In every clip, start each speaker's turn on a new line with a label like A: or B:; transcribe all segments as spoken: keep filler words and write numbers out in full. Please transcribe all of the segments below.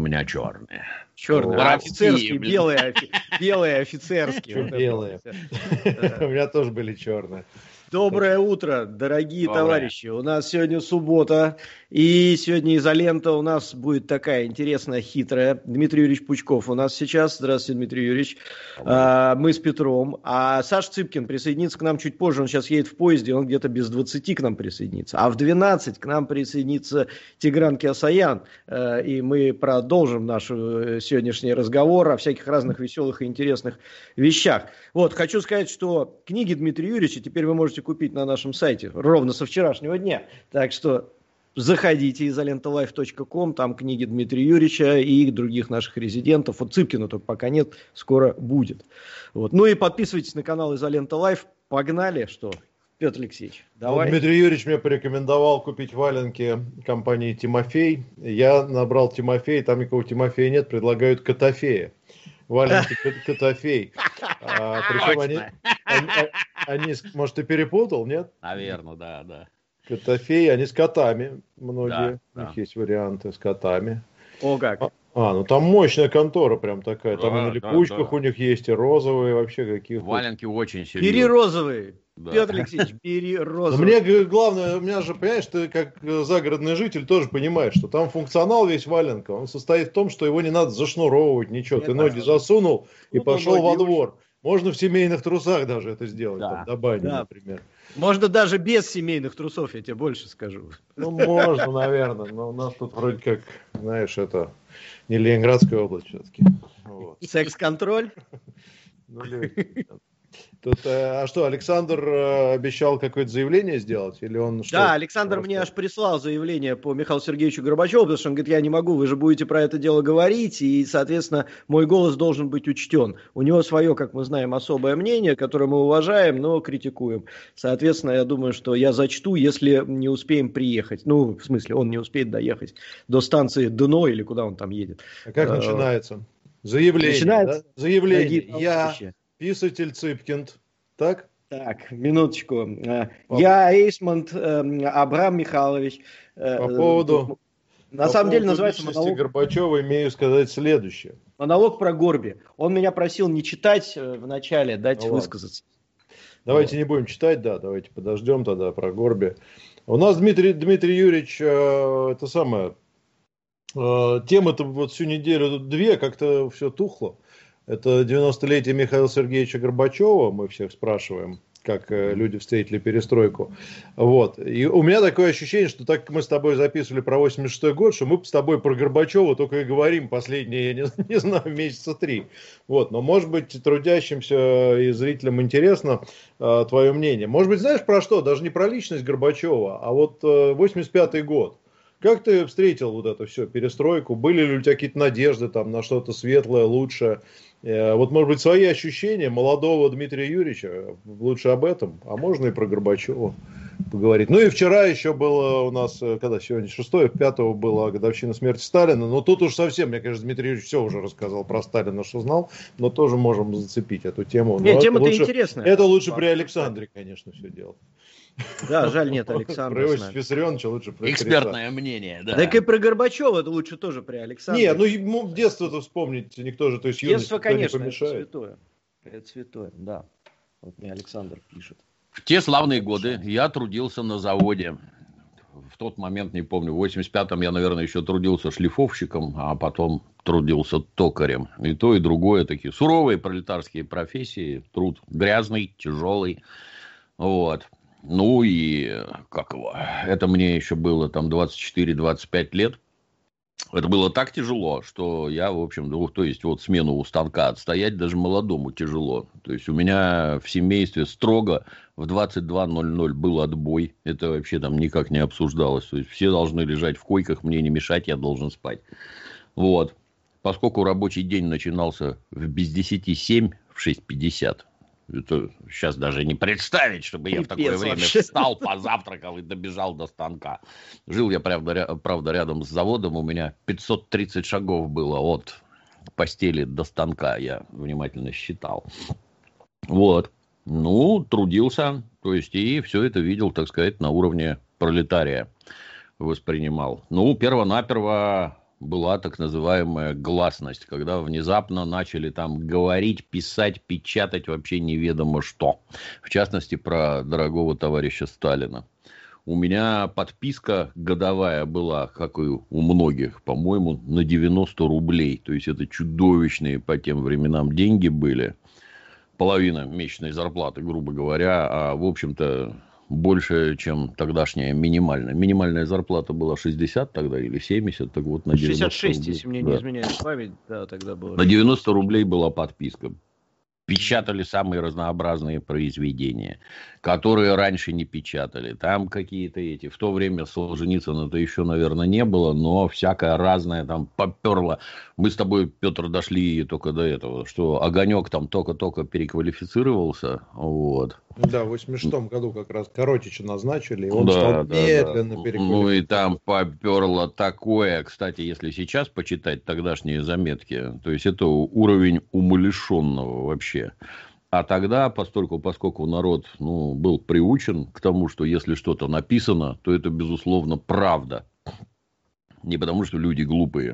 A: меня черные.
B: Черные,
A: а
B: офицерские, белые, белые офицерские.
C: Белые. У меня тоже были черные.
B: Доброе утро, дорогие Доброе. товарищи. У нас сегодня суббота, и сегодня изолента у нас будет такая интересная, хитрая. Дмитрий Юрьевич Пучков у нас сейчас. Здравствуйте, Дмитрий Юрьевич. А, мы с Петром. А Саша Цыпкин присоединится к нам чуть позже. Он сейчас едет в поезде, он где-то без двадцати к нам присоединится. А в двенадцать к нам присоединится Тигран Кеосаян. И мы продолжим наш сегодняшний разговор о всяких разных веселых и интересных вещах. Вот, хочу сказать, что книги Дмитрия Юрьевича теперь вы можете купить на нашем сайте ровно со вчерашнего дня. Так что заходите изолента лайф точка ком, там книги Дмитрия Юрьевича и других наших резидентов. Вот Цыпкина только пока нет, скоро будет. Вот. Ну и подписывайтесь на канал Изолента Лайф. Погнали, что? Петр Алексеевич, давай.
C: Вот Дмитрий Юрьевич мне порекомендовал купить валенки компании Тимофей. Я набрал Тимофей, там никакого Тимофея нет, предлагают Котофея. Валенки Котофей. А, причем они, они, они, может, ты перепутал, нет?
A: Наверное, да, да.
C: Котофей, они с котами многие.
A: Да,
C: У них
A: да.
C: есть варианты с котами.
B: О, как.
C: А, а, ну там мощная контора прям такая. Там
A: Да,
C: и на липучках
A: да, да.
C: у них есть, и розовые вообще какие.
A: Валенки очень серьезные.
B: Бери розовые.
A: Да.
B: Петр Алексеевич, бери
C: Но
B: розовые.
C: мне главное, у меня же, понимаешь, ты как загородный житель тоже понимаешь, что там функционал весь валенка, он состоит в том, что его не надо зашнуровывать, ничего.
B: Нет,
C: ты ноги
B: да.
C: засунул и
B: Ну,
C: пошел
B: ноги
C: во двор. Можно в семейных трусах даже это сделать,
A: Да.
C: там, до бани,
B: Да.
C: например.
B: Можно даже без семейных трусов, я тебе больше скажу.
C: Ну, можно, наверное, но у нас тут вроде как, знаешь, это не Ленинградская область все-таки. Вот.
B: Секс-контроль?
C: Ну, легкий. Тут, э, а что, Александр э, обещал какое-то заявление сделать? Или он что?
B: Да, Александр
C: Просто...
B: мне аж прислал заявление по Михаилу Сергеевичу Горбачеву, потому что он говорит, я не могу, вы же будете про это дело говорить, и, соответственно, мой голос должен быть учтен. У него свое, как мы знаем, особое мнение, которое мы уважаем, но критикуем. Соответственно, я думаю, что я зачту, если не успеем приехать. Ну, в смысле, он не успеет доехать до станции Дно, или куда он там едет.
C: А как начинается? Заявление,
B: Начинается...
C: да? Заявление. Я... Писатель Цыпкин, так?
B: Так, минуточку. Я Эйсмонт Абрам Михайлович.
C: По поводу...
B: На
C: по
B: самом
C: поводу
B: деле называется монолог...
C: Горбачева имею сказать следующее.
B: Монолог про Горби. Он меня просил не читать в начале, дать ну, высказаться.
C: Давайте вот. Не будем читать, да, давайте подождем тогда про Горби. У нас Дмитрий, Дмитрий Юрьевич, э, это самое, э, тема-то вот всю неделю, две, как-то все тухло. Это девяностолетие Михаила Сергеевича Горбачева, мы всех спрашиваем, как э, люди встретили перестройку. Вот. И у меня такое ощущение, что так как мы с тобой записывали про восемьдесят шестой год, что мы с тобой про Горбачева только и говорим последние, я не, не знаю, месяца три. Вот. Но, может быть, трудящимся и зрителям интересно э, твое мнение. Может быть, знаешь про что? Даже не про личность Горбачева, а вот э, восемьдесят пятый год. Как ты встретил вот это все, перестройку? Были ли у тебя какие-то надежды там, на что-то светлое, лучшее? Вот, может быть, свои ощущения молодого Дмитрия Юрьевича, лучше об этом, а можно и про Горбачева поговорить. Ну и вчера еще было у нас, когда сегодня шестое, пятого была годовщина смерти Сталина, но тут уж совсем, мне кажется, Дмитрий Юрьевич все уже рассказал про Сталина, что знал, но тоже можем зацепить эту тему.
B: Нет, тема-то интересная.
C: Это лучше при Александре, конечно, все делать.
B: Да, жаль, нет Александра.
C: Про Иосифа Виссарионовича лучше про
A: экспертное мнение, да.
B: Так и про Горбачева это лучше тоже при Александре.
C: Не, ну ему детство-то вспомнить никто же, то есть
B: детство, конечно,
C: не помешает.
B: Это святое. Это святое, да. Вот мне Александр пишет.
A: В те славные годы я трудился на заводе. В тот момент, не помню, в восемьдесят пятом я, наверное, еще трудился шлифовщиком, а потом трудился токарем. И то, и другое такие суровые пролетарские профессии. Труд грязный, тяжелый. Вот. Ну и как его, это мне еще было там двадцать четыре - двадцать пять лет. Это было так тяжело, что я, в общем, ну, то есть вот смену у станка отстоять даже молодому тяжело. То есть у меня в семействе строго в двадцать два ноль ноль был отбой. Это вообще там никак не обсуждалось. То есть все должны лежать в койках, мне не мешать, я должен спать. Вот. Поскольку рабочий день начинался в без десяти семь, в шесть пятьдесят. Это сейчас даже не представить, чтобы я Пипец в такое время вообще. Встал, позавтракал и добежал до станка. Жил я, правда, ря- правда, рядом с заводом. У меня пятьсот тридцать шагов было от постели до станка. Я внимательно считал. Вот. Ну, трудился. То есть, и все это видел, так сказать, на уровне пролетария. Воспринимал. Ну, перво-наперво была так называемая гласность, когда внезапно начали там говорить, писать, печатать вообще неведомо что. В частности, про дорогого товарища Сталина. У меня подписка годовая была, как и у многих, по-моему, на девяносто рублей. То есть, это чудовищные по тем временам деньги были. Половина месячной зарплаты, грубо говоря. А, в общем-то, больше, чем тогдашняя минимальная. Минимальная зарплата была шестьдесят тогда или семьдесят. Так вот, на
B: шестьдесят шесть,
A: рублей,
B: если мне
A: да.
B: не изменяет память. Да, тогда было.
A: На девяносто рублей была подписка. Печатали самые разнообразные произведения, которые раньше не печатали. Там какие-то эти... В то время Солженицына-то еще, наверное, не было, но всякое разное там поперло. Мы с тобой, Петр, дошли только до этого, что Огонек там только-только переквалифицировался. Вот.
C: Да, в восемьдесят шестом году как раз Коротича назначили, и он
A: да,
C: стал
A: да,
C: медленно
A: да.
C: переквалифицироваться.
A: Ну, и там поперло такое. Кстати, если сейчас почитать тогдашние заметки, то есть, это уровень умалишенного вообще. А тогда, постольку, поскольку народ ну, был приучен к тому, что если что-то написано, то это, безусловно, правда. Не потому, что люди глупые,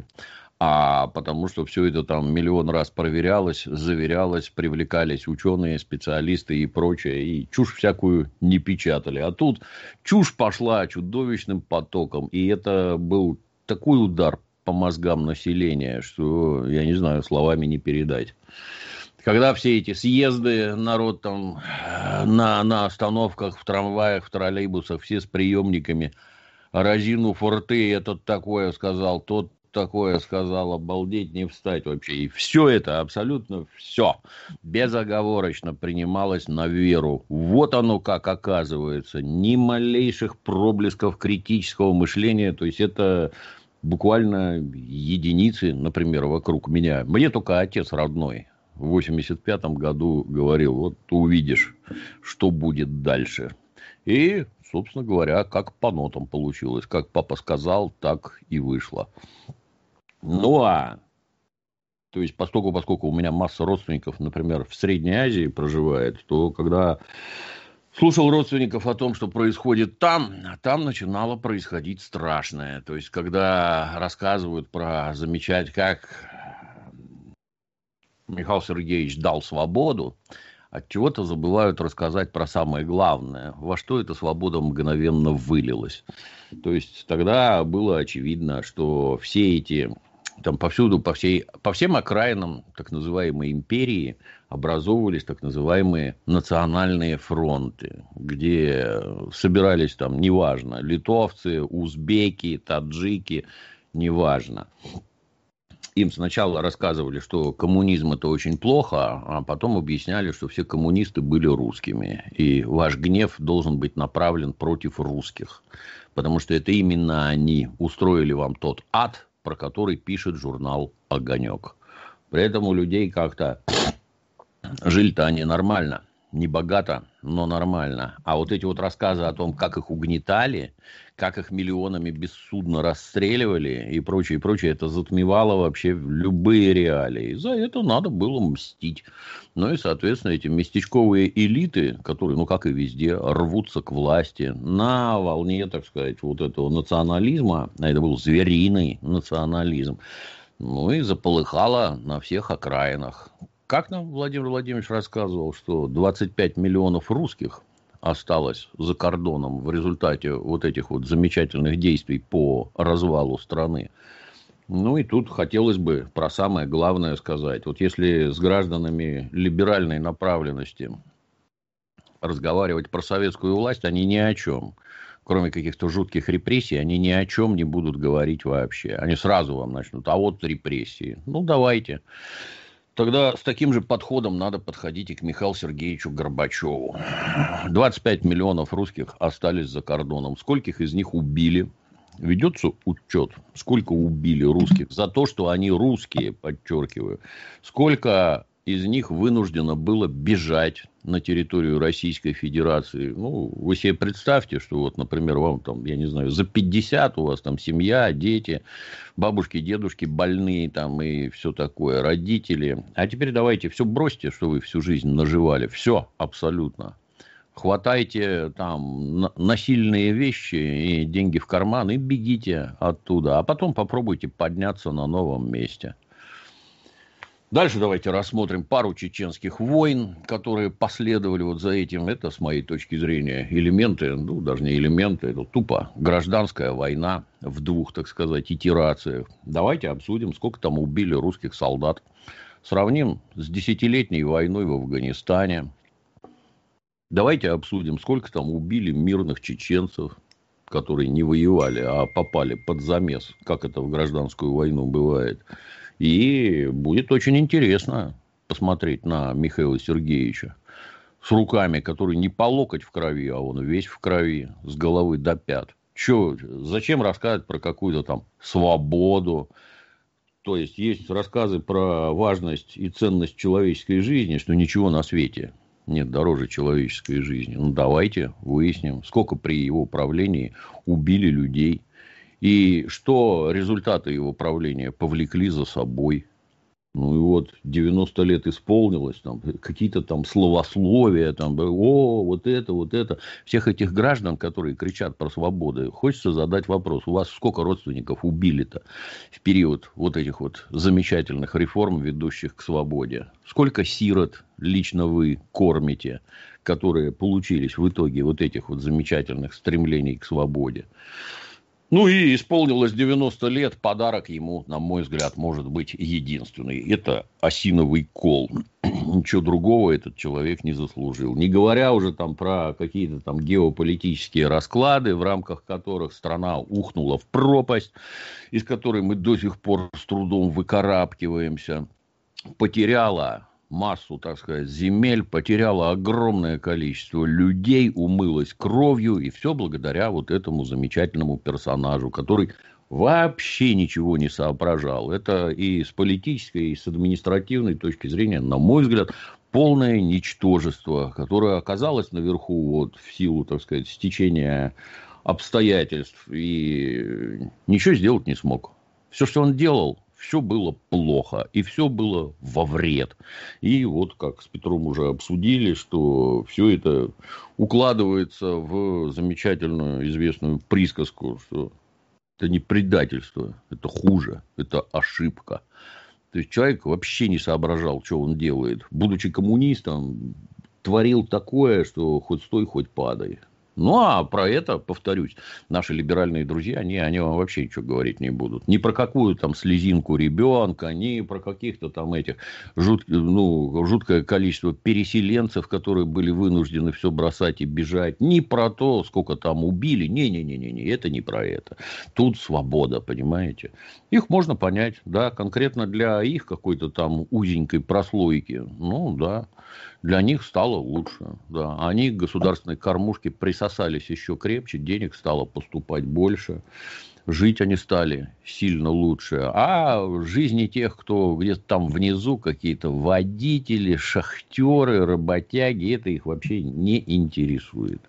A: а потому, что все это там миллион раз проверялось, заверялось, привлекались ученые, специалисты и прочее, и чушь всякую не печатали. А тут чушь пошла чудовищным потоком, и это был такой удар по мозгам населения, что, я не знаю, словами не передать. Когда все эти съезды, народ там на, на остановках, в трамваях, в троллейбусах, все с приемниками, разинув рты, этот такое сказал, тот такое сказал, обалдеть, не встать вообще. И все это, абсолютно все, безоговорочно принималось на веру. Вот оно как оказывается. Ни малейших проблесков критического мышления. То есть, это буквально единицы, например, вокруг меня. Мне только отец родной в восемьдесят пятом году говорил, вот увидишь, что будет дальше. И, собственно говоря, как по нотам получилось. Как папа сказал, так и вышло. Ну, а... То есть, поскольку, поскольку у меня масса родственников, например, в Средней Азии проживает, то когда слушал родственников о том, что происходит там, там начинало происходить страшное. То есть, когда рассказывают про замечать, как Михаил Сергеевич дал свободу, от чего-то забывают рассказать про самое главное, во что эта свобода мгновенно вылилась. То есть, тогда было очевидно, что все эти, там повсюду, по, всей, по всем окраинам так называемой империи образовывались так называемые национальные фронты, где собирались там, неважно, литовцы, узбеки, таджики, неважно. Им сначала рассказывали, что коммунизм это очень плохо, а потом объясняли, что все коммунисты были русскими. И ваш гнев должен быть направлен против русских. Потому что это именно они устроили вам тот ад, про который пишет журнал «Огонек». При этом у людей как-то жили-то они нормально. Не богато, но нормально. А вот эти вот рассказы о том, как их угнетали, как их миллионами бессудно расстреливали и прочее, и прочее, это затмевало вообще любые реалии. За это надо было мстить. Ну и, соответственно, эти местечковые элиты, которые, ну как и везде, рвутся к власти на волне, так сказать, вот этого национализма, а это был звериный национализм, ну и заполыхало на всех окраинах. Как нам Владимир Владимирович рассказывал, что двадцать пять миллионов русских осталось за кордоном в результате вот этих вот замечательных действий по развалу страны. Ну и тут хотелось бы про самое главное сказать. Вот если с гражданами либеральной направленности разговаривать про советскую власть, они ни о чем. Кроме каких-то жутких репрессий, они ни о чем не будут говорить вообще. Они сразу вам начнут, а вот репрессии. Ну давайте. Тогда с таким же подходом надо подходить и к Михаилу Сергеевичу Горбачеву. двадцать пять миллионов русских остались за кордоном. Скольких из них убили? Ведется учет, сколько убили русских за то, что они русские, подчеркиваю. Сколько из них вынуждено было бежать на территорию Российской Федерации. Ну, вы себе представьте, что вот, например, вам там, я не знаю, за пятьдесят у вас там семья, дети, бабушки, дедушки больные там и все такое, родители. А теперь давайте все бросьте, что вы всю жизнь наживали. Все абсолютно. хватайте там насильные вещи и деньги в карман и бегите оттуда. А потом попробуйте подняться на новом месте. Дальше давайте рассмотрим пару чеченских войн, которые последовали вот за этим. Это, с моей точки зрения, элементы, ну, даже не элементы, это тупо гражданская война в двух, так сказать, итерациях. Давайте обсудим, сколько там убили русских солдат. Сравним с десятилетней войной в Афганистане. Давайте обсудим, сколько там убили мирных чеченцев, которые не воевали, а попали под замес, как это в гражданскую войну бывает. И будет очень интересно посмотреть на Михаила Сергеевича с руками, которые не по локоть в крови, а он весь в крови, с головы до пят. Че, зачем рассказывать про какую-то там свободу? То есть, есть рассказы про важность и ценность человеческой жизни, что ничего на свете нет дороже человеческой жизни. Ну, давайте выясним, сколько при его правлении убили людей. И что результаты его правления повлекли за собой. Ну и вот девяносто лет исполнилось, там, какие-то там словословия, там, о, вот это, вот это. Всех этих граждан, которые кричат про свободу, хочется задать вопрос. У вас сколько родственников убили-то в период вот этих вот замечательных реформ, ведущих к свободе? Сколько сирот лично вы кормите, которые получились в итоге вот этих вот замечательных стремлений к свободе? Ну и исполнилось девяносто лет, подарок ему, на мой взгляд, может быть единственный. Это осиновый кол. Ничего другого этот человек не заслужил. Не говоря уже там про какие-то там геополитические расклады, в рамках которых страна ухнула в пропасть, из которой мы до сих пор с трудом выкарабкиваемся, потеряла массу, так сказать, земель, потеряла огромное количество людей, умылась кровью, и все благодаря вот этому замечательному персонажу, который вообще ничего не соображал. Это и с политической, и с административной точки зрения, на мой взгляд, полное ничтожество, которое оказалось наверху вот, в силу, так сказать, стечения обстоятельств, и ничего сделать не смог. Все, что он делал, все было плохо, и все было во вред. И вот, как с Петром уже обсудили, что все это укладывается в замечательную известную присказку, что это не предательство, это хуже, это ошибка. То есть, человек вообще не соображал, что он делает. Будучи коммунистом, творил такое, что хоть стой, хоть падай. Ну, а про это, повторюсь, наши либеральные друзья, они, они вам вообще ничего говорить не будут. Ни про какую там слезинку ребенка, ни про каких-то там этих жут, ну, жуткое количество переселенцев, которые были вынуждены все бросать и бежать. Ни про то, сколько там убили. Не-не-не-не, это не про это. Тут свобода, понимаете. Их можно понять, да, конкретно для их какой-то там узенькой прослойки. Ну, да. Для них стало лучше. Да. Они к государственной кормушке присосались еще крепче, денег стало поступать больше, жить они стали сильно лучше. А в жизни тех, кто где-то там внизу, какие-то водители, шахтеры, работяги, это их вообще не интересует.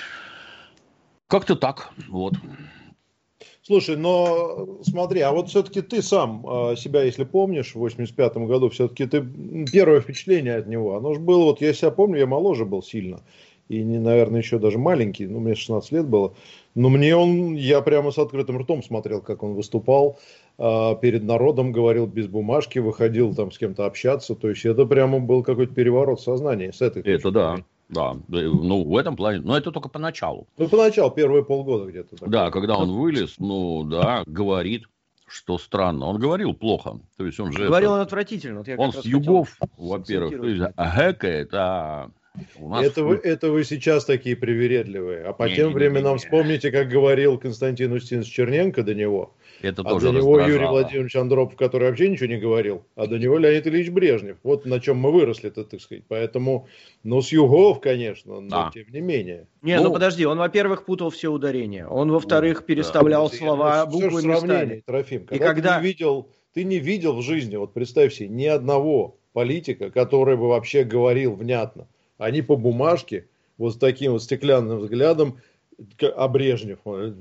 A: Как-то так, вот.
C: Слушай, но смотри, а вот все-таки ты сам себя, если помнишь, в восемьдесят пятом году, все-таки ты первое впечатление от него, оно же было, вот я себя помню, я моложе был сильно, и, не, наверное, еще даже маленький, ну, мне шестнадцать лет было, но мне он, я прямо с открытым ртом смотрел, как он выступал, перед народом говорил без бумажки, выходил там с кем-то общаться, то есть это прямо был какой-то переворот сознания с этой точки.
A: Это да. Да, ну, в этом плане, но это только поначалу.
C: Ну, поначалу, первые полгода где-то. Такое.
A: Да, когда он вылез, ну, да, говорит, что странно. Он говорил плохо. То есть, он же...
B: Говорил
A: это,
B: он отвратительно. Вот я
A: он с югов, во-первых, то есть, гэкает, а... У нас...
C: это, вы, это вы сейчас такие привередливые. А по
A: не,
C: тем
A: не, не,
C: временам
A: не, не.
C: вспомните, как говорил Константин Устинович Черненко до него.
A: Это
C: а
A: тоже
C: до него
A: раздражало.
C: Юрий Владимирович Андропов, который вообще ничего не говорил. А до него Леонид Ильич Брежнев. Вот на чем мы выросли-то, так сказать. Поэтому, ну, с югов, конечно, но
A: а.
C: тем не менее.
B: Не, ну, ну подожди, он, во-первых, путал все ударения. Он, во-вторых, переставлял да. слова
C: ну,
B: буквы местами.
C: Трофим, когда,
B: И когда...
C: Ты, не видел, ты не видел в жизни, вот представь себе, ни одного политика, который бы вообще говорил внятно. Они по бумажке, вот с таким вот стеклянным взглядом, а Брежнев,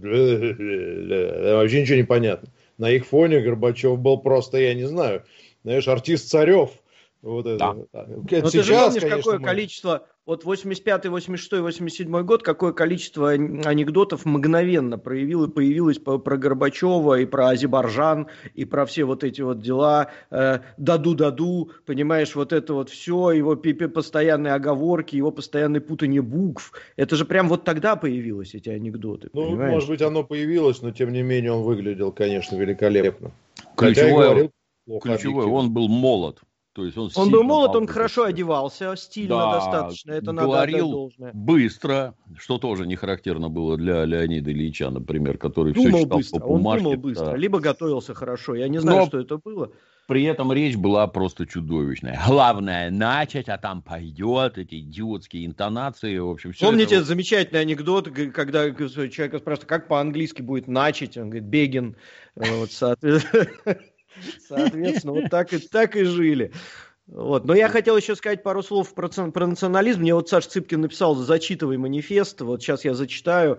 C: вообще ничего не понятно. На их фоне Горбачев был просто, я не знаю, знаешь, артист Царев. Вот это.
B: Да. Это Но сейчас, ты же помнишь, конечно, какое мы... количество Вот восемьдесят пятый, восемьдесят шестой, восемьдесят седьмой год, какое количество анекдотов мгновенно проявило, появилось про Горбачева и про Азербайджан, и про все вот эти вот дела, э, даду-даду, понимаешь, вот это вот все, его постоянные оговорки, его постоянное путание букв. Это же прям вот тогда появилось, эти анекдоты.
C: Ну,
B: понимаешь?
C: может быть, оно появилось, но тем не менее он выглядел, конечно, великолепно.
A: Ключевое,
C: говорил,
A: ключевое он был молод. То есть он
B: он был молод, он хорошо одевался, стильно
A: да,
B: достаточно, это
A: говорил
B: надо отдать должное.
A: Быстро, что тоже не характерно было для Леонида Ильича, например, который
B: думал
A: все читал
B: быстро,
A: по бумажке.
B: Он думал быстро,
A: да.
B: либо готовился хорошо, я не знаю, но что это было.
A: При этом речь была просто чудовищная. Главное начать, а там пойдет, эти идиотские интонации, в общем. Все
B: Помните
A: это...
B: замечательный анекдот, когда человека спрашивают, как по-английски будет начать, он говорит, begin. Вот, соответственно... Соответственно, вот так и, так и жили. Вот. Но я хотел еще сказать пару слов про, про национализм. Мне вот Саша Цыпкин написал, зачитывай манифест. Вот сейчас я зачитаю.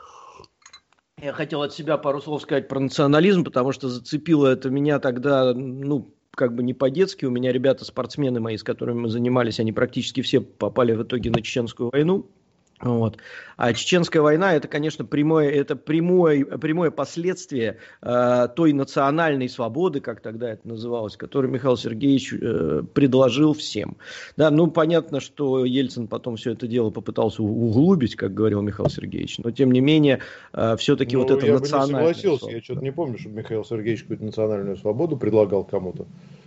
B: Я хотел от себя пару слов сказать про национализм, потому что зацепило это меня тогда, ну, как бы не по-детски. У меня ребята, спортсмены мои, с которыми мы занимались, они практически все попали в итоге на Чеченскую войну. Вот. А Чеченская война это, конечно, прямое, это прямое, прямое последствие э, той национальной свободы, как тогда это называлось, которую Михаил Сергеевич э, предложил всем. Да, ну, понятно, что Ельцин потом все это дело попытался углубить, как говорил Михаил Сергеевич, но тем не менее, э, все-таки ну, вот это национальное.
C: Я бы не согласился, свобода. Я что-то не помню, чтобы Михаил Сергеевич какую-то национальную свободу предлагал кому-то.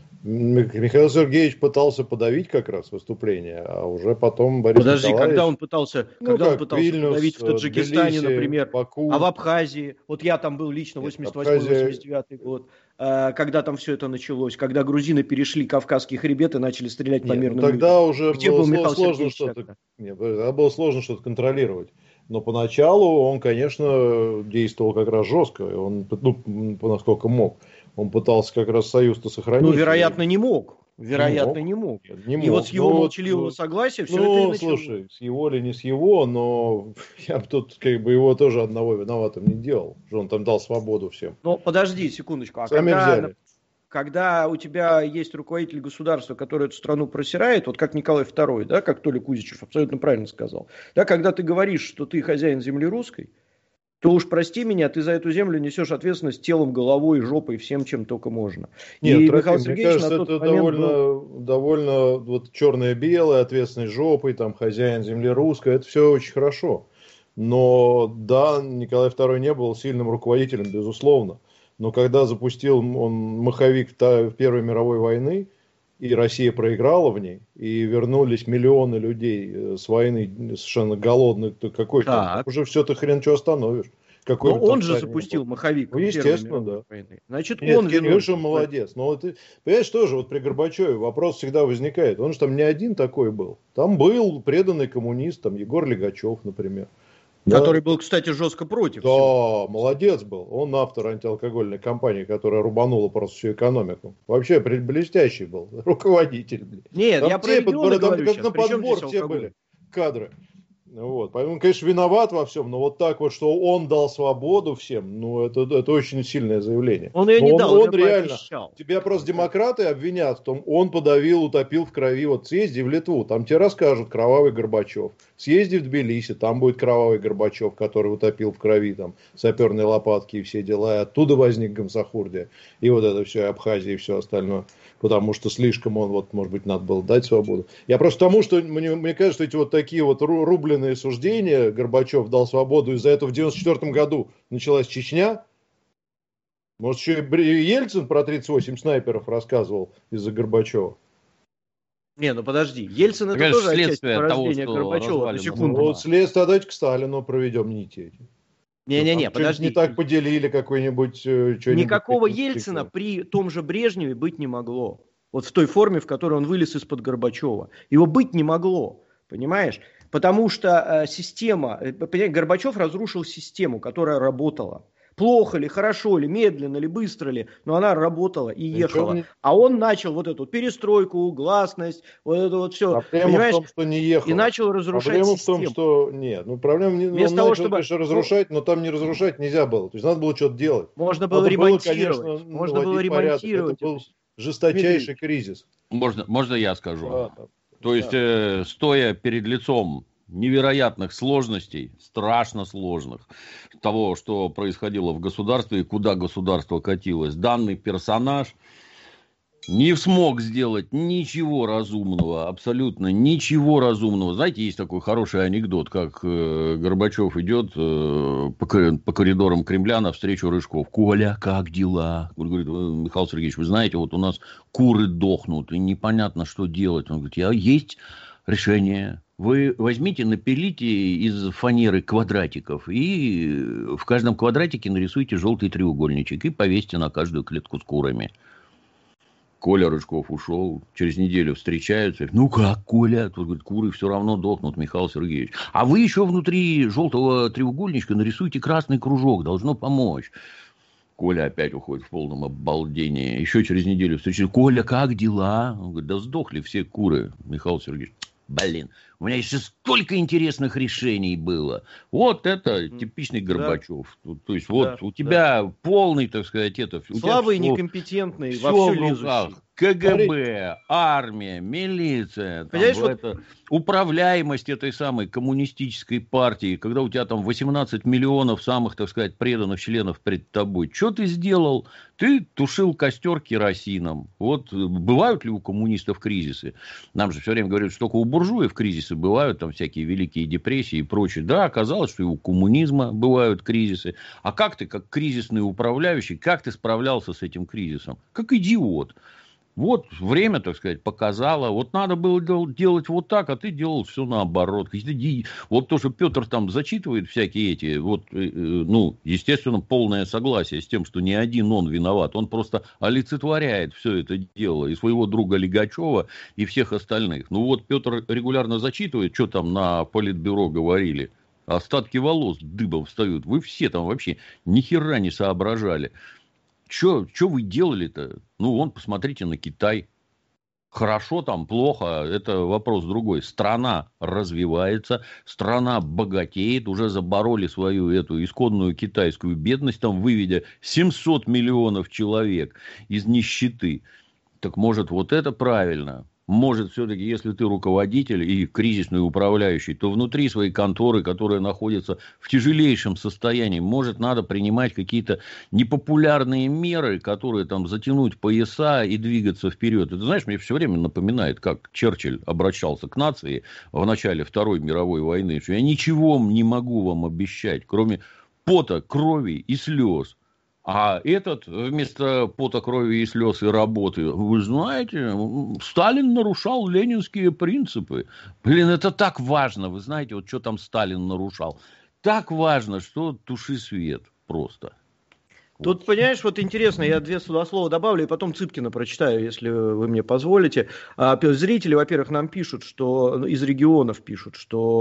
C: Михаил Сергеевич пытался подавить как раз выступление, а уже потом Борис
B: Подожди,
C: Николаевич...
B: когда он пытался, ну, когда он пытался Вильнюс, подавить в Таджикистане, Тбилиси, например, Баку, а в Абхазии, вот я там был лично, восемьдесят восьмой восемьдесят девятый год, когда там все это началось, когда грузины перешли Кавказский хребет и начали стрелять по мирным людям.
C: Тогда уже
B: Где
C: было
B: был Михаил
C: сложно что-то, нет, тогда было сложно что-то контролировать. Но поначалу он, конечно, действовал как раз жестко, он, ну, насколько мог. Он пытался как раз союз-то сохранить.
B: Ну, вероятно, не мог. Вероятно, не мог. Не мог. Не мог. И вот с его но, молчаливого ну, согласия все
C: ну,
B: это и началось.
C: Слушай, с его или не с его, но я бы тут как бы его тоже одного виноватым не делал, что он там дал свободу всем.
B: Ну, подожди секундочку. А
C: Сами
B: когда,
C: взяли.
B: Когда у тебя есть руководитель государства, который эту страну просирает, вот как Николай второй, да, как Толя Кузичев абсолютно правильно сказал, да, когда ты говоришь, что ты хозяин земли русской, то уж прости меня, ты за эту землю несешь ответственность телом, головой, жопой, всем, чем только можно.
C: Нет,
B: и
C: Трофим,
B: Михаил Сергеевич
C: мне кажется,
B: на тот
C: это
B: момент
C: довольно,
B: был...
C: довольно вот черное-белое, ответственность жопой, там, хозяин земли русской, это все очень хорошо. Но да, Николай второй не был сильным руководителем, безусловно. Но когда запустил он маховик Первой мировой войны, и Россия проиграла в ней, и вернулись миллионы людей с войны совершенно голодных, то какой там, уже все ты хрен что остановишь. Какой
B: Но он же запустил маховик.
C: Ну, естественно, да.
B: Войны. Значит,
C: Нет,
B: он
C: конечно, молодец. Но ты понимаешь, тоже вот при Горбачеве вопрос всегда возникает. Он же там не один такой был. Там был преданный коммунист, там Егор Легачев, например.
B: Который да. был, кстати, жестко против.
C: Да, всего. Молодец был. Он автор антиалкогольной кампании, которая рубанула просто всю экономику. Вообще блестящий был руководитель.
B: Нет,
C: там
B: я про регионы говорю
C: как
B: сейчас.
C: на подбор все были кадры. Вот. Поэтому, конечно, виноват во всем, но вот так вот, что он дал свободу всем, ну, это, это очень сильное заявление.
B: Он ее
C: но
B: не
C: он,
B: дал,
C: он
B: он
C: реально,
B: пообещал.
C: Тебя просто демократы обвинят в том, он подавил, утопил в крови. Вот съезди в Литву, там тебе расскажут кровавый Горбачев. Съезди в Тбилиси, там будет кровавый Горбачев, который утопил в крови там саперные лопатки и все дела. И оттуда возник Гамсахурдия. И вот это все, и Абхазия, и все остальное. Потому что слишком он, вот, может быть, надо было дать свободу. Я просто тому, что мне, мне кажется, что эти вот такие вот рубленые суждения, Горбачев дал свободу, из-за этого в девяносто четвёртом году началась Чечня. Может, еще и Ельцин про тридцать восемь снайперов рассказывал из-за Горбачева.
B: Не, ну подожди, Ельцин это
A: конечно,
B: тоже отчасти
A: порождение
B: Горбачева.
C: Ну, вот следствие, давайте к Сталину проведем нити эти.
B: Не-не-не,
C: ну,
B: подожди.
C: Не так поделили какой-нибудь...
B: Никакого Ельцина при том же Брежневе быть не могло. Вот в той форме, в которой он вылез из-под Горбачева. Его быть не могло, понимаешь? Потому что э, система... Понимаете, Горбачев разрушил систему, которая работала. Плохо ли, хорошо ли, медленно ли, быстро ли, но она работала и ехала. Не... А он начал вот эту перестройку, гласность, вот это вот все.
C: Проблема
B: понимаешь?
C: в том, что не ехал.
B: И начал разрушать
C: Проблема
B: систему.
C: в том, что нет. Ну, проблема не...
B: Вместо
C: он
B: того,
C: начал,
B: чтобы...
C: конечно, разрушать, но там не разрушать нельзя было. То есть надо было что-то делать.
B: Можно было
C: надо
B: ремонтировать.
C: Было, конечно,
B: можно было ремонтировать.
C: Это был жесточайший кризис.
A: Можно, можно я скажу?
C: А,
A: То есть, э, стоя перед лицом невероятных сложностей, страшно сложных, того, что происходило в государстве и куда государство катилось, данный персонаж не смог сделать ничего разумного, абсолютно ничего разумного. Знаете, есть такой хороший анекдот, как э, Горбачев идет э, по, по коридорам Кремля навстречу Рыжков. Коля, как дела? Он говорит: Михаил Сергеевич, вы знаете, вот у нас куры дохнут, и непонятно, что делать. Он говорит: я есть решение. Вы возьмите, напилите из фанеры квадратиков и в каждом квадратике нарисуйте желтый треугольничек и повесьте на каждую клетку с курами. Коля Рыжков ушел, через неделю встречаются. Ну как, Коля? Тут говорит: куры все равно дохнут, Михаил Сергеевич. А вы еще внутри желтого треугольничка нарисуйте красный кружок, должно помочь. Коля опять уходит в полном обалдении. Еще через неделю встречаются. Коля, как дела? Он говорит: да сдохли все куры, Михаил Сергеевич. Блин, у меня еще столько интересных решений было. Вот это типичный Горбачев. Да. То есть, вот да, у тебя да. полный, так сказать, это...
B: Слабый, все, некомпетентный, во все лезущий.
A: КГБ, армия, милиция, там, вот... это, управляемость этой самой коммунистической партии, когда у тебя там восемнадцать миллионов самых, так сказать, преданных членов пред тобой. Что ты сделал? Ты тушил костер керосином. Вот бывают ли у коммунистов кризисы? Нам же все время говорят, что только у буржуев кризисы бывают, там всякие великие депрессии и прочее. Да, оказалось, что и у коммунизма бывают кризисы. А как ты, как кризисный управляющий, как ты справлялся с этим кризисом? Как идиот. Вот время, так сказать, показало. Вот надо было делать вот так, а ты делал все наоборот. Вот то, что Петр там зачитывает всякие эти, вот, ну, естественно, полное согласие с тем, что не один он виноват. Он просто олицетворяет все это дело. И своего друга Лигачева, и всех остальных. Ну, вот Петр регулярно зачитывает, что там на политбюро говорили. Остатки волос дыбом встают. Вы все там вообще ни хера не соображали. Что вы делали-то? Ну, вон, посмотрите на Китай. Хорошо там, плохо, это вопрос другой. Страна развивается, страна богатеет, уже забороли свою эту исконную китайскую бедность, там выведя семьсот миллионов человек из нищеты. Так может, вот это правильно? Может, все-таки, если ты руководитель и кризисный управляющий, то внутри своей конторы, которая находится в тяжелейшем состоянии, может, надо принимать какие-то непопулярные меры, которые там затянуть пояса и двигаться вперед. Это, знаешь, мне все время напоминает, как Черчилль обращался к нации в начале Второй мировой войны, что я ничего не могу вам обещать, кроме пота, крови и слез. А этот вместо пота, крови и слез и работы, вы знаете, Сталин нарушал ленинские принципы. Блин, это так важно. Вы знаете, вот что там Сталин нарушал. Так важно, что туши свет просто.
B: Тут, понимаешь, вот интересно, я две слова добавлю, и потом Цыпкина прочитаю, если вы мне позволите. Зрители, во-первых, нам пишут, что из регионов пишут,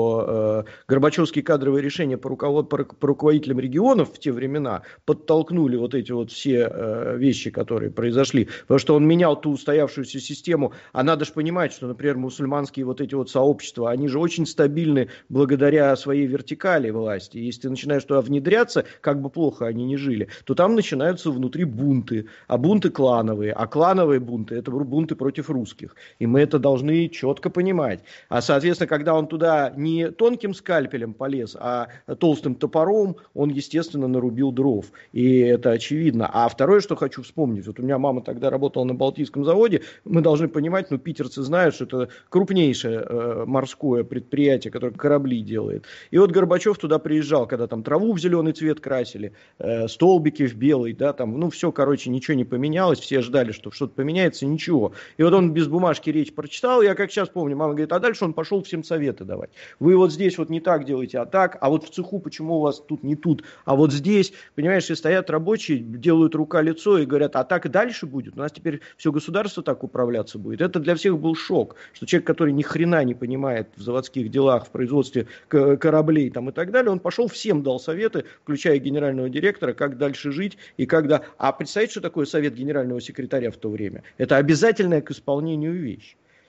B: что э, Горбачевские кадровые решения по, руковод, по, по руководителям регионов в те времена подтолкнули вот эти вот все э, вещи, которые произошли. Потому что он менял ту устоявшуюся систему. А надо же понимать, что, например, мусульманские вот эти вот сообщества, они же очень стабильны благодаря своей вертикали власти. Если ты начинаешь туда внедряться, как бы плохо они ни жили, то там начинаются внутри бунты, а бунты клановые, а клановые бунты — это бунты против русских, и мы это должны четко понимать. А, соответственно, когда он туда не тонким скальпелем полез, а толстым топором, он, естественно, нарубил дров, и это очевидно. А второе, что хочу вспомнить, вот у меня мама тогда работала на Балтийском заводе, мы должны понимать, ну, питерцы знают, что это крупнейшее э, морское предприятие, которое корабли делает. И вот Горбачев туда приезжал, когда там траву в зеленый цвет красили, э, столбики в белый, да, там, ну, все, короче, ничего не поменялось, все ждали, что что-то поменяется, ничего. И вот он без бумажки речь прочитал, я как сейчас помню, мама говорит, а дальше он пошел всем советы давать. Вы вот здесь вот не так делаете, а так, а вот в цеху почему у вас тут не тут, а вот здесь, понимаешь, и стоят рабочие, делают рука-лицо и говорят, а так и дальше будет, у нас теперь все государство так управляться будет. Это для всех был шок, что человек, который ни хрена не понимает в заводских делах, в производстве кораблей там и так далее, он пошел, всем дал советы, включая генерального директора, как дальше жить. И когда... А представьте, что такое совет генерального секретаря в то время? Это обязательная к исполнению вещь.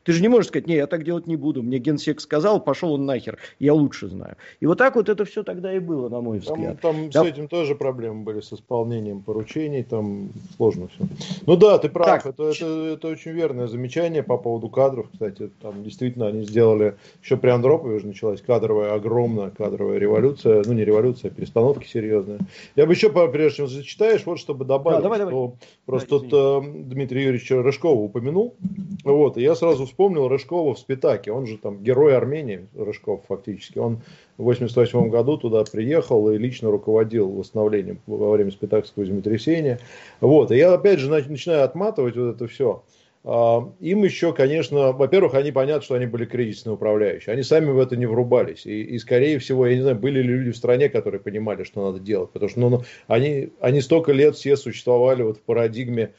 B: Ты же не можешь сказать, не, я так делать не буду. Мне генсек сказал, пошел он нахер. Я лучше знаю. И вот так вот это все тогда и было, на мой взгляд.
C: Там, там
B: да.
C: с этим тоже проблемы были, с исполнением поручений. Там сложно все. Ну да, ты прав. Это, это, это очень верное замечание по поводу кадров. Кстати, там действительно они сделали, еще при Андропове уже началась кадровая, огромная кадровая революция. Ну не революция, а перестановки серьезные. Я бы еще, прежде чем зачитаешь, вот чтобы добавить, да, давай, что давай. Просто да, тут э, Дмитрий Юрьевич Рыжкова упомянул. Вот, и я сразу вспомнил Рыжкова в Спитаке. Он же там герой Армении, Рыжков фактически. Он в восемьдесят восьмом году туда приехал и лично руководил восстановлением во время Спитакского землетрясения. Вот, и я опять же начинаю отматывать вот это все. Им еще, конечно, во-первых, они понятно, что они были кризисные управляющие. Они сами в это не врубались. И, и скорее всего, я не знаю, были ли люди в стране, которые понимали, что надо делать. Потому что ну, они, они столько лет все существовали вот в парадигме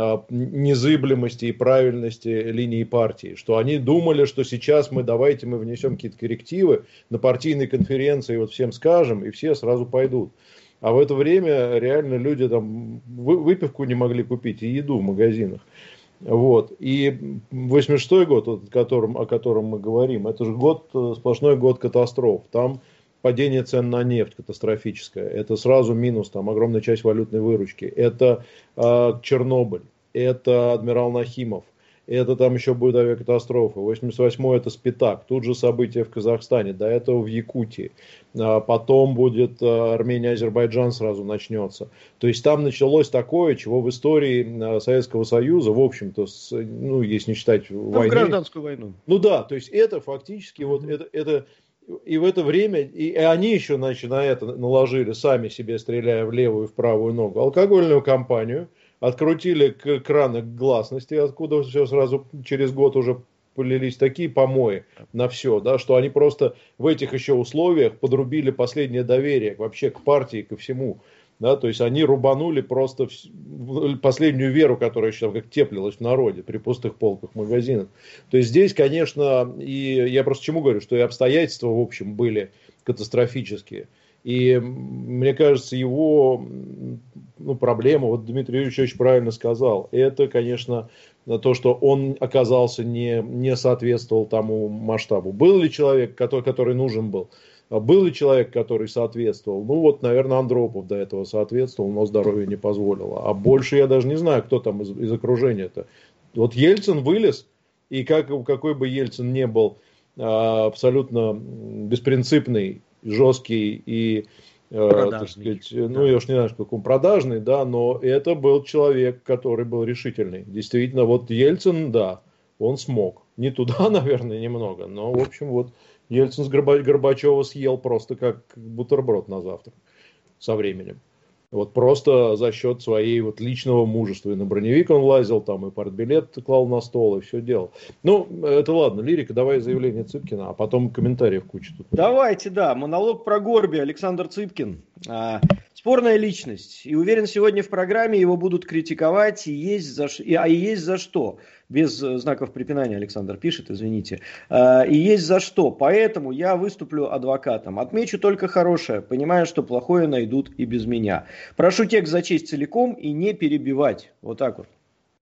C: незыблемости и правильности линии партии, что они думали, что сейчас мы давайте мы внесем какие-то коррективы на партийной конференции, вот всем скажем, и все сразу пойдут. А в это время реально люди там выпивку не могли купить и еду в магазинах. Вот. И восемьдесят шестой год, вот, о, котором, о котором мы говорим, это же год, сплошной год катастроф. Там падение цен на нефть катастрофическое. Это сразу минус, там огромная часть валютной выручки. Это э, Чернобыль, это адмирал Нахимов, это там еще будет авиакатастрофа. восемьдесят восьмой это Спитак, тут же события в Казахстане, до этого в Якутии. А потом будет а, Армения, Азербайджан сразу начнется. То есть там началось такое, чего в истории Советского Союза, в общем-то, с, ну, если не считать войны.
B: Ну, гражданскую войну.
C: Ну да, то есть это фактически, mm-hmm. вот это... это и в это время, и они еще, значит, на это наложили, сами себе стреляя в левую и в правую ногу, алкогольную кампанию, открутили краны гласности, откуда все сразу через год уже полились такие помои на все, да, что они просто в этих еще условиях подрубили последнее доверие вообще к партии, ко всему. Да, то есть они рубанули просто последнюю веру, которая еще там как теплилась в народе при пустых полках магазинов. То есть здесь, конечно, и я просто чему говорю, что и обстоятельства, в общем, были катастрофические. И мне кажется, его ну, проблема, вот Дмитрий Юрьевич очень правильно сказал, это, конечно, то, что он оказался не, не соответствовал тому масштабу. Был ли человек, который, который нужен был? Был ли человек, который соответствовал? Ну вот, наверное, Андропов до этого соответствовал, но здоровье не позволило. А больше я даже не знаю, кто там из, из окружения-то. Вот Ельцин вылез, и как, какой бы Ельцин не был а, абсолютно беспринципный, жесткий и, а, так сказать, да. ну я уж не знаю, как он продажный, да, но это был человек, который был решительный. Действительно, вот Ельцин, да, он смог. Не туда, наверное, немного, но, в общем, вот Ельцин с Горбачева съел просто как бутерброд на завтрак со временем. Вот просто за счет своей вот личного мужества. И на броневик он лазил, там и партбилет клал на стол, и все делал. Ну, это ладно, лирика, давай заявление Цыпкина, а потом комментариев куча тут.
B: Давайте, да, монолог про Горби, Александр Цыпкин. А, спорная личность. И уверен, сегодня в программе его будут критиковать, и есть за, и, а и есть за что. Без знаков препинания Александр пишет, извините. А, и есть за что. Поэтому я выступлю адвокатом. Отмечу только хорошее, понимая, что плохое найдут и без меня. Прошу текст зачесть целиком и не перебивать. Вот так вот.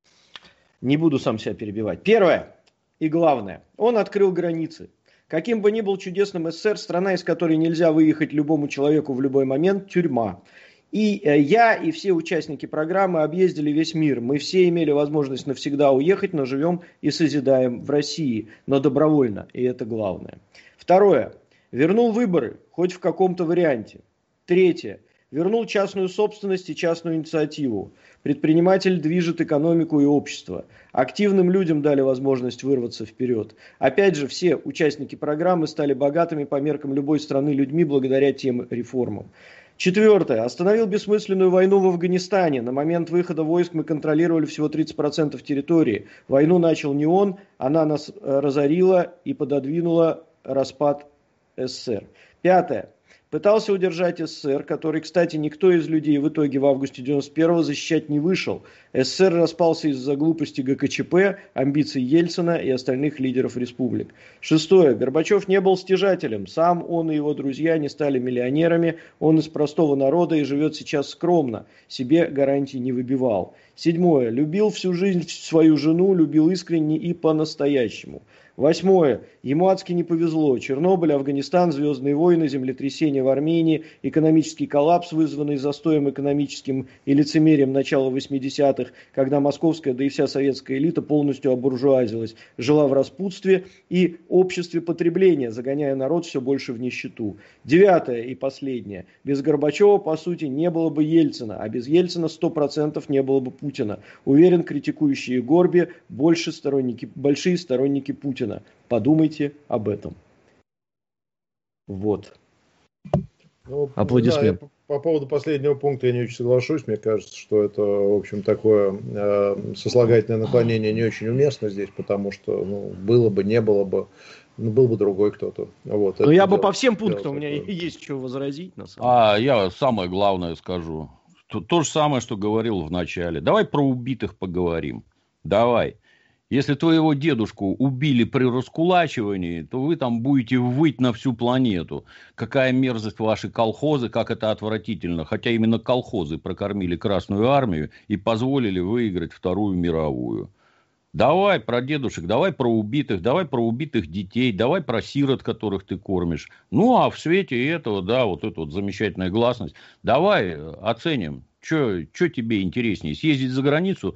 B: Не буду сам себя перебивать. Первое и главное. Он открыл границы. Каким бы ни был чудесным СССР, страна, из которой нельзя выехать любому человеку в любой момент, тюрьма. И я, и все участники программы объездили весь мир. Мы все имели возможность навсегда уехать, но живем и созидаем в России, но добровольно, и это главное. Второе. Вернул выборы, хоть в каком-то варианте. Третье. Вернул частную собственность и частную инициативу. Предприниматель движет экономику и общество. Активным людям дали возможность вырваться вперед. Опять же, все участники программы стали богатыми по меркам любой страны людьми благодаря тем реформам. Четвертое. Остановил бессмысленную войну в Афганистане. На момент выхода войск мы контролировали всего тридцать процентов территории. Войну начал не он, она нас разорила и пододвинула распад СССР. Пятое. Пытался удержать СССР, который, кстати, никто из людей в итоге в августе девяносто первого защищать не вышел. СССР распался из-за глупости ГКЧП, амбиций Ельцина и остальных лидеров республик. Шестое. Горбачев не был стяжателем. Сам он и его друзья не стали миллионерами. Он из простого народа и живет сейчас скромно. Себе гарантий не выбивал. Седьмое. Любил всю жизнь свою жену, любил искренне и по-настоящему. Восьмое. Ему адски не повезло. Чернобыль, Афганистан, звездные войны, землетрясение в Армении, экономический коллапс, вызванный застоем экономическим и лицемерием начала восьмидесятых, когда московская, да и вся советская элита полностью обуржуазилась, жила в распутстве и обществе потребления, загоняя народ все больше в нищету. Девятое и последнее. Без Горбачева, по сути, не было бы Ельцина, а без Ельцина сто процентов не было бы Путина. Уверен, критикующие Горби больше сторонники, большие сторонники Путина. Подумайте об этом. Вот.
C: Ну,
B: аплодисмент.
C: Да, по, по поводу последнего пункта я не очень соглашусь. Мне кажется, что это, в общем, такое э, сослагательное наклонение не очень уместно здесь, потому что ну, было бы, не было бы, ну, был бы другой кто-то. Вот,
B: Но я бы по всем пунктам, у меня такое. Есть что возразить. На самом
A: а деле. Я самое главное скажу. То, то же самое, что говорил в начале. Давай про убитых поговорим. Давай. Если твоего дедушку убили при раскулачивании, то вы там будете выть на всю планету. Какая мерзость ваши колхозы, как это отвратительно. Хотя именно колхозы прокормили Красную Армию и позволили выиграть Вторую мировую. Давай про дедушек, давай про убитых, давай про убитых детей, давай про сирот, которых ты кормишь. Ну, а в свете этого, да, вот эта вот замечательная гласность. Давай оценим. Что тебе интереснее, съездить за границу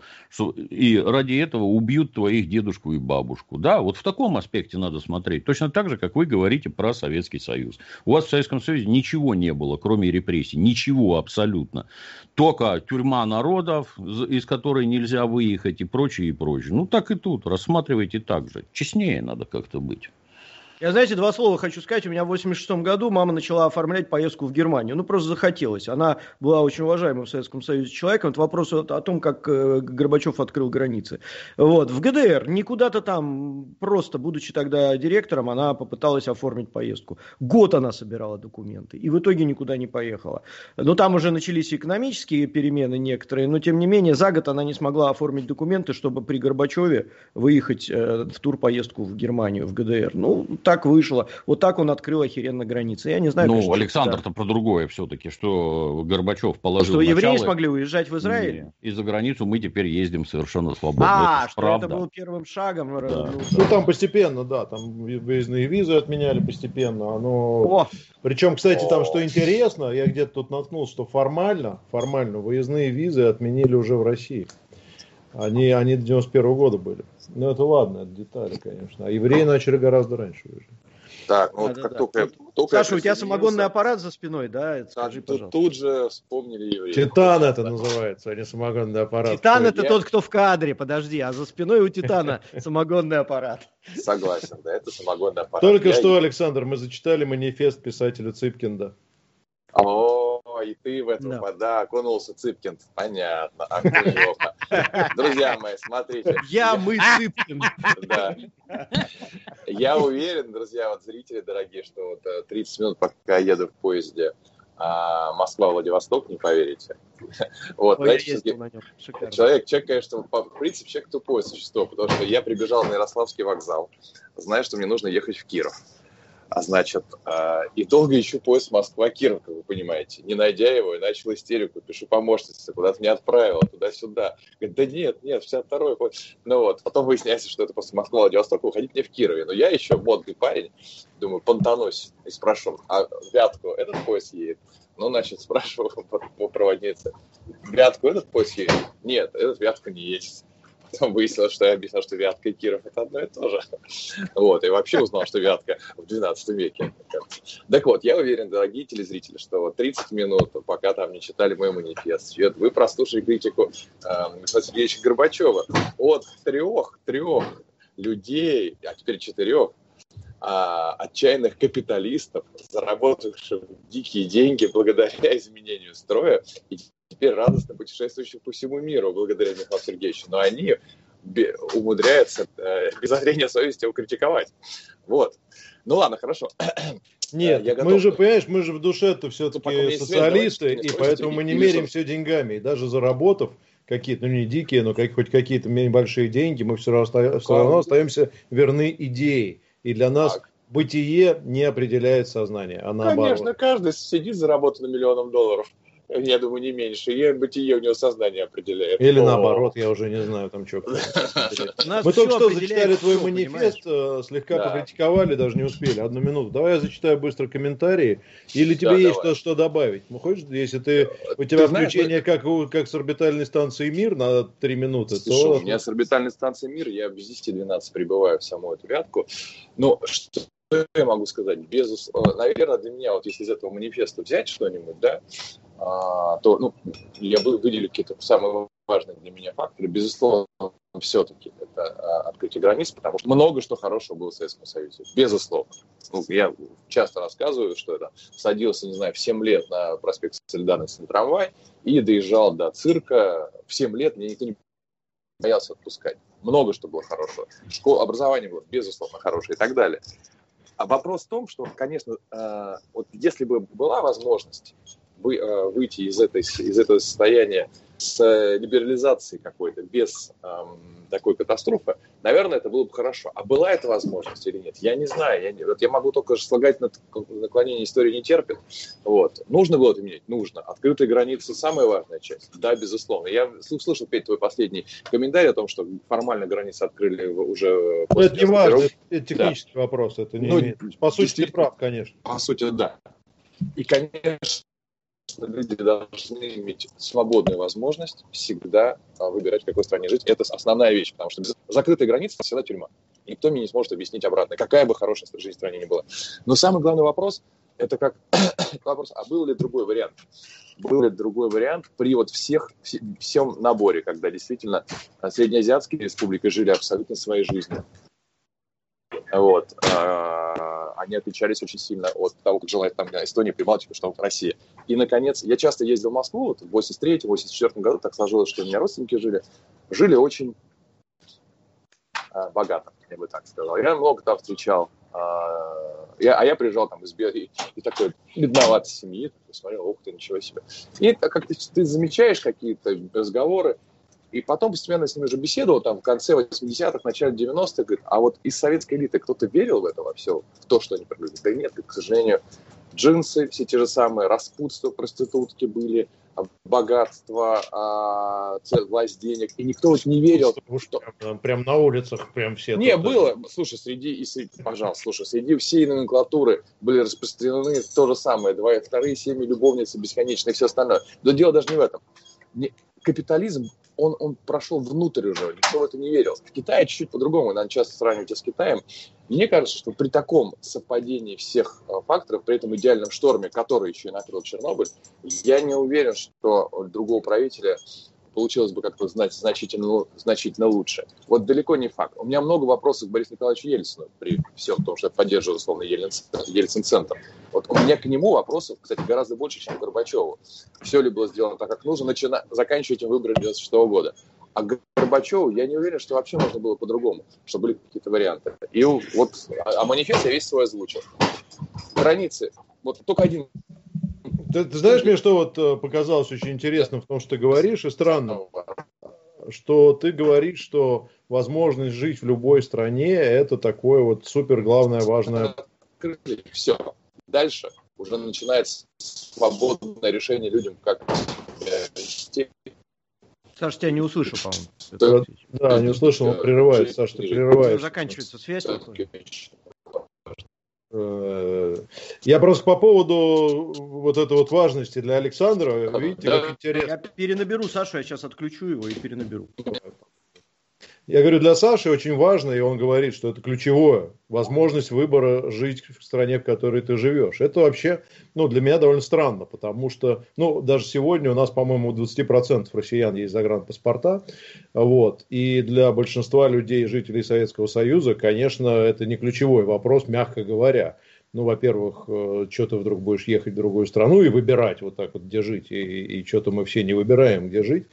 A: и ради этого убьют твоих дедушку и бабушку? Да, вот в таком аспекте надо смотреть. Точно так же, как вы говорите про Советский Союз. У вас в Советском Союзе ничего не было, кроме репрессий. Ничего абсолютно. Только тюрьма народов, из которой нельзя выехать и прочее, и прочее. Ну, так и тут. Рассматривайте так же. Честнее надо как-то быть.
B: Я, знаете, два слова хочу сказать. У меня в восемьдесят шестом году мама начала оформлять поездку в Германию. Ну, просто захотелось. Она была очень уважаемым в Советском Союзе человеком. Это вопрос о том, как Горбачев открыл границы. Вот. В ГДР, не куда-то там, просто будучи тогда директором, она попыталась оформить поездку. Год она собирала документы. И в итоге никуда не поехала. Но там уже начались экономические перемены некоторые. Но, тем не менее, за год она не смогла оформить документы, чтобы при Горбачеве выехать в турпоездку в Германию, в ГДР. Ну, так вышло. Вот так он открыл охеренно границы. Я не знаю,
A: ну,
B: конечно,
A: Александр-то про другое все-таки, что Горбачев положил
B: что
A: начало.
B: евреи смогли уезжать в Израиль?
A: И за границу мы теперь ездим совершенно свободно.
B: А,
A: это
B: что
A: правда.
B: это было первым шагом.
C: Да.
B: Ну,
C: ну, там постепенно, да. Там выездные визы отменяли постепенно. Оно...
B: О!
C: Причем, кстати, там, что интересно, я где-то тут наткнулся, что формально, формально выездные визы отменили уже в России. Они, они до девяносто первого года были. Ну, это ладно, это детали, конечно. А евреи начали гораздо раньше уже.
D: Так, ну
B: да,
D: вот
B: да,
D: как
B: да.
D: только, только
B: Саша, у тебя самогонный аппарат за спиной, да? Это скажи,
D: так,
B: пожалуйста.
D: Тут же вспомнили евреев.
C: Титан это называется, а не самогонный аппарат.
B: Титан это
D: Я-
B: тот, кто в кадре, подожди, а за спиной у Титана самогонный аппарат.
D: Согласен, да, это самогонный аппарат.
C: Только
D: Я-
C: что, Александр, мы зачитали манифест писателя Цыпкинда.
D: О, и ты в этом,
B: Да.
D: да, окунулся, Цыпкин. Понятно, окунёха. Друзья мои, смотрите.
B: Я, мы, Цыпкин.
D: Да. Я уверен, друзья, вот зрители дорогие, что вот э, тридцать минут, пока я еду в поезде а, Москва-Владивосток, не поверите. Вот,
B: Ой, я
D: знаете,
B: ездил на нем. Шикарно.
D: Человек, человек, конечно, по в принципе, человек тупое существо, потому что я прибежал на Ярославский вокзал, зная, что мне нужно ехать в Киров. А значит, э, и долго ищу поезд Москва-Киров, как вы понимаете. Не найдя его, и начал истерику. Пишу помощнице, куда-то не отправила, туда-сюда. Говорит, да нет, нет, шестьдесят второй поезд. Ну вот, потом выясняется, что это просто Москва-Владивосток, уходить мне в Кирове. Но я еще модный парень, думаю, понтанусь и спрошу, а в Вятку этот поезд едет? Ну, значит, спрашиваю по, по проводнице, в Вятку этот поезд едет? Нет, этот в Вятку не едет. Потом выяснилось, что я объяснял, что Вятка и Киров это одно и то же. Вот, и вообще узнал, что Вятка в двенадцатом веке. Так вот, я уверен, дорогие телезрители, что вот тридцать минут, пока там не читали мой манифест, вы прослушали критику э, Михаила Сергеевича Горбачева от трех, трех людей, а теперь четырех, а, отчаянных капиталистов, заработавших дикие деньги благодаря изменению строя, и теперь радостно путешествующих по всему миру благодаря Михаилу Сергеевичу. Но они умудряется э, без зазрения совести его критиковать. Вот. Ну ладно, хорошо.
C: Нет,
D: я
C: мы же, понимаешь, мы же в душе-то все-таки социалисты,
D: связь,
C: и
D: давайте,
C: поэтому мы не меряем все деньгами. И даже заработав какие-то, ну не дикие, но как, хоть какие-то небольшие деньги, мы все равно, все равно остаемся верны идее. И для нас так. Бытие не определяет сознание, а наоборот.
D: Конечно, каждый сидит заработанным миллионом долларов. Я думаю, не меньше. И бытие у него сознание определяет.
C: Или О. наоборот, я уже не знаю, там что. Мы только что зачитали твой манифест, слегка покритиковали, даже не успели. Одну минуту. Давай я зачитаю быстро комментарии. Или тебе есть что добавить? Ну, хочешь, если ты у тебя включение как с орбитальной станции «Мир» на три минуты, то...
D: У меня с орбитальной станции «Мир», я без десяти двенадцать прибываю в саму эту вятку. Ну, что я могу сказать? Безусловно, наверное, для меня, вот если из этого манифеста взять что-нибудь, да, а, то ну, я бы выделил какие-то самые важные для меня факторы. Безусловно, все-таки это а, открытие границ, потому что много что хорошего было в Советском Союзе. Безусловно. Ну, я часто рассказываю, что это садился, не знаю, в семь лет на проспект Солидарности на трамвай и доезжал до цирка. В семь лет меня никто не боялся отпускать. Много что было хорошего. Школа, образование было, безусловно, хорошее и так далее. А вопрос в том, что, конечно, э, вот если бы была возможность вы, э, выйти из, этой, из этого состояния с э, либерализацией какой-то, без э, такой катастрофы, наверное, это было бы хорошо. А была эта возможность или нет? Я не знаю. Я, не, вот я могу только слагать на наклонение истории не терпит. Вот. Нужно было это менять? Нужно. Открытые границы – самая важная часть. Да, безусловно. Я слышал, Петь, твой последний комментарий о том, что формально границы открыли уже
C: после... Это не важно, это технический да. вопрос. Это не ну, имеет. По сути, ты прав, конечно.
D: По сути, да. И, конечно, люди должны иметь свободную возможность всегда выбирать, в какой стране жить. Это основная вещь, потому что без закрытой границы всегда тюрьма. Никто мне не сможет объяснить обратно, какая бы хорошая жизнь в стране ни была. Но самый главный вопрос, это как вопрос, а был ли другой вариант? Был ли другой вариант при вот всех, всем наборе, когда действительно среднеазиатские республики жили абсолютно своей жизнью. Вот. Они отличались очень сильно от того, как жила там Эстония, Прибалтика, что вот Россия. И, наконец, я часто ездил в Москву, вот в восемьдесят третьем восемьдесят четвёртом году так сложилось, что у меня родственники жили. Жили очень а, богато, я бы так сказал. Я много там встречал. А я, а я приезжал там из Белой и такой бедноватой семьи, посмотрел, ух ты, ничего себе. И так как ты, ты замечаешь какие-то разговоры, и потом постепенно с ними уже беседовал, там, в конце восьмидесятых, начале девяностых, говорит, а вот из советской элиты кто-то верил в это во все, в то, что они предлагают? Да нет, к сожалению, джинсы, все те же самые, распутства, проститутки были, богатство, власть денег, и никто вот не верил.
C: Что... Прям, прям на улицах прям все.
D: Не, было, слушай, среди, и среди, пожалуйста, слушай, среди всей номенклатуры были распространены то же самое, два, вторые семьи, любовницы бесконечные и все остальное. Но дело даже не в этом. Не, капитализм, Он, он прошел внутрь уже, никто в это не верил. В Китае чуть-чуть по-другому, надо часто сравнивать с Китаем. Мне кажется, что при таком совпадении всех факторов, при этом идеальном шторме, который еще и накрыл Чернобыль, я не уверен, что у другого правителя получилось бы как-то знать значительно, значительно лучше. Вот далеко не факт. У меня много вопросов к Борису Николаевичу Ельцину при всем том, что я поддерживаю, условно, Ельцин-центр. Вот у меня к нему вопросов, кстати, гораздо больше, чем к Горбачеву. Все ли было сделано так, как нужно, начиная, заканчивая этим выбором девяносто шестого года. А к Горбачеву я не уверен, что вообще можно было по-другому, что были какие-то варианты. И вот, а, а манифест я весь свой озвучил. Границы. Вот только один.
C: Ты, ты знаешь, мне что вот показалось очень интересным в том, что ты говоришь, и странно, что ты говоришь, что возможность жить в любой стране – это такое вот супер главное, важное.
D: Все. Дальше уже начинается свободное решение людям, как вести.
B: Саша, тебя не услышал, по-моему.
C: Да, да, не услышал, он прерывает. Саша, ты прерываешь.
B: Заканчивается связь.
C: Я просто по поводу вот этой вот важности для Александра, видите,
B: да.
C: как интересно.
B: Я перенаберу Сашу, я сейчас отключу его и перенаберу.
C: Я говорю, для Саши очень важно, и он говорит, что это ключевое, возможность выбора жить в стране, в которой ты живешь. Это вообще, ну, для меня довольно странно, потому что, ну, даже сегодня у нас, по-моему, у двадцать процентов россиян есть загранпаспорта, вот, и для большинства людей, жителей Советского Союза, конечно, это не ключевой вопрос, мягко говоря. Ну, во-первых, что ты вдруг будешь ехать в другую страну и выбирать вот так вот, где жить, и, и что-то мы все не выбираем, где жить.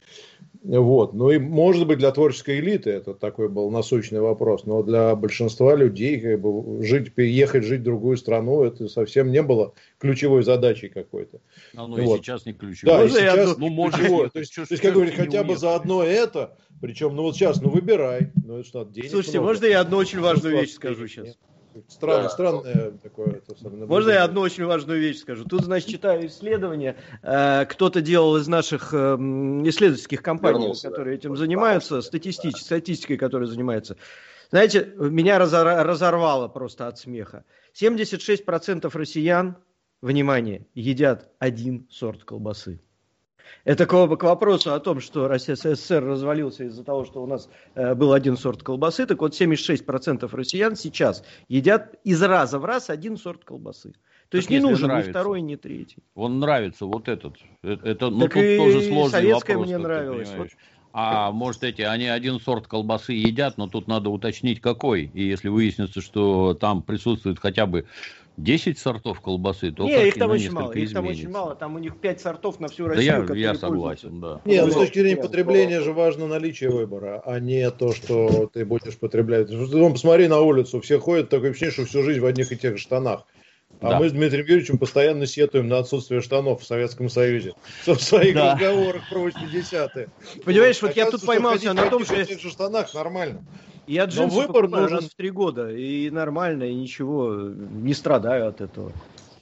C: Вот. Ну и, может быть, для творческой элиты это такой был насущный вопрос, но для большинства людей как бы, жить, переехать жить в другую страну, это совсем не было ключевой задачей какой-то.
A: А ну
C: вот.
A: и сейчас не ключевой.
C: Да,
A: и
C: сейчас
A: одну... ну, может,
C: ключевой.
A: нет,
C: То есть,
A: что,
C: то есть
A: что,
C: как говорить,
A: что
C: хотя бы за одно это, причем, ну вот сейчас, ну выбирай. Ну, это что, денег
B: Слушайте,
C: много.
B: можно я одну очень важную
C: Ну,
B: вещь скажу
C: денег
B: сейчас?
C: нет. Странно,
D: Да.
C: странное такое. Это, самое,
B: Можно я одну очень важную вещь скажу? Тут, значит, читаю исследования. Э, кто-то делал из наших э, исследовательских компаний,
D: Вернулся,
B: которые
D: да.
B: этим занимаются, статистич, статистикой, которой занимаются. Знаете, меня разор- разорвало просто от смеха. семьдесят шесть процентов россиян, внимание, едят один сорт колбасы. Это к вопросу о том, что Россия, СССР развалился из-за того, что у нас э, был один сорт колбасы. Так вот, семьдесят шесть процентов россиян сейчас едят из раза в раз один сорт колбасы. То
A: Так
B: есть не нужен
A: нравится.
B: ни второй, ни третий.
A: Он нравится вот этот. Это, это ну,
B: Так
A: тут
B: и
A: тоже сложный
B: советская
A: вопрос,
B: мне
A: как ты
B: нравилась.
A: понимаешь. А может эти, они один сорт колбасы едят, но тут надо уточнить какой. И если выяснится, что там присутствует хотя бы десять сортов колбасы, то
B: Не, их там очень
A: несколько
B: мало. Их там очень
A: изменится.
B: мало. Там у них пять сортов на всю
A: Да
B: Россию,
A: я,
B: которые
A: я
B: пользуются.
A: согласен, да.
C: Не, ну с
B: Ну,
C: точки зрения
B: да.
C: потребления же важно наличие выбора, а не то, что ты будешь потреблять. Ну, посмотри на улицу, все ходят, такое ощущение, что всю жизнь в одних и тех же штанах. А
A: Да.
C: мы с Дмитрием Юрьевичем постоянно сетуем на отсутствие штанов в Советском Союзе. В своих
A: Да.
C: разговорах про восьмидесятые.
B: Понимаешь, вот я тут
C: Оказывается, что
B: поймался
C: ходить
B: на
C: в
B: том,
C: одних и
B: что
C: тех же штанах нормально.
B: я
C: Но
B: джинсы
C: выбор
B: покупаю
C: нужен.
B: раз в три года. И нормально, и ничего, не страдаю от этого.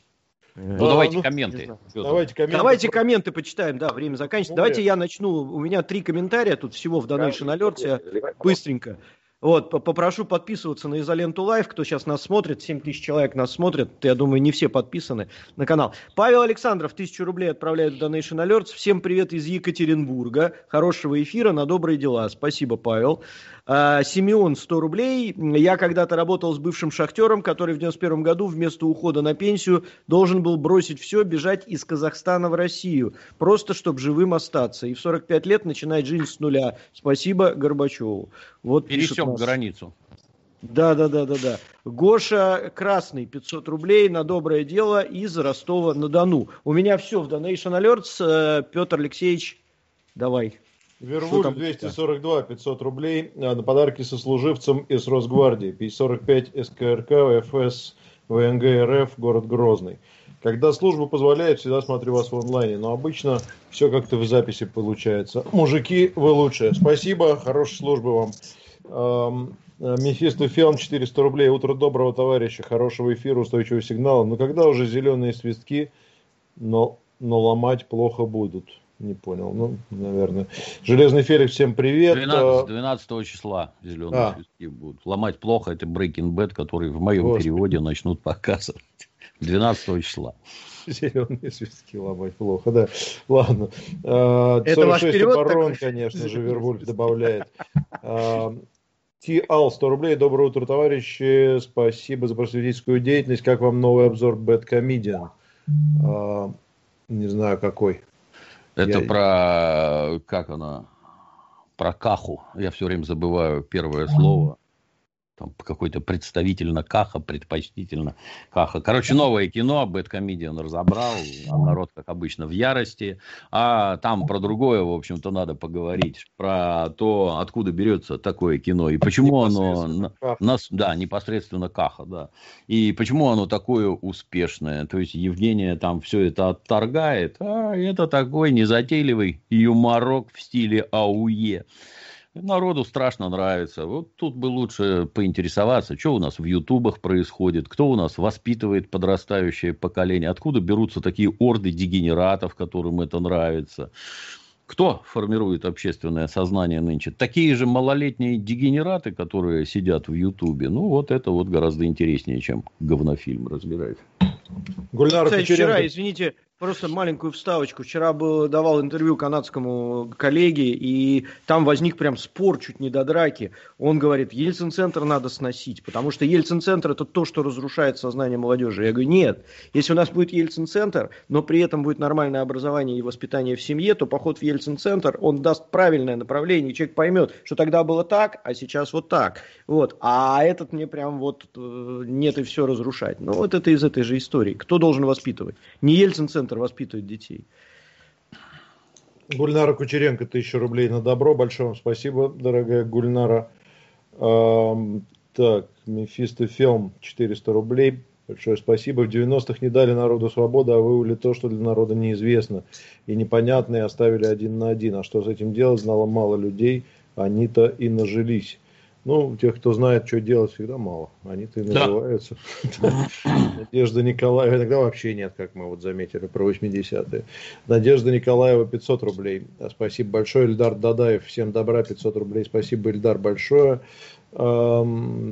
A: Ну,
C: А,
A: давайте
C: ну,
A: комменты.
B: не знаю.
A: Петр.
C: Давайте комменты.
B: Давайте комменты почитаем, да, время заканчивается.
C: Ну,
B: Давайте
C: нет.
B: я начну. У меня три комментария тут всего в Donation Alert. Я
D: Заливай, пожалуйста.
B: быстренько. Вот, попрошу подписываться на Изоленту Лайв, кто сейчас нас смотрит, семь тысяч человек нас смотрят, я думаю, не все подписаны на канал. Павел Александров, тысячу рублей отправляет в Donation Alerts. Всем привет из Екатеринбурга, хорошего эфира, на добрые дела. Спасибо, Павел. А, Симеон, сто рублей. Я когда-то работал с бывшим шахтером, который в девяносто первом году вместо ухода на пенсию должен был бросить все, бежать из Казахстана в Россию, просто чтобы живым остаться. И в сорок пять лет начинать жизнь с нуля. Спасибо Горбачеву. Вот пишет
A: Пересек
B: нас.
A: границу.
B: Да, да, да, да, да. Гоша Красный, пятьсот рублей на доброе дело из Ростова-на-Дону. У меня все в Donation Alerts. Петр Алексеевич, давай.
C: Вервуль
B: там
C: двести сорок два, пятьсот рублей а, на подарки сослуживцам из Росгвардии. сорок пять СКРК, ФС, ВНГ РФ, город Грозный. Когда служба позволяет, всегда смотрю вас в онлайне, но обычно все как-то в записи получается. Мужики, вы лучшие. Спасибо, хорошей службы вам. Эм, Мефисто Фелм, четыреста рублей. Утро доброго, товарища. Хорошего эфира, устойчивого сигнала. Но когда уже зеленые свистки, но, но ломать плохо будут? Не понял, ну, наверное. Железный Феликс, всем привет.
A: двенадцатого числа зеленые
C: А.
A: свистки будут. Ломать плохо, это Breaking Bad, который в моем
C: Господи.
A: переводе начнут показывать. двенадцатого числа.
C: Зеленые свистки ломать плохо, да. Ладно. А,
B: Это ваш
C: сорок шесть
B: перевод
C: оборон,
B: такой?
C: конечно же, Вервульф добавляет. А, Ти-Ал, сто рублей. Доброе утро, товарищи. Спасибо за просветительскую деятельность. Как вам новый обзор Bad Comedian? Не знаю, какой.
A: Это
C: Я-
A: про, как она, про Каху. Я все время забываю первое слово. Там какой-то представительно Каха, предпочтительно Каха. Короче, новое кино, Бэдкомедиан разобрал, а народ, как обычно, в ярости. А там про другое, в общем-то, надо поговорить. Про то, откуда берется такое кино и почему оно...
C: Непосредственно Каха.
A: Нас, да, непосредственно Каха, да. И почему оно такое успешное. То есть Евгения там все это отторгает, а это такой незатейливый юморок в стиле АУЕ. Народу страшно нравится. Вот тут бы лучше поинтересоваться, что у нас в ютубах происходит, кто у нас воспитывает подрастающее поколение, откуда берутся такие орды дегенератов, которым это нравится. Кто формирует общественное сознание нынче? Такие же малолетние дегенераты, которые сидят в ютубе. Ну, вот это вот гораздо интереснее, чем говнофильм разбирать.
C: Гульнара
B: Кстати, вчера,
C: Кучеренко.
B: извините, просто маленькую вставочку. Вчера был, давал интервью канадскому коллеге, и там возник прям спор чуть не до драки. Он говорит, Ельцин-центр надо сносить, потому что Ельцин-центр это то, что разрушает сознание молодежи. Я говорю, нет, если у нас будет Ельцин-центр, но при этом будет нормальное образование и воспитание в семье, то поход в Ельцин-центр, он даст правильное направление, и человек поймет, что тогда было так, а сейчас вот так. Вот. А этот мне прям вот э, нет и все разрушать. Ну вот это из этой же истории. Кто должен воспитывать? Не Ельцин-центр воспитывает детей.
C: Гульнара Кучеренко, тысяча рублей на добро. Большое вам спасибо, дорогая Гульнара. Эм, так, Мефисто Филм, четыреста рублей. Большое спасибо. В девяностых не дали народу свободу, а вывели то, что для народа неизвестно и непонятно, и оставили один на один. А что с этим делать, знало мало людей. Они-то и нажились. Ну, тех, кто знает, что делать, всегда мало. Они-то и называются. Надежда Николаева, иногда вообще нет, как мы вот заметили про восьмидесятые. Надежда Николаева, пятьсот рублей. Спасибо большое. Ильдар Дадаев, всем добра, пятьсот рублей. Спасибо, Ильдар, большое. Так,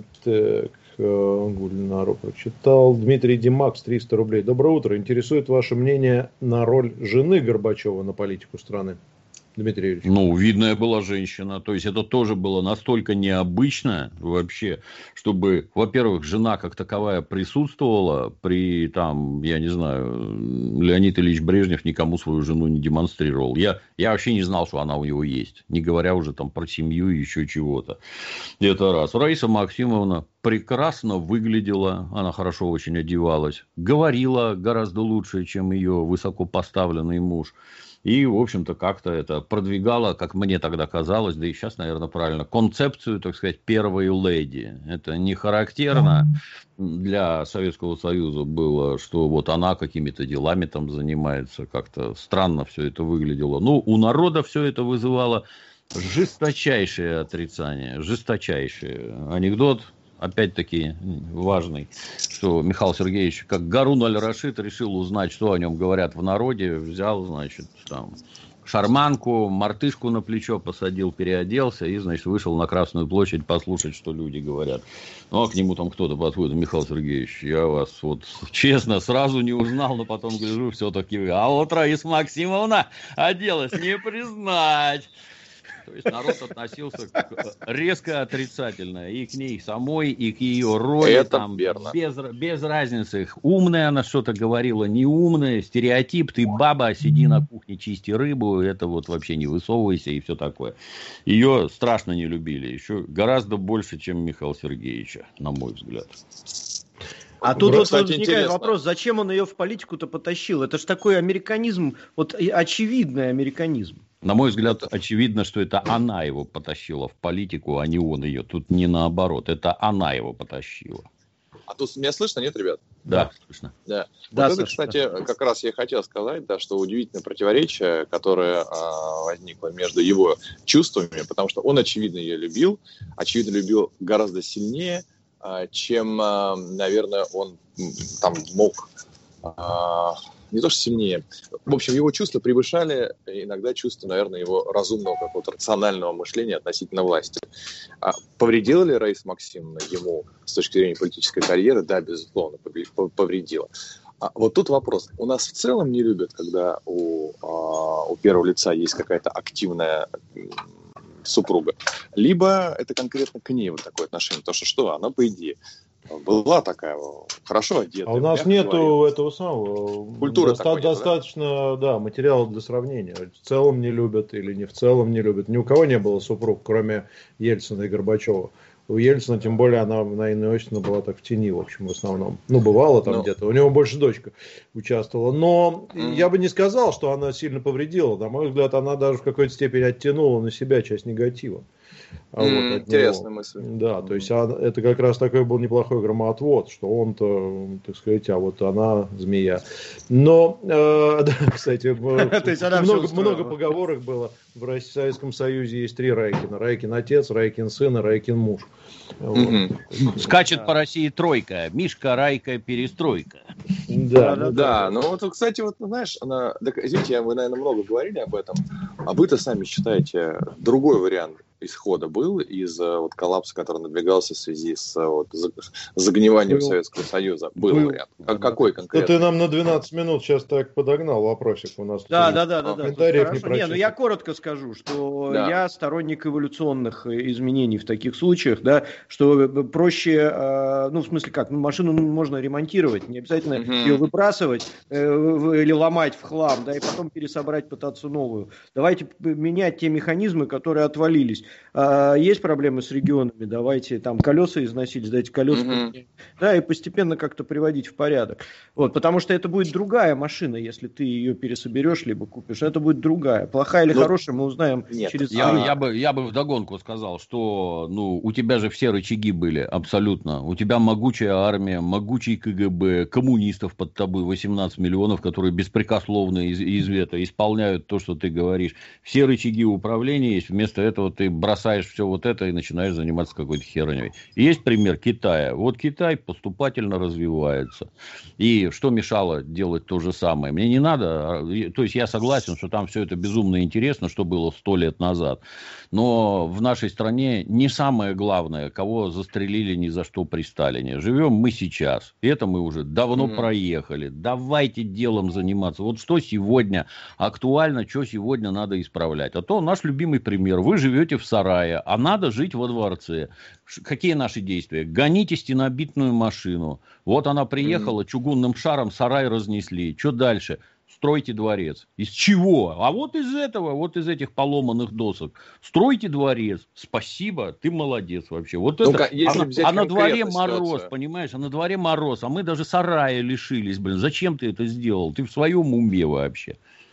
C: Гульнару прочитал. Дмитрий Димакс, триста рублей. Доброе утро. Интересует ваше мнение на роль жены Горбачева на политику страны? Дмитрий Юрьевич.
A: Ну, видная была женщина. То есть, это тоже было настолько необычно вообще, чтобы, во-первых, жена как таковая присутствовала при, там, я не знаю, Леонид Ильич Брежнев никому свою жену не демонстрировал. Я, я вообще не знал, что она у него есть. Не говоря уже там про семью и еще чего-то. Это раз. Раиса Максимовна прекрасно выглядела. Она хорошо очень одевалась. Говорила гораздо лучше, чем ее высокопоставленный муж. И, в общем-то, как-то это продвигало, как мне тогда казалось, да и сейчас, наверное, правильно, концепцию, так сказать, первой леди. Это не характерно для Советского Союза было, что вот она какими-то делами там занимается. Как-то странно все это выглядело. Ну, у народа все это вызывало жесточайшее отрицание. Жесточайшее. Анекдот. Опять-таки важный, что Михаил Сергеевич, как Гарун аль-Рашид, решил узнать, что о нем говорят в народе. Взял, значит, там, шарманку, мартышку на плечо посадил, переоделся и, значит, вышел на Красную площадь послушать, что люди говорят. Ну, а к нему там кто-то подходит: Михаил Сергеевич, я вас вот честно сразу не узнал, но потом гляжу, все-таки вы. А вот Раиса Максимовна оделась, не признать. То есть, народ относился резко отрицательно и к ней самой, и к ее роли.
D: Это
A: там,
D: верно.
A: Без, без разницы, умная она что-то говорила, неумная, стереотип, ты баба, сиди на кухне, чисти рыбу, это вот вообще не высовывайся и все такое. Ее страшно не любили, еще гораздо больше, чем Михаила Сергеевича, на мой взгляд.
B: А тут
D: ну,
B: вот
D: кстати,
B: возникает
D: интересно.
B: вопрос, зачем он ее в политику-то потащил? Это же такой американизм, вот очевидный американизм.
A: На мой взгляд, очевидно, что это она его потащила в политику, а не он ее. Тут не наоборот, это она его потащила.
D: А тут меня слышно, нет, ребят?
A: Да, слышно.
D: Да.
B: Да,
D: Вот это,
B: Саша,
D: кстати, да. Как раз я хотел сказать, да, что удивительное противоречие, которое а, возникло между его чувствами, потому что он, очевидно, ее любил, очевидно, любил гораздо сильнее, а, чем, а, наверное, он там мог... А, не то, что сильнее. В общем, его чувства превышали иногда чувства, наверное, его разумного какого-то рационального мышления относительно власти. А повредила ли Раиса Максимовна ему с точки зрения политической карьеры? Да, безусловно, повредила. А вот тут вопрос. У нас в целом не любят, когда у, у первого лица есть какая-то активная супруга. Либо это конкретно к ней вот такое отношение. Потому что что? Она, по идее, была такая хорошо одетая.
C: А у нас нету
D: говоря.
C: этого самого.
D: Культуры
C: доста-
D: такой,
C: достаточно, да? да, материала для сравнения. В целом не любят или не в целом не любят. Ни у кого не было супруг, кроме Ельцина и Горбачева. У Ельцина, тем более, она, Наина Иосифовна, была так в тени, в общем, в основном. Ну, бывало там
D: ну.
C: где-то. У него больше дочка участвовала. Но mm. я бы не сказал, что она сильно повредила. На мой взгляд, она даже в какой-то степени оттянула на себя часть негатива. А
D: Mm,
C: вот
D: интересная мысль.
C: Да, то есть а, это как раз такой был неплохой громоотвод, что он-то, так сказать, а вот она змея. Но, э, да, кстати, много, много поговорок было. В Советском Союзе есть три Райкина. Райкин отец, Райкин сын и Райкин муж.
A: Вот. Скачет по России тройка. Мишка, Райка, перестройка.
C: Да,
D: да, да. Ну вот, кстати, вот знаешь, она, так, извините, вы, наверное, много говорили об этом, а вы-то сами считаете, другой вариант исхода был из вот коллапса, который надвигался в связи с вот, загниванием был. Советского Союза? Был, был. вариант. А какой конкретно?
C: Ты нам на двенадцать минут сейчас так подогнал вопросик у нас.
B: Да, да, да, да, да.
C: Не,
B: не, ну я коротко скажу, что
D: да.
B: я сторонник эволюционных изменений в таких случаях, да, что проще, ну в смысле как, ну, машину можно ремонтировать, не обязательно uh-huh. ее выбрасывать э, или ломать в хлам, да, и потом пересобрать, пытаться новую. Давайте менять те механизмы, которые отвалились. А, есть проблемы с регионами, давайте там колеса износить, сдайте колеса, mm-hmm. да, и постепенно как-то приводить в порядок. Вот, потому что это будет другая машина, если ты ее пересоберешь, либо купишь, это будет другая. Плохая или Но... хорошая, мы узнаем
A: Нет.
B: через...
A: Я, я, бы, я бы вдогонку сказал, что ну, у тебя же все рычаги были, абсолютно. У тебя могучая армия, могучий КГБ, коммунистов под тобой восемнадцать миллионов, которые беспрекословно из, из вето исполняют то, что ты говоришь. Все рычаги управления есть. Вместо этого ты бросаешь все вот это и начинаешь заниматься какой-то херней. И есть пример Китая. Вот Китай поступательно развивается. И что мешало делать то же самое? Мне не надо... То есть, я согласен, что там все это безумно интересно, что было сто лет назад. Но в нашей стране не самое главное, кого застрелили ни за что при Сталине. Живем мы сейчас. Это мы уже давно mm-hmm. проехали. Давайте делом заниматься. Вот что сегодня актуально, что сегодня надо исправлять. А то наш любимый пример. Вы живете в сарае, а надо жить во дворце. Какие наши действия? Гоните стенобитную машину. Вот она приехала, mm-hmm. чугунным шаром сарай разнесли. Что дальше? Стройте дворец. Из чего? А вот из этого, вот из этих поломанных досок. Стройте дворец. Спасибо, ты молодец вообще. Вот ну, это. А, а на дворе мороз, ситуацию. Понимаешь? А на дворе мороз. А мы даже сарая лишились, блин. Зачем ты это сделал? Ты в своем уме вообще?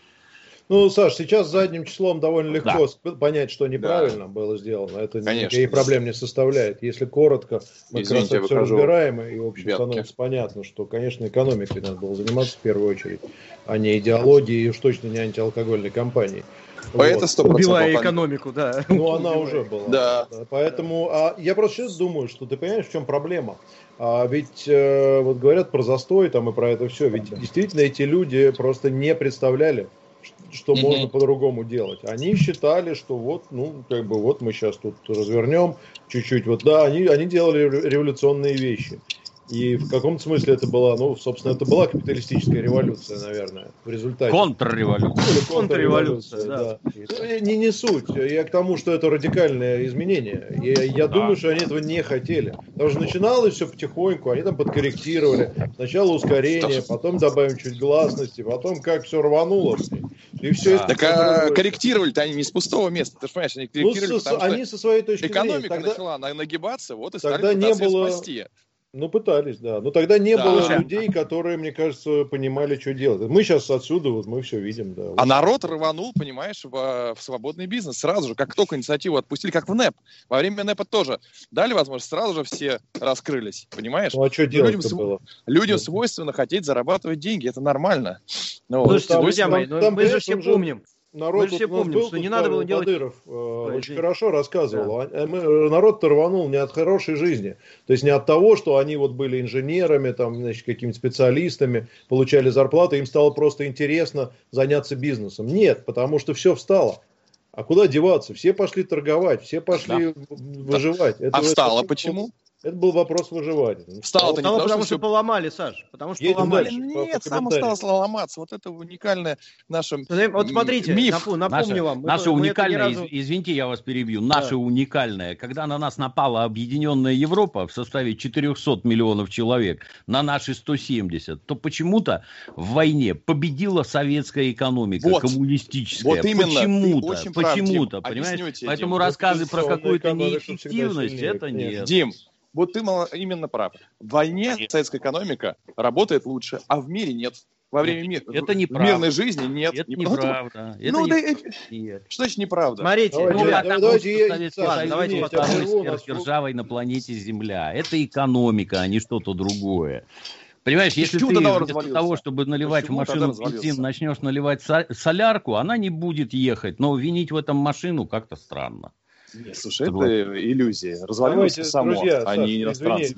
C: Ну, Саш, сейчас задним числом довольно легко да. понять, что неправильно да. было сделано. Это никаких проблем не составляет. Если коротко, мы Извините, как раз все разбираем, и в общем становится понятно, что, конечно, экономикой надо было заниматься в первую очередь, а не идеологией и уж точно не антиалкогольной кампанией.
D: Вот.
B: Убивая экономику, да.
C: Ну, она уже была. Да. Поэтому а я просто сейчас думаю, что ты понимаешь, в чем проблема. А ведь э, вот говорят про застой там и про это все. Ведь действительно эти люди просто не представляли, что mm-hmm. можно по-другому делать. Они считали, что вот, ну, как бы вот мы сейчас тут развернем чуть-чуть. Вот да, они, они делали революционные вещи. И в каком-то смысле это была, ну, собственно, это была капиталистическая революция, наверное, в результате.
A: Контрреволюция.
C: Или контрреволюция, да. да. Не, не суть. Я к тому, что это радикальное изменение. Я, я да. думаю, что они этого не хотели. Потому что начиналось все потихоньку, они там подкорректировали. Сначала ускорение, потом добавим чуть гласности, потом как все рвануло. И все
D: да. это... Так а, корректировали-то они не с пустого места. Ты же понимаешь, они корректировали,
C: ну, со, потому
D: они
C: что со своей точки
D: экономика
C: зрения.
D: Тогда... начала нагибаться, вот и
C: тогда
D: стали
C: не было...
D: спасти.
C: Ну, пытались, да. Но тогда не
D: да.
C: было Слушай, людей, которые, мне кажется, понимали, что делать. Мы сейчас отсюда, вот мы все видим, да.
D: А вот. Народ рванул, понимаешь, в, в свободный бизнес сразу же, как только инициативу отпустили, как в НЭП. Во время НЭПа тоже дали возможность, сразу же все раскрылись, понимаешь?
C: Ну, а что делать людям, было?
D: Людям свойственно хотеть зарабатывать деньги, это нормально.
B: Ну, Слушайте, друзья мои, ну, мы же все помним.
C: Народ
B: мы все помним, был, что не надо было делать...
C: Кадыров э, Ой, очень хорошо рассказывал. Да. Народ-то рванул не от хорошей жизни. То есть не от того, что они вот были инженерами, там, значит, какими-то специалистами, получали зарплату, им стало просто интересно заняться бизнесом. Нет, потому что все встало. А куда деваться? Все пошли торговать, все пошли да. выживать.
D: Это, а встало это, почему?
C: Это был вопрос выживания.
B: Встало, Встало потому, потому что, что поломали, Саш. Потому что
C: Едем
B: поломали.
C: Дальше,
D: Нет, само стало ломаться. Вот это уникальное наше
B: Вот смотрите,
D: миф.
B: Напомню, напомню
A: наше,
B: вам.
A: Наше
B: мы
A: уникальное,
B: разу...
A: извините, я вас перебью, да. наше уникальное, когда на нас напала объединенная Европа в составе четыреста миллионов человек, на наши сто семьдесят, то почему-то в войне победила советская экономика, вот. коммунистическая.
D: Вот именно.
A: Почему-то, почему-то, понимаешь? Объясню, Поэтому Дим, рассказы про какую-то неэффективность, это нет.
D: Дим, вот ты именно прав. В войне советская экономика работает лучше, а в мире нет. Во время мира.
A: Это неправда.
D: В мирной жизни нет.
A: Это неправда. Это
D: ну,
A: не...
D: да, нет. Что значит неправда?
B: Смотрите,
A: давайте,
B: ну,
A: я,
B: потому
A: давайте,
B: что
A: Советский Союз давайте, был самой сверхдержавой на планете Земля. Это экономика, а не что-то другое. Понимаешь, если ты вместо того, чтобы наливать Почему в машину бензин, начнешь наливать солярку, она не будет ехать. Но винить в этом машину как-то странно.
D: Нет, слушай, это иллюзия. Развалилось само, друзья, а не иностранцы.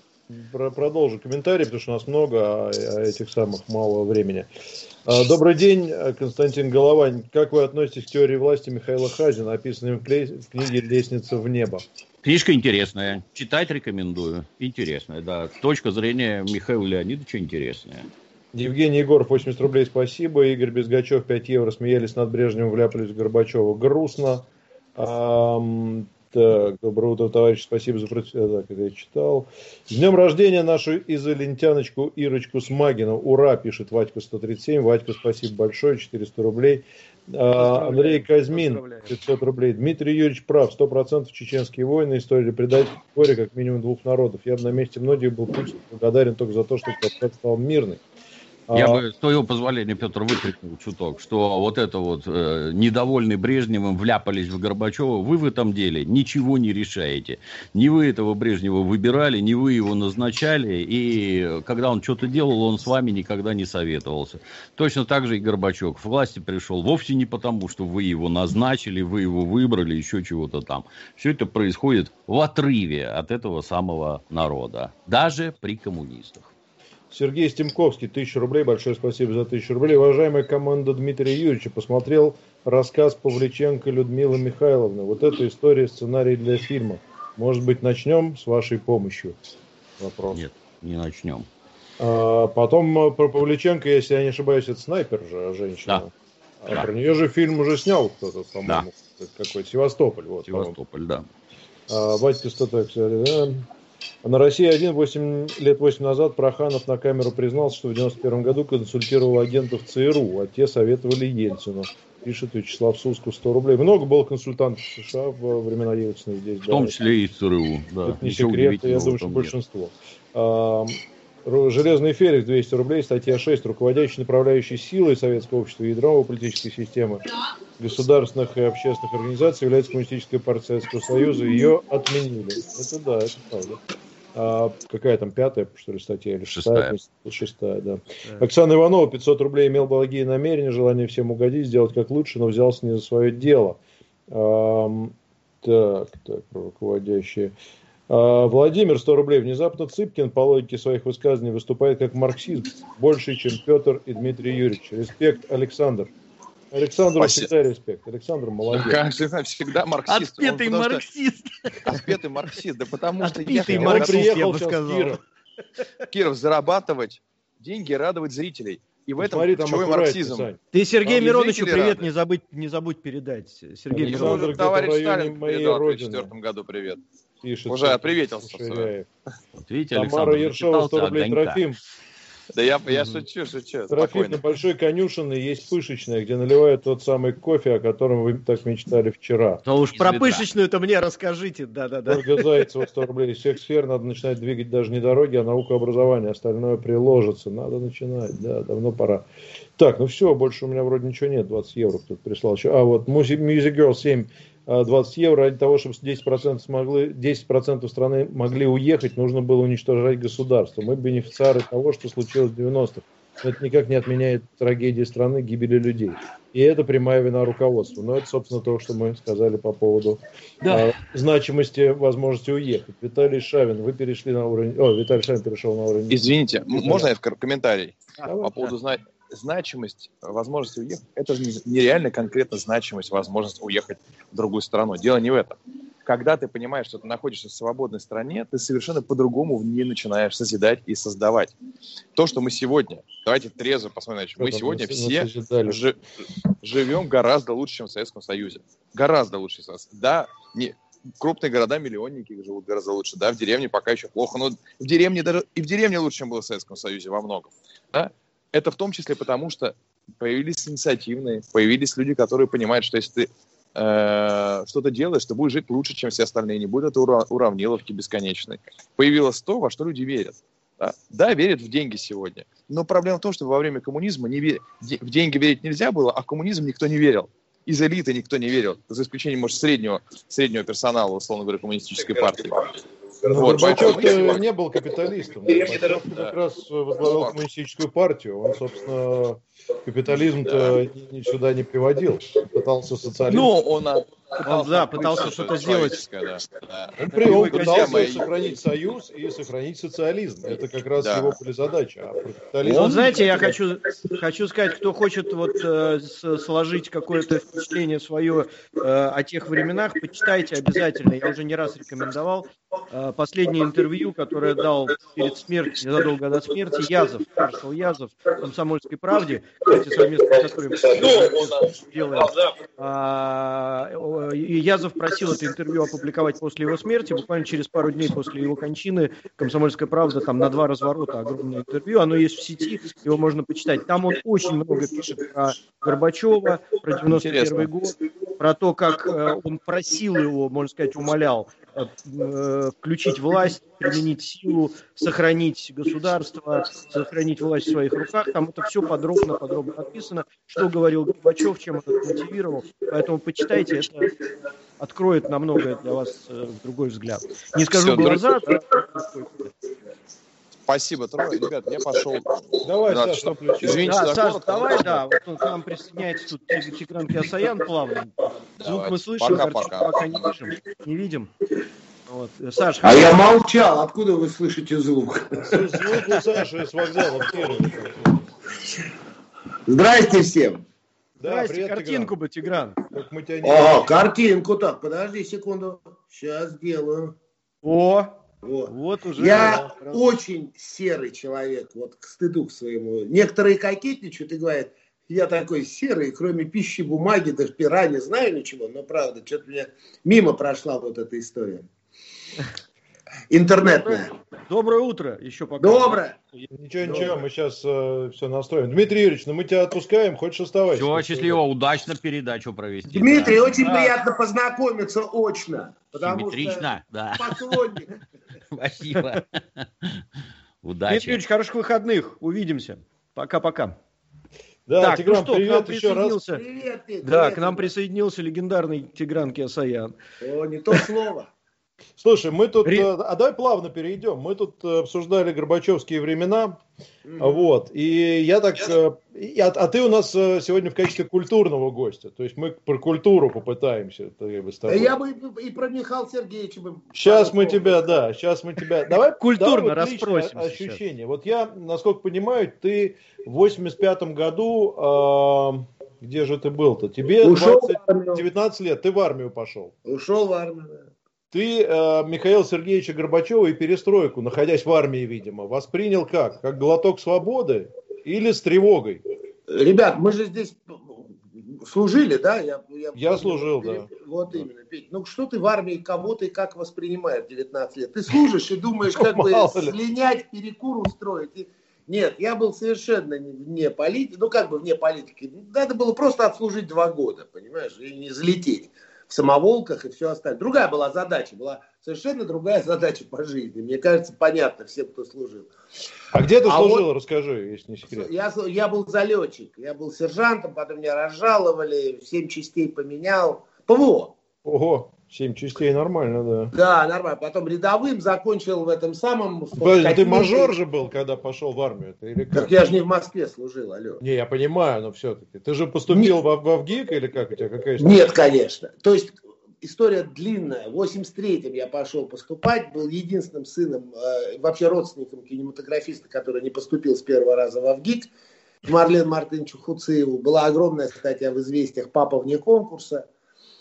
C: Продолжу комментарий, потому что у нас много, а этих самых мало времени. Добрый день, Константин Головань. Как вы относитесь к теории власти Михаила Хазина, описанной в книге «Лестница в небо»?
A: Книжка интересная. Читать рекомендую. Интересная, да. Точка зрения Михаила Леонидовича интересная.
C: Евгений Егоров, восемьдесят рублей, спасибо. Игорь Безгачев, пять евро. Смеялись над Брежневым, вляпались в Горбачева. Грустно. Так, доброе утро, товарищи, спасибо за прочтение, как я читал. С днем рождения нашу изолентяночку Ирочку Смагину. Ура, пишет Вадька сто тридцать семь. Вадька, спасибо большое, четыреста рублей. А, Андрей Казьмин, пятьсот рублей. Дмитрий Юрьевич прав, сто процентов чеченские войны, история предательства горе как минимум двух народов. Я бы на месте многих был Путин благодарен только за то, что Кавказ стал мирный.
A: Я а... бы, с твоего позволения, Петр, выкрикнул чуток, что вот это вот э, недовольный Брежневым вляпались в Горбачева, вы в этом деле ничего не решаете. Не вы этого Брежнева выбирали, не вы его назначали, и когда он что-то делал, он с вами никогда не советовался. Точно так же и Горбачев к власти пришел вовсе не потому, что вы его назначили, вы его выбрали, еще чего-то там. Все это происходит в отрыве от этого самого народа, даже при коммунистах.
C: Сергей Стемковский, тысяча рублей. Большое спасибо за тысячу рублей. Уважаемая команда Дмитрия Юрьевича, посмотрел рассказ Павличенко Людмилы Михайловны. Вот эта история, сценарий для фильма. Может быть, начнем с вашей помощью? Вопрос.
A: Нет, не начнем.
C: А, потом про Павличенко, если я не ошибаюсь, это снайпер же, женщина. Да. А да. Про нее же фильм уже снял кто-то, по-моему. Да. Какой-то Севастополь. Вот,
A: Севастополь,
C: по-моему.
A: да.
C: А, батька сто так, да. На России один восемь лет восемь назад Проханов на камеру признался, что в девяносто первом году консультировал агентов ЦРУ, а те советовали Ельцину. Пишет Вячеслав Сусков, сто рублей. Много было консультантов в США во времена Ельцина здесь.
A: В том да. числе и из ЦРУ. Да.
C: Это не секрет, я думаю, что большинство. А, Железный Феликс, двести рублей. Статья шесть. Руководящей направляющей силой советского общества и ядром политической системы государственных и общественных организаций является Коммунистическая партия Советского Союза. Ее отменили. Это да, это правда. А, какая там, пятая, что ли, статья? Или шестая? Шестая, шестая да. да. Оксана Иванова, пятьсот рублей. Имел благие намерения, желание всем угодить, сделать как лучше, но взялся не за свое дело. А, так, так, руководящие. Владимир, сто рублей. Внезапно Цыпкин по логике своих высказываний выступает как марксист, больше, чем Петр и Дмитрий Юрьевич. Респект, Александр. Александру всегда респект. Александр молодец.
D: Да, кажется, всегда марксист.
B: Отпетый
D: он,
B: марксист.
D: Что... Отпетый марксист. Да потому что
B: Отпетый марксист, он приехал,
C: я бы сказал. Киров.
D: Киров, зарабатывать деньги, радовать зрителей. И в этом
C: Смотри,
D: ключевой марксизм.
B: Сань. Ты Сергею Мироновичу привет не забудь, не забудь передать. Сергей
D: Миронович. Товарищ Сталин передал в две тысячи четвёртом году привет.
C: Пишет,
D: уже отpriветился.
A: Вот видите,
C: Тамара Ершова, сто рублей. Трофим.
D: Да я, я шучу, шучу.
C: Трофим, на Большой Конюшиной есть пышечная, где наливают тот самый кофе, о котором вы так мечтали вчера.
B: Ну уж про пышечную-то мне расскажите. Да-да-да.
C: Ольга Зайцева, сто рублей. Из всех сфер надо начинать двигать даже не дороги, а науку образования. Остальное приложится. Надо начинать. Да, давно пора. Так, ну все, больше у меня вроде ничего нет. двадцать евро кто-то прислал еще. А вот Music Girl семь. двадцать евро ради того, чтобы десять процентов, смогли, десять процентов страны могли уехать, нужно было уничтожать государство. Мы бенефициары того, что случилось в девяностых. Но это никак не отменяет трагедии страны, гибели людей. И это прямая вина руководства. Но это, собственно, то, что мы сказали по поводу да. э, значимости возможности уехать. Виталий Шавин, вы перешли на уровень... О, Виталий Шавин перешел на уровень...
D: Извините, Виталий. Можно я в комментарий? Давай. По поводу знать. Значимость возможности уехать, это же нереально конкретно значимость возможности уехать в другую страну. Дело не в этом. Когда ты понимаешь, что ты находишься в свободной стране, ты совершенно по-другому в ней начинаешь созидать и создавать. То, что мы сегодня, давайте трезво посмотрим, что мы сегодня мы все жи- живем гораздо лучше, чем в Советском Союзе. Гораздо лучше. Да, не, крупные города-миллионники живут гораздо лучше. Да, в деревне пока еще плохо, но в деревне даже и в деревне лучше, чем было в Советском Союзе во многом. Да? Это в том числе потому, что появились инициативные, появились люди, которые понимают, что если ты э, что-то делаешь, ты будешь жить лучше, чем все остальные, не будет это ура- уравниловки бесконечной. Появилось то, во что люди верят. Да? да, верят в деньги сегодня. Но проблема в том, что во время коммунизма не вер... в деньги верить нельзя было, а в коммунизм никто не верил. Из элиты никто не верил. За исключением, может, среднего, среднего персонала, условно говоря, коммунистической партии.
C: Но вот, Горбачев не был капиталистом. Горбачев как раз возглавлял коммунистическую партию. Он, собственно, капитализм-то да. сюда не приводил. Пытался социализм.
B: Ну, он, он да, пытался что-то сделать.
D: Да. Да.
C: Он, при, он пытался моя... сохранить союз и сохранить социализм. Это как раз да. его были задача. А
B: капитализм... Ну, знаете, я хочу, хочу сказать, кто хочет вот, э, сложить какое-то впечатление свое э, о тех временах, почитайте обязательно. Я уже не раз рекомендовал. Э, последнее интервью, которое дал перед смертью, задолго до смерти, Язов, маршал Язов, в «Комсомольской правде», кстати, совместно с которым делаем, Язов просил это интервью опубликовать после его смерти. Буквально через пару дней после его кончины «Комсомольская правда» там на два разворота огромное интервью. Оно есть в сети, его можно почитать. Там он очень много пишет про Горбачева, про девяносто первый год, про то, как он просил его, можно сказать, умолял включить власть, применить силу, сохранить государство, сохранить власть в своих руках. Там это все подробно, подробно написано, что говорил Горбачев, чем он это мотивировал. Поэтому почитайте, это откроет на многое для вас э, другой взгляд. Не скажу
D: Все,
B: глаза.
D: друзья. Спасибо, Трой. Ребят, я пошел.
C: Давай,
D: да,
C: Саш,
D: что?
C: включи.
D: Извините,
B: Да,
D: за
B: Саш,
D: коротко.
B: давай, да. Вот он, к нам присоединяется тут Тигран Кеосаян плавно. Звук
D: Давайте.
B: мы слышим,
D: Пока,
B: картинку
D: пока.
B: пока не видим. Не видим. Вот. Саш,
E: А я молчал. Откуда вы слышите звук?
C: Звук у Саши с вокзала в Кирове.
E: Здрасте всем.
C: Да,
B: здрасте,
C: привет,
B: картинку бы, Тигран.
C: Тигран. Как мы тебя не
E: О, картинку. Так, подожди секунду. Сейчас сделаю.
B: О,
E: Вот.
B: вот уже.
E: Я
B: да.
E: очень серый человек, вот к стыду к своему. Некоторые кокетничают и говорят, я такой серый, кроме пищи, бумаги, даже пера, не знаю ничего, но правда, что-то у меня мимо прошла вот эта история. Интернетная.
B: Доброе утро, еще пока.
E: Доброе.
C: Ничего, ничего, мы сейчас э, все настроим. Дмитрий Юрьевич, ну мы тебя отпускаем, хочешь оставайся?
A: Все, счастливо, удачно передачу провести.
E: Дмитрий,
A: да.
E: очень
B: Да.
E: приятно познакомиться очно. Потому
A: Симметрично,
E: что
A: да.
E: поклонник.
A: Спасибо.
B: Дмитрий
A: Удачи.
B: Юрьевич, хороших выходных. Увидимся. Пока-пока.
C: Да,
B: Так,
C: Тигран,
B: ну что, к нам
C: привет еще раз.
B: присоединился.
E: Привет, Петя,
B: Да,
E: привет,
B: к нам
E: Петя.
B: присоединился легендарный Тигран Кеосаян.
E: О, не то слово.
C: Слушай, мы тут,
B: Ри-
C: э, а давай плавно перейдем. Мы тут э, обсуждали горбачевские времена,
E: Мгм.
C: вот. И я так, э, и- а, а ты у нас э, сегодня в качестве культурного гостя. То есть мы про культуру попытаемся. это я бы с тобой.
E: Я бы и и про Михаила Сергеевича бы...
C: Сейчас мы тебя, да, сейчас мы тебя. Давай
B: Культурно
C: давай вот личное
B: расспросим
C: ощущение. Вот я, насколько понимаю, ты в восемьдесят пятом году, э, где же ты был-то? Тебе
E: Ушел
C: двадцать,
E: в армию.
C: девятнадцать лет, ты в армию пошел.
E: Ушел в армию. да.
C: Ты э, Михаила Сергеевича Горбачева и перестройку, находясь в армии, видимо, воспринял как? Как глоток свободы или с тревогой?
E: Ребят, мы же здесь служили, да? Я,
C: Я служил, да.
E: Вот именно, Петь. Ну что ты в армии, кого ты как воспринимаешь в девятнадцать лет? Ты служишь и думаешь, как бы
C: Мало ли.
E: слинять, перекур устроить. И- Нет, я был совершенно не- вне политики, ну как бы вне политики. Надо было просто отслужить два года, понимаешь, и не залететь в самоволках и все остальное. Другая была задача, была совершенно другая задача по жизни. Мне кажется, понятно всем, кто служил.
C: А где ты
E: А
C: служил,
E: вот-
C: расскажи, если не секрет.
E: Я, я был залетчик, я был сержантом, потом меня разжаловали, семь частей поменял. ПВО.
C: Ого, семь частей, нормально, да.
E: Да, нормально. Потом рядовым закончил в этом самом... в
C: Подожди, ты
E: Катюше.
C: мажор же был, когда пошел в армию? Ты или как?
E: Так я же не в Москве служил, алло.
C: Не, я понимаю, но все-таки. Ты же поступил в, в ВГИК или как у тебя? Какая история?
E: Нет, конечно. То есть история длинная. В восемьдесят третьем я пошел поступать, был единственным сыном, э, вообще родственником кинематографиста, который не поступил с первого раза в ВГИК, к Марлену Мартыновичу Хуциеву. Была огромная статья в «Известиях» «Папа вне конкурса».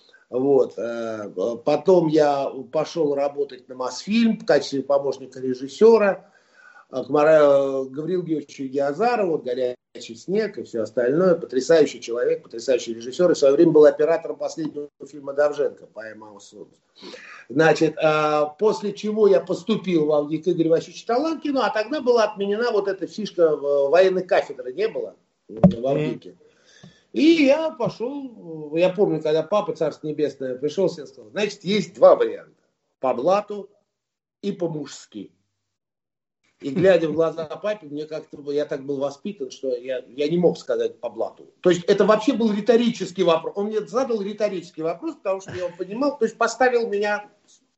E: Вот. э, Потом я пошел работать на Мосфильм в качестве помощника режиссера. э, К Мара- Гаврилу Георгиевичу Ягиазарову, «Горячий снег» и все остальное. Потрясающий человек, потрясающий режиссер. И в свое время был оператором последнего фильма Довженко «Поэма о солнце». Значит, э, после чего я поступил в ВГИК Игоря Васильевича Таланкина, а тогда была отменена вот эта фишка в- военной кафедры, не было в ВГИКе. И я пошел, я помню, когда папа, Царство Небесное, пришел и сказал, значит, есть два варианта. По блату и по-мужски. И глядя в глаза папе, мне как-то, я так был воспитан, что я, я не мог сказать по блату. То есть это вообще был риторический вопрос. Он мне задал риторический вопрос, потому что я его понимал, то есть поставил меня,